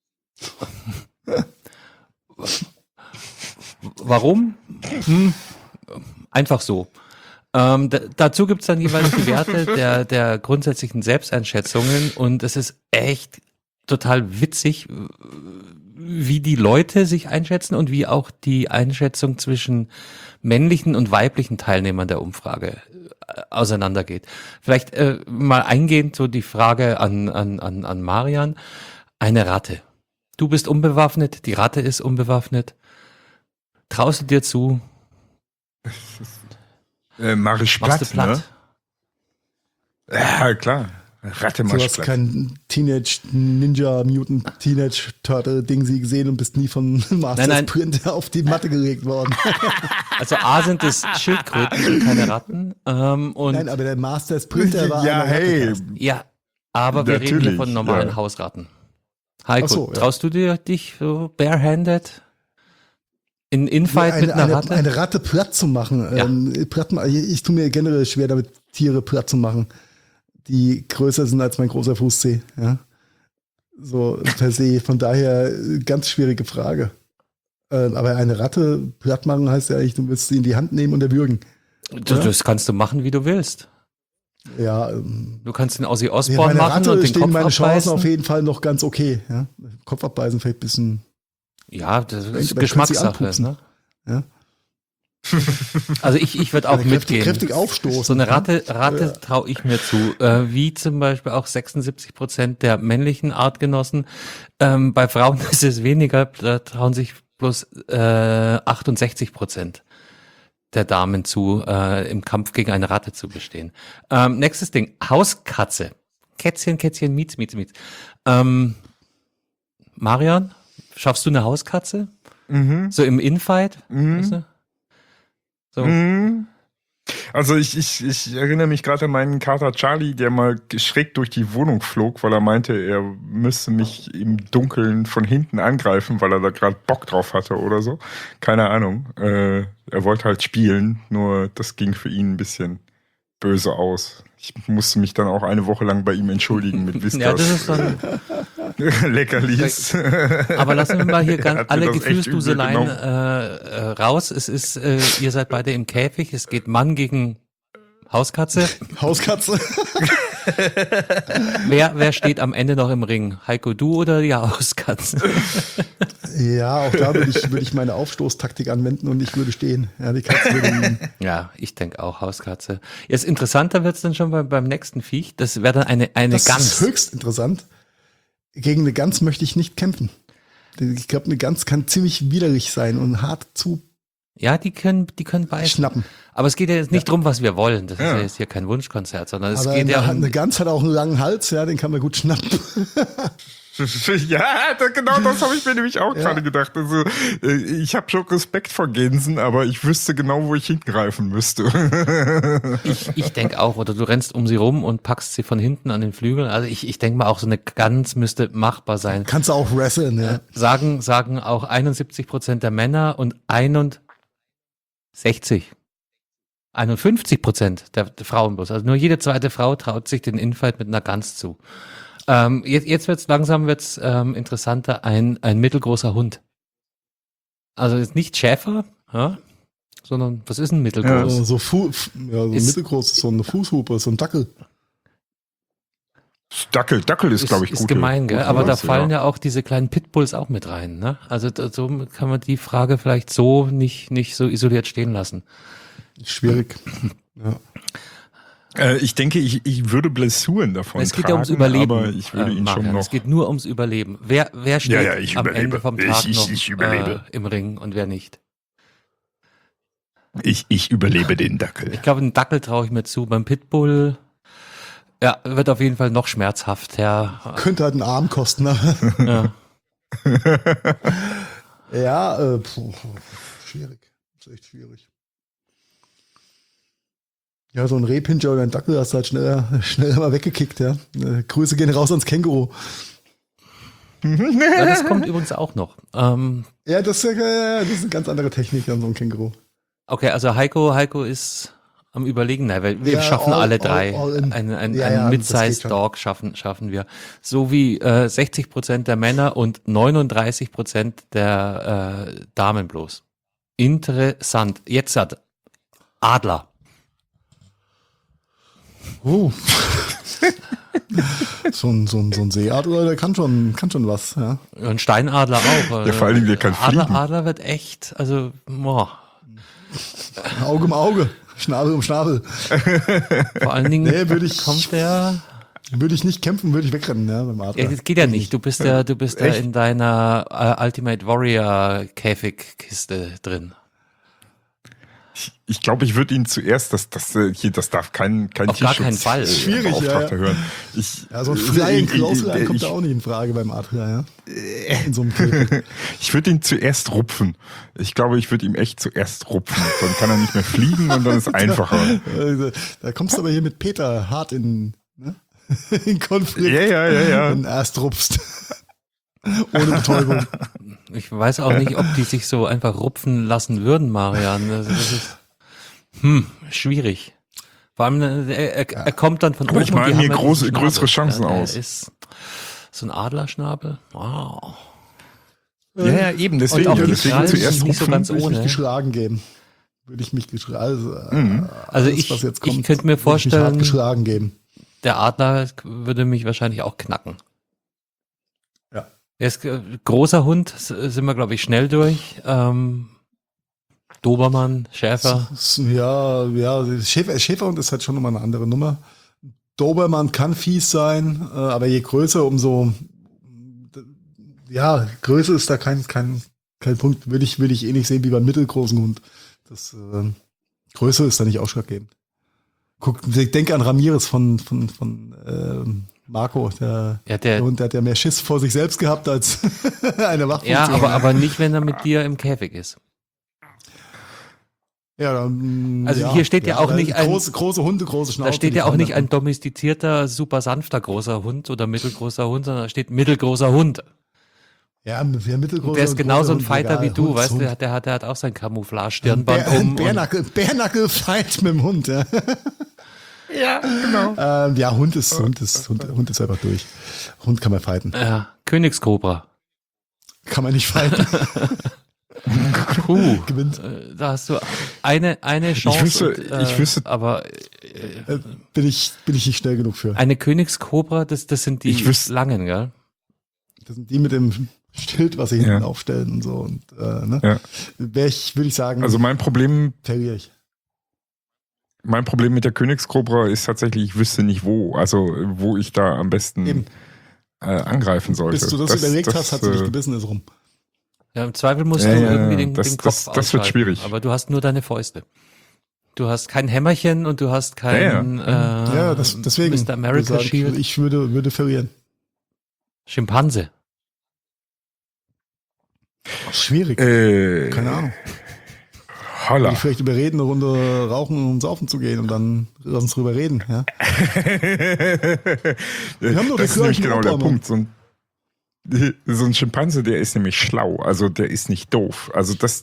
Warum? Einfach so. Dazu gibt's dann jeweils die Werte der grundsätzlichen Selbsteinschätzungen und es ist echt total witzig, wie die Leute sich einschätzen und wie auch die Einschätzung zwischen männlichen und weiblichen Teilnehmern der Umfrage auseinandergeht. Vielleicht mal eingehend so die Frage an Marian. Eine Ratte. Du bist unbewaffnet, die Ratte ist unbewaffnet. Traust du dir zu? Mach ich Machst du platt, platt? ne? Ja, klar. Ratte Du mach ich hast platt. kein Teenage Ninja Mutant Teenage Turtle Ding sie gesehen und bist nie von Masters Nein. Sprinter auf die Matte gelegt worden. Also A sind es Schildkröten und keine Ratten. Und Nein, aber der Master Sprinter war Ja, eine Ratte, hey. Carsten. ja, aber wir reden hier Natürlich, von normalen ja. Hausratten. Heiko, Ach so, ja. traust du dich so barehanded in Infight mit einer Ratte? Eine Ratte platt zu machen. Ja. Ich tue mir generell schwer damit, Tiere platt zu machen, die größer sind als mein großer Fußzeh. Ja? So per se. Von daher ganz schwierige Frage. Aber eine Ratte platt machen heißt ja eigentlich, du willst sie in die Hand nehmen und erwürgen. Das kannst du machen, wie du willst. Ja, Du kannst den Ozzy bei Osbourne einer machen Ratte und den stehen Kopf meine Chancen abbeißen. auf jeden Fall noch ganz okay. Ja? Kopf abbeißen vielleicht ein bisschen. Ja, das ist Dann kannst du sie Geschmackssache. anpupsen. Ne? Ja? Also ich würde auch mitgehen. Kräftig aufstoßen. So eine ja? Ratte traue ich mir zu, wie zum Beispiel auch 76% der männlichen Artgenossen. Bei Frauen ist es weniger, da trauen sich bloß 68% der Damen zu, im Kampf gegen eine Ratte zu bestehen. Nächstes Ding, Hauskatze. Kätzchen, Mietz. Marian, schaffst du eine Hauskatze? So im Infight? Weißt du? So. Also ich erinnere mich gerade an meinen Kater Charlie, der mal schräg durch die Wohnung flog, weil er meinte, er müsste mich im Dunkeln von hinten angreifen, weil er da gerade Bock drauf hatte oder so. Keine Ahnung. Er wollte halt spielen, nur das ging für ihn ein bisschen böse aus. Ich musste mich dann auch eine Woche lang bei ihm entschuldigen mit Whiskas. Ja, das ist dann. Leckerlis. Aber lassen wir mal hier Er hat mir alle das echt Gefühlsduseleien übel raus. Es ist, ihr seid beide im Käfig. Es geht Mann gegen Hauskatze. Hauskatze. Wer steht am Ende noch im Ring? Heiko, du oder die Hauskatze? Ja, auch da würde ich meine Aufstoßtaktik anwenden und ich würde stehen. Ja, die Katze würde liegen. Ja, ich denke auch Hauskatze. Jetzt interessanter wird's dann schon beim nächsten Viech. Das wäre dann eine Das Gans. ist höchst interessant. Gegen eine Gans möchte ich nicht kämpfen. Ich glaube, eine Gans kann ziemlich widerlich sein und hart zu Ja, die können beißen. schnappen. Aber es geht ja jetzt nicht drum, was wir wollen. Das ist ja jetzt hier kein Wunschkonzert, sondern es Aber geht ja um eine Gans hat auch einen langen Hals, ja, den kann man gut schnappen. Ja, genau das habe ich mir nämlich auch gerade gedacht. Also ich habe schon Respekt vor Gänsen, aber ich wüsste genau, wo ich hingreifen müsste. Ich denke auch, oder du rennst um sie rum und packst sie von hinten an den Flügeln. Also ich denke mal auch, so eine Gans müsste machbar sein. Kannst du auch wresteln, ja. Sagen auch 71% der Männer und 51% der Frauen bloß. Also nur jede zweite Frau traut sich den Infight mit einer Gans zu. Jetzt wird's interessanter, ein mittelgroßer Hund. Also jetzt nicht Schäfer, ja, sondern was ist ein mittelgroß? Mittelgroß, so eine Fußhupe, so ein Dackel. Dackel ist, glaube ich, ist gut. gemein, gell? Aber da fallen ja auch diese kleinen Pitbulls auch mit rein, ne? Also so kann man die Frage vielleicht so nicht so isoliert stehen lassen. Schwierig. Ja. Ich denke, ich würde Blessuren davon Es geht tragen, ja ums Überleben. aber ich würde ihn Marian, schon noch... Es geht nur ums Überleben. Wer steht ich am überlebe. Ende vom Tag Ich noch überlebe. im Ring und wer nicht? Ich überlebe den Dackel. Ich glaube, einen Dackel traue ich mir zu. Beim Pitbull, ja, wird auf jeden Fall noch schmerzhaft. Ja, Könnte halt einen Arm kosten. Ne? ja. Ja, schwierig. Das ist echt schwierig. Ja, so ein Rehpinscher oder ein Dackel hast du halt schneller mal weggekickt, ja. Grüße gehen raus ans Känguru. Ja, das kommt übrigens auch noch. Ja, das ist eine ganz andere Technik an so einem Känguru. Okay, also Heiko ist am Überlegen, weil wir schaffen alle drei. Einen Mid-Sized Dog schaffen wir. So wie 60% der Männer und 39% der Damen bloß. Interessant. Jetzt hat Adler. Oh. so ein Seeadler, der kann schon was, ja. Ein Steinadler auch. Ja, vor allen Dingen, der kann fliegen. Adler wird echt, also, Auge um Auge, Schnabel um Schnabel. Vor allen Dingen Würde ich nicht kämpfen, würde ich wegrennen, ja, beim Adler. Ja, das geht ja nicht. Du bist ja in deiner Ultimate Warrior Käfigkiste drin. Ich glaube, ich würde ihn zuerst, das darf kein Auf gar keinen Fall. Schwierig, hören. So ein Flying Clothesline kommt da auch nicht in Frage beim Adler, ja. In so einem Käfig. Ich würde ihn zuerst rupfen. Ich glaube, ich würde ihm echt zuerst rupfen. Dann kann er nicht mehr fliegen und dann ist es einfacher. Da kommst du aber hier mit Peter hart in Konflikt. Ja. Wenn du erst rupfst. Ohne Betäubung. Ich weiß auch nicht, ob die sich so einfach rupfen lassen würden, Marian. Also das ist schwierig. Vor allem, er kommt dann von oben. Aber ich meine mir größere Chancen aus. Ist so ein Adlerschnabel. Wow. Ja, eben. Deswegen zuerst rupfen. So ganz ohne. Würde ich mich geschlagen geben. Also ich könnte mir vorstellen, hart geschlagen geben. Der Adler würde mich wahrscheinlich auch knacken. Ja. Er ist großer Hund, sind wir, glaube ich, schnell durch. Dobermann, Schäfer. Ja, Schäferhund ist halt schon nochmal eine andere Nummer. Dobermann kann fies sein, aber je größer, umso, ja, Größe ist da kein Punkt, würde ich eh nicht sehen wie beim mittelgroßen Hund. Das, Größe ist da nicht ausschlaggebend. Denk an Ramirez von Marco, der Hund, der hat ja mehr Schiss vor sich selbst gehabt als eine Wachfunktion. Ja, aber nicht, wenn er mit dir im Käfig ist. Ja, also hier steht ja auch nicht ein große Hunde, große Schnauze. Da steht ja auch nicht ein domestizierter, super sanfter großer Hund oder mittelgroßer Hund, sondern da steht mittelgroßer Hund. Ja, mittelgroßer. Der ist genauso ein Fighter wie du, Hund, weißt du, der hat auch sein Camouflage-Stirnband um. Bärnackel-Fight mit dem Hund, ja. Ja, genau. Ja, Hund ist einfach durch. Hund kann man fighten. Ja, Königskobra. Kann man nicht fighten. Gewinnt. Da hast du eine Chance. Ich wüsste, aber bin ich nicht schnell genug für. Eine Königskobra, das sind die langen, gell? Das sind die mit dem Schild, was sie hinten aufstellen und so. Und ne? Ja. Würde ich sagen. Also mein Problem ich. Mein Problem mit der Königskobra ist tatsächlich, ich wüsste nicht wo ich da am besten angreifen sollte. Bis du das überlegt hast, hat sie dich gebissen, ist rum. Ja, im Zweifel musst du irgendwie den Kopf ausschalten. Das wird schwierig. Aber du hast nur deine Fäuste. Du hast kein Hämmerchen und du hast kein deswegen Mr. America Shield. Ich würde verlieren. Schimpanse. Schwierig. Keine Ahnung. Holla. Ich vielleicht überreden, eine Runde rauchen und saufen zu gehen und dann lass uns drüber reden. Ja? Wir haben doch das ist nämlich genau der Punkt. So ein Schimpanse, der ist nämlich schlau. Also der ist nicht doof. Also das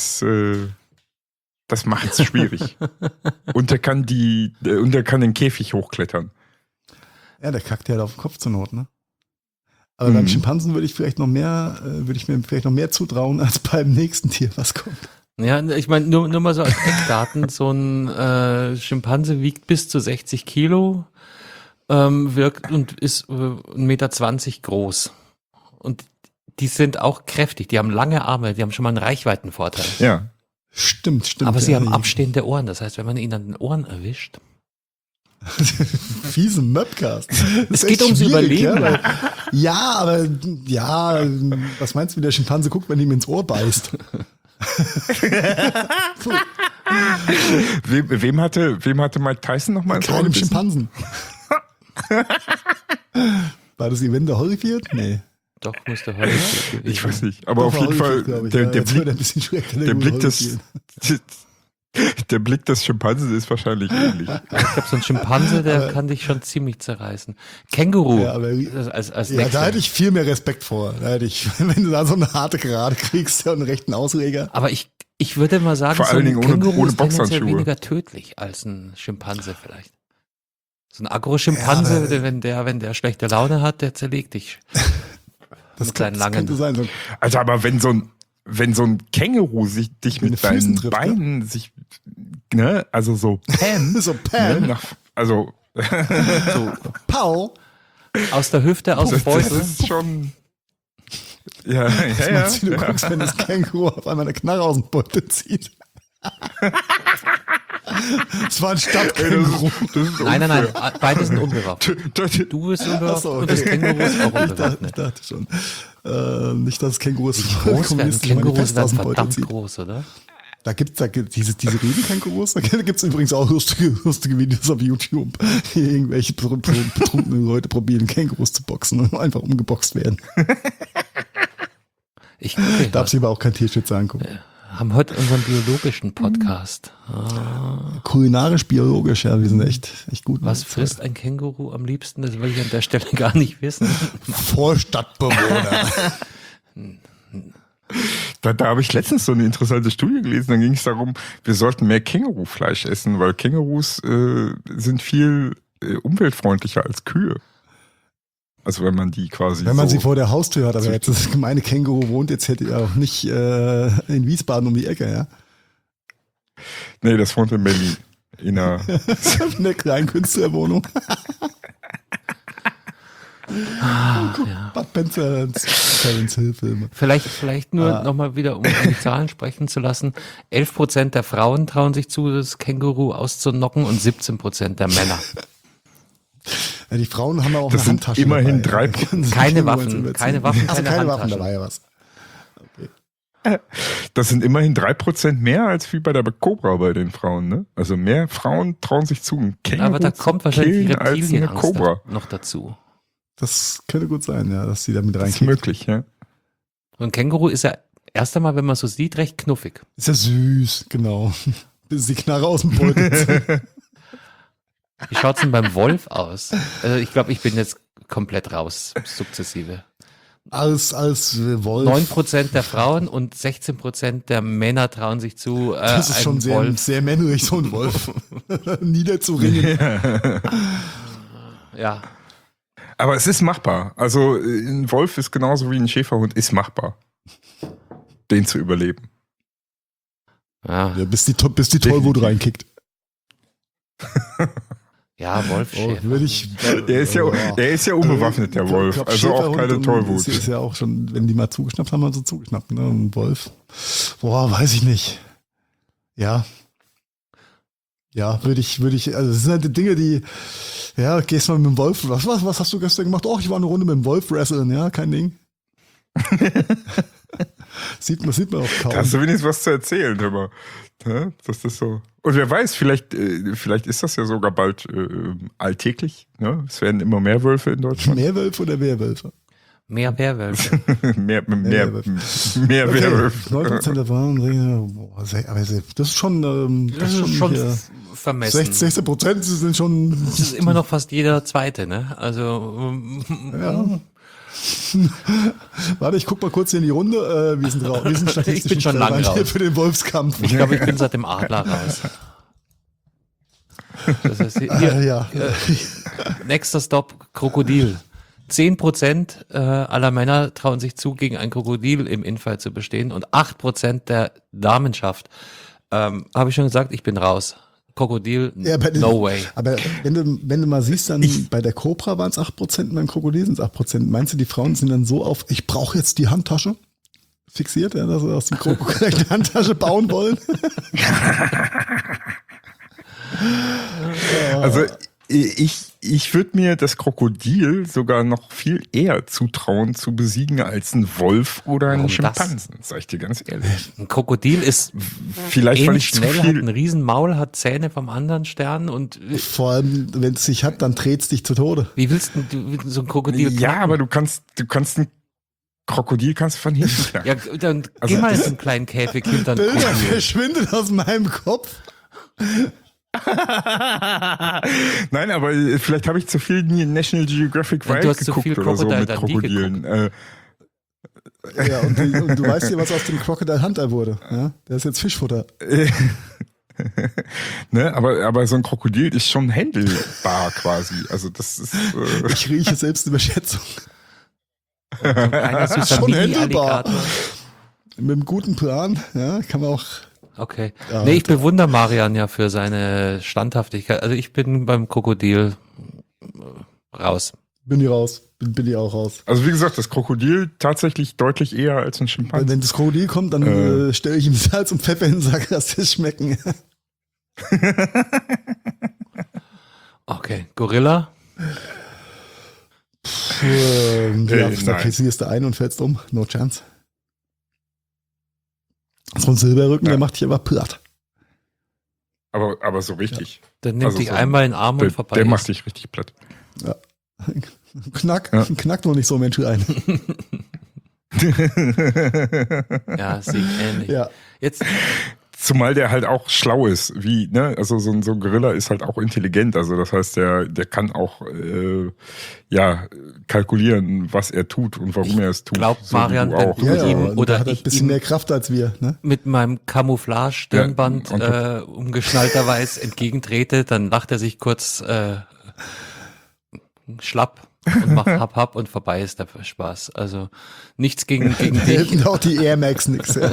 macht es schwierig. Und der kann den Käfig hochklettern. Ja, der kackt ja halt auf den Kopf zur Not, ne? Aber beim Schimpansen würde ich mir vielleicht noch mehr zutrauen als beim nächsten Tier, was kommt. Ja, ich meine, nur mal so als Eckdaten, so ein Schimpanse wiegt bis zu 60 Kilo, wirkt und ist 1,20 Meter groß. Und die sind auch kräftig, die haben lange Arme, die haben schon mal einen Reichweitenvorteil. Ja. Stimmt. Aber sie haben abstehende Ohren, das heißt, wenn man ihn an den Ohren erwischt. Fiese Möpcast. Es geht ums Überleben. Aber was meinst du, wie der Schimpanse guckt, wenn ihm ins Ohr beißt? Wem hatte Mike Tyson nochmal ins Ohr gebissen? Schimpansen. War das Event der Holyfield? Nee. Doch, musste Holyfield gewesen. Ich weiß nicht, aber auf jeden Fall, der Blick Der Blick des Schimpansen ist wahrscheinlich ähnlich. Ich glaube, so ein Schimpanse, der kann dich schon ziemlich zerreißen. Känguru, Ja, aber als ja, nächstes. da hätte ich viel mehr Respekt vor. Da hätte ich, wenn du da so eine harte Gerade kriegst und einen rechten Ausreger. Aber ich würde mal sagen, Vor so allen ein Dingen Känguru ohne ist tendenziell Boxhandschuhe. weniger tödlich als ein Schimpanse vielleicht. So ein Agro-Schimpanse, Ja, wenn der schlechte Laune hat, der zerlegt dich. Das, Mit seinen das könnte langen. sein. So, Also, aber wenn so ein Känguru dich Mit mit den Füßen deinen trifft, Beinen sich, ne, also so Pam, so ne, Pam, also So Pau. aus der Hüfte, aus dem das Beutel. ist schon, ja, Was ja, meinst du, wie du ja. guckst, wenn das Känguru auf einmal eine Knarre aus dem Beutel zieht? Es war ein Stadtkänguru. Das ist Nein, unfair. beide sind unbewaffnet. Du bist unbewaffnet Ach so, und das okay. Känguru ist auch Ich unbewaffnet. dachte schon. Nicht, dass Kängurus Groß werden Kängurus aus werden dem Beutel verdammt zieht. groß, oder? Da gibt's diese Riesenkängurus, da gibt's übrigens auch lustige Videos auf YouTube. Wie irgendwelche betrunkene Leute probieren, Kängurus zu boxen und einfach umgeboxt werden. Ich gucke, Darf sich aber auch kein Tierschützer angucken. haben heute unseren biologischen Podcast. Kulinarisch, biologisch, ja, wir sind echt gut. Was frisst ein Känguru am liebsten? Das will ich an der Stelle gar nicht wissen. Vorstadtbewohner. Da habe ich letztens so eine interessante Studie gelesen, da ging es darum, wir sollten mehr Kängurufleisch essen, weil Kängurus sind viel umweltfreundlicher als Kühe. Also wenn man die quasi Wenn man so sie vor der Haustür hat, aber jetzt das gemeine Känguru wohnt jetzt hätte er auch nicht in Wiesbaden um die Ecke, ja. Nee, das wohnt in Berlin. In einer In der kleinen Künstlerwohnung. Ja. Bud Terence Hill Filme. Vielleicht nur nochmal wieder, um die Zahlen sprechen zu lassen. 11% der Frauen trauen sich zu, das Känguru auszunocken und 17% der Männer. Ja, die Frauen haben auch Das eine sind Handtasche immerhin dabei. 3%. Keine Waffen, keine Waffen, Also keine keine Waffen Handtaschen. dabei, ja was. Das sind immerhin 3% mehr als wie bei der Cobra bei den Frauen, ne? Also mehr Frauen trauen sich zu, ein Känguru Aber da kommt wahrscheinlich die killen als eine Reptilienangst Cobra. noch dazu. Das könnte gut sein, ja, dass sie damit Das ist reinkriegen. möglich, ja. So ein Känguru ist ja erst einmal, wenn man so sieht, recht knuffig. Ist ja süß, genau. Bis die Knarre aus dem Beutel zieht. Wie schaut's denn beim Wolf aus? Also ich glaube, ich bin jetzt komplett raus, sukzessive. Als Wolf. 9% der Frauen und 16% der Männer trauen sich zu, Das ist schon einen sehr, Wolf. sehr männlich, so ein Wolf. Niederzuringen. Ja, Aber es ist machbar. Also ein Wolf ist genauso wie ein Schäferhund, ist machbar. Den zu überleben. ja, Ja, bis die Tollwut reinkickt. ja, Wolf, Oh, Schäfer. würde ich. Der ist ja unbewaffnet, der Wolf. Ich glaub, Also auch Schäferhund keine und Tollwut. Ist ja auch schon, wenn die mal zugeschnappt haben, haben sie zugeschnappt, ne? Ein Wolf. Boah, weiß ich nicht. Ja. Ja, würde ich, also das sind halt die Dinge, die, ja, gehst mal mit dem Wolf, was hast du gestern gemacht? Oh, ich war eine Runde mit dem Wolf wresteln, ja, kein Ding. sieht man auch kaum. Da hast du wenigstens was zu erzählen, hör mal. Ja, das ist so. Und wer weiß, vielleicht ist das ja sogar bald alltäglich. Ne? Es werden immer mehr Wölfe in Deutschland. Meerwölfe oder Wehrwölfe? Mehr Werwölfe. mehr Werwölfe. Werwölfe. 9% der Waren, boah, aber das ist schon, Das ist schon hier, vermessen. 16% sind schon, Das ist immer noch fast jeder Zweite, ne? Also, ja. Warte, ich guck mal kurz hier in die Runde. Wir sind statistisch Ich bin schon lang relevant hier raus. für den Wolfskampf. ich glaube, ich bin seit dem Adler raus. Das heißt, hier, Ja. nächster Stopp, Krokodil. 10% aller Männer trauen sich zu, gegen ein Krokodil im Infight zu bestehen und 8% der Damenschaft. Habe ich schon gesagt, ich bin raus. Krokodil, no way. Aber wenn du mal siehst, dann bei der Cobra waren es 8% und beim Krokodil sind es 8%. Meinst du, die Frauen sind dann so auf, ich brauche jetzt die Handtasche fixiert, ja, dass sie aus dem Krokodil eine Handtasche bauen wollen? Also ich würde mir das Krokodil sogar noch viel eher zutrauen zu besiegen als ein Wolf oder einen Warum Schimpansen, sag ich dir ganz ehrlich. Ein Krokodil ist Vielleicht, weil ähnlich ich zu schnell, hat viel... ein Riesenmaul, hat Zähne vom anderen Stern und Vor allem, wenn es sich hat, dann dreht es dich zu Tode. wie willst du so ein Krokodil Ja, knacken? aber du kannst Krokodil kannst du von hinten knacken. Ja, dann Also geh mal in das- so einen kleinen Käfig hinter den Bilder Krokodil. verschwindet aus meinem Kopf. Nein, aber vielleicht habe ich zu viel National Geographic Ja, Wild du hast zu geguckt viel oder so Crocodile mit Dundee Krokodilen. Ja, und du weißt ja, was aus dem Crocodile Hunter wurde. Ja? Der ist jetzt Fischfutter. Ne, aber so ein Krokodil ist schon händelbar quasi. Also das ist Ich rieche Selbstüberschätzung. So ein kleiner süßer Schon händelbar. Mini-Alligator. Mit einem guten Plan, ja, kann man auch. Okay. Ja, Nee, ich bewundere Marian ja für seine Standhaftigkeit. Also ich bin beim Krokodil raus. Bin ich raus. Bin ich auch raus. also wie gesagt, das Krokodil tatsächlich deutlich eher als ein Schimpanse. Wenn das Krokodil kommt, dann stelle ich ihm Salz und Pfeffer hin und sage, lass es schmecken. Okay, Gorilla. Da nein. fällst du ein und fällst um. No chance. So ein Silberrücken, Ja. der macht dich einfach platt. Aber so richtig. Dann nimmt Also dich so einmal in den Arm und Der, vorbei. der ist. macht dich richtig platt. Knack, Ja. knackt noch nicht so Mensch ein. Ja, sehe ich ähnlich. Ja. Jetzt, Zumal der halt auch schlau ist, wie, ne, also so ein Gorilla ist halt auch intelligent, also das heißt, der kann auch, kalkulieren, was er tut und warum er es tut. glaub, so wie Marian, du wenn auch. du Ja, ihm ja, und oder der hat halt ich ein bisschen ihm mehr Kraft als wir. Ne? mit meinem Camouflage-Stirnband Ja, umgeschnallterweise entgegentrete, dann lacht er sich kurz schlapp und macht hab und vorbei ist der Spaß. Also nichts gegen Da dich. helfen auch die Air Max nix. Ja.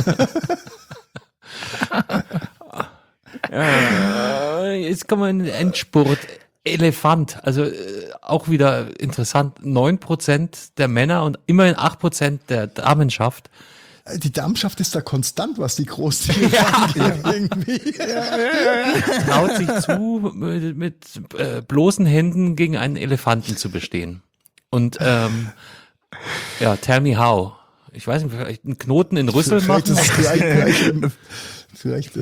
Jetzt kommen wir in den Endspurt. Elefant, also auch wieder interessant. 9% der Männer und immerhin 8% der Damenschaft. Die Darmschaft ist da konstant, was die Großtiere angeht, irgendwie. Traut sich zu, mit bloßen Händen gegen einen Elefanten zu bestehen. Und tell me how. Ich weiß nicht, vielleicht einen Knoten in Rüssel Vielleicht machen? ist es vielleicht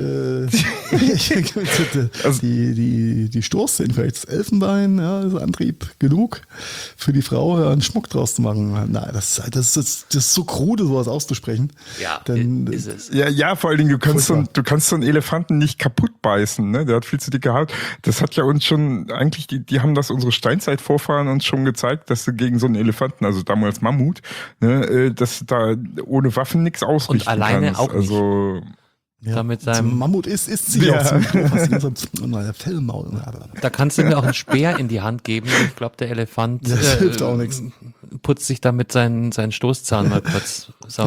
die Stoßzähne, vielleicht das Elfenbein, ja, ist Antrieb genug für die Frau, einen Schmuck draus zu machen. Nein, das ist so krude, sowas auszusprechen. Ja, Denn, ist es. Ja, vor allen Dingen, du kannst so einen Elefanten nicht kaputt beißen, ne? Der hat viel zu dicke Haut. Das hat ja uns schon, eigentlich, die haben das unsere Steinzeitvorfahren uns schon gezeigt, dass du gegen so einen Elefanten, also damals Mammut, ne, dass du da ohne Waffen nichts ausrichten Und alleine kannst. auch nicht. Also, ja, Da mit zum seinem- Mammut ist sie Ja. auch ziemlich doof, hast du gesagt, Fellmaul. Da kannst du mir auch einen Speer in die Hand geben. Ich glaube, der Elefant Das hilft auch nichts. putzt sich damit seinen Stoßzahn mal kurz sauber.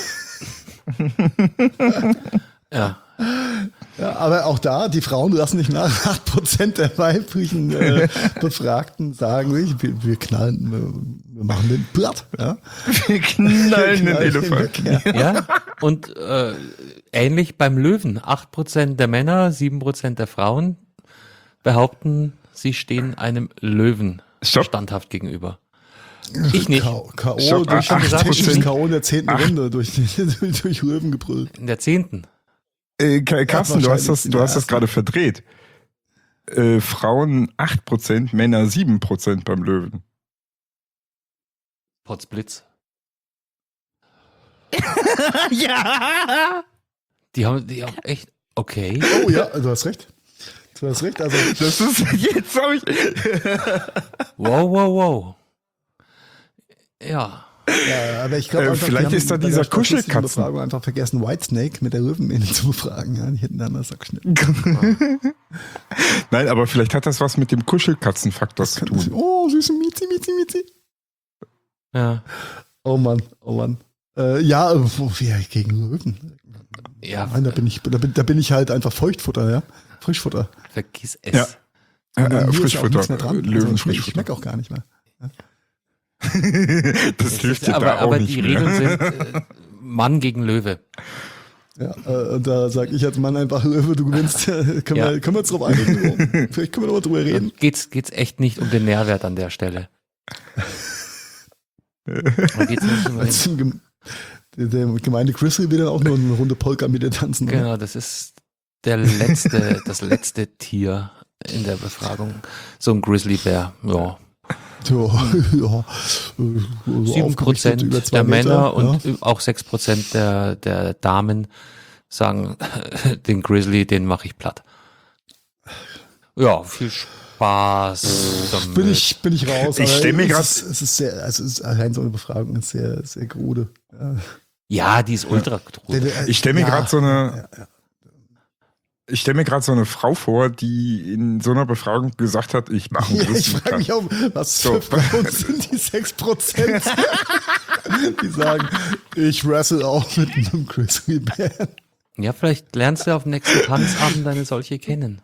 Ja. Ja, aber auch da, die Frauen lassen nicht nach. 8% der weiblichen Befragten sagen, wir knallen, wir machen den platt. Ja? wir knallen den Elefanten. Elefanten. Ja. Ja, und ähnlich beim Löwen. 8% der Männer, 7% der Frauen behaupten, sie stehen einem Löwen Stopp. Also standhaft gegenüber. Ich nicht. K.O. Stopp, durch schon gesagt, technisches ich- K.O. in der 10. Ach. Runde durch Löwen gebrüllt. In der 10. Carsten, du hast wahrscheinlich das gerade verdreht. Frauen 8%, Männer 7% beim Löwen. Potzblitz. Ja! Die haben echt, okay. Oh ja, du hast recht. Du hast recht. Also, Das ist, jetzt habe ich, Wow. Ja. ja, aber ich glaube, vielleicht ist da dieser Kuschelkatzen. Befragung einfach vergessen, Whitesnake mit der Löwenmähne zu befragen. Ja, die hätten dann das abgeschnitten. Nein, aber vielleicht hat das was mit dem Kuschelkatzenfaktor zu tun. Oh, süße Miezi. Ja. Oh Mann. Ja, gegen Löwen. Ja, Nein, da bin ich halt einfach Feuchtfutter, ja. Frischfutter. vergiss es. Ja. Und mir ist auch Frischfutter. nichts mehr dran. Löwen, Ich Frischfutter. schmeck auch gar nicht mehr. Das hilft dir aber da auch aber nicht die mehr. Regeln sind Mann gegen Löwe. Ja, und da sag ich als Mann einfach, Löwe, du gewinnst. Können Ja. wir uns drauf einigen? Vielleicht können wir nochmal drüber reden. Geht's echt nicht um den Nährwert an der Stelle. Da geht's nicht um Als der gemeine Grizzly will dann auch nur eine Runde Polka mit dir tanzen. oder? Genau, das ist das letzte Tier in der Befragung. So ein Grizzlybär, ja. Ja, 7% der Männer und auch 6% der Damen sagen, den Grizzly, den mache ich platt. Ja, viel Spaß damit. Bin ich raus. Ich stelle mir gerade. Es ist allein so eine Befragung ist sehr, sehr grude. Ja, die ist ultra grude. Ich stelle mir gerade so eine. Ich stelle mir gerade so eine Frau vor, die in so einer Befragung gesagt hat, ich mache einen Ich frage mich auch, was für Frauen sind die 6%, die sagen, ich wrestle auch mit einem Grizzly Bear. Ja, vielleicht lernst du auf dem nächsten Tanzabend eine solche kennen.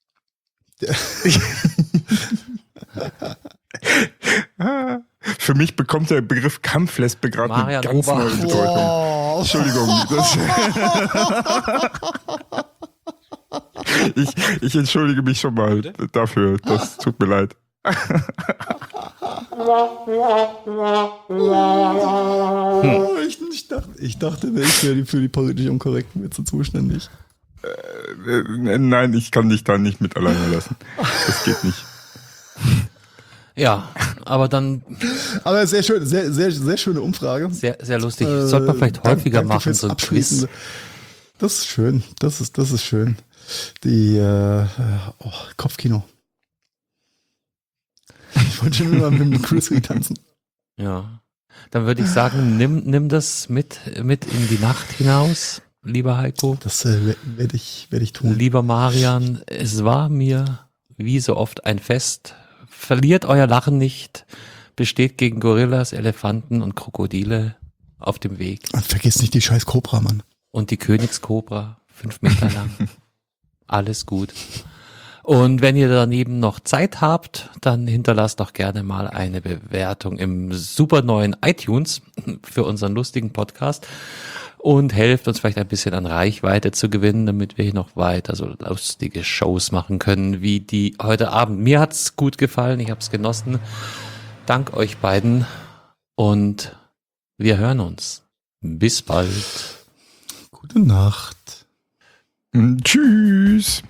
Für mich bekommt der Begriff Kampflesbe gerade eine ganz neue Bedeutung. Oh. Entschuldigung. Ich entschuldige mich schon mal dafür. Das tut mir leid. Ich dachte, ich wäre für die politisch unkorrekten Witze zuständig. Nein, ich kann dich da nicht mit alleine lassen. Das geht nicht. Ja, aber dann. Aber sehr schön, sehr, sehr, sehr schöne Umfrage. Sehr, sehr lustig. Sollte man vielleicht häufiger machen, so ein Quiz. Das ist schön. Das ist schön. Die Kopfkino. Ich wollte schon immer mit dem Grizzly tanzen. Ja. Dann würde ich sagen, nimm das mit in die Nacht hinaus, lieber Heiko. Das werde ich tun. Lieber Marian, es war mir wie so oft ein Fest. Verliert euer Lachen nicht. Besteht gegen Gorillas, Elefanten und Krokodile auf dem Weg. Und vergiss nicht die scheiß Kobra, Mann. Und die Königskobra, 5 Meter lang. Alles gut. Und wenn ihr daneben noch Zeit habt, dann hinterlasst doch gerne mal eine Bewertung im super neuen iTunes für unseren lustigen Podcast und helft uns vielleicht ein bisschen an Reichweite zu gewinnen, damit wir hier noch weiter so lustige Shows machen können wie die heute Abend. Mir hat's gut gefallen, ich habe es genossen. Dank euch beiden und wir hören uns. Bis bald. Gute Nacht. Tschüss.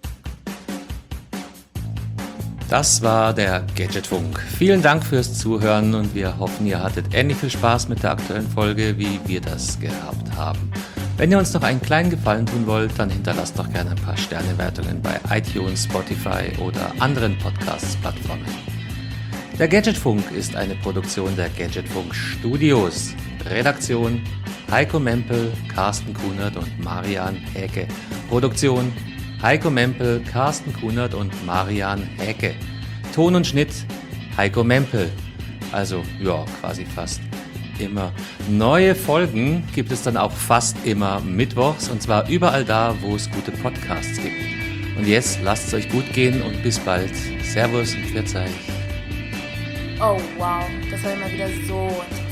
Das war der Gadgetfunk. Vielen Dank fürs Zuhören und wir hoffen, ihr hattet ähnlich viel Spaß mit der aktuellen Folge, wie wir das gehabt haben. Wenn ihr uns noch einen kleinen Gefallen tun wollt, dann hinterlasst doch gerne ein paar Sternewertungen bei iTunes, Spotify oder anderen Podcast-Plattformen. Der Gadgetfunk ist eine Produktion der Gadgetfunk Studios. Redaktion Heiko Mempel, Carsten Kunert und Marian Häke. Produktion Heiko Mempel, Carsten Kunert und Marian Häke. Ton und Schnitt Heiko Mempel. Also, ja, quasi fast immer. Neue Folgen gibt es dann auch fast immer mittwochs und zwar überall da, wo es gute Podcasts gibt. Und jetzt lasst es euch gut gehen und bis bald. Servus und Pfiat euch. Oh wow, das war immer wieder so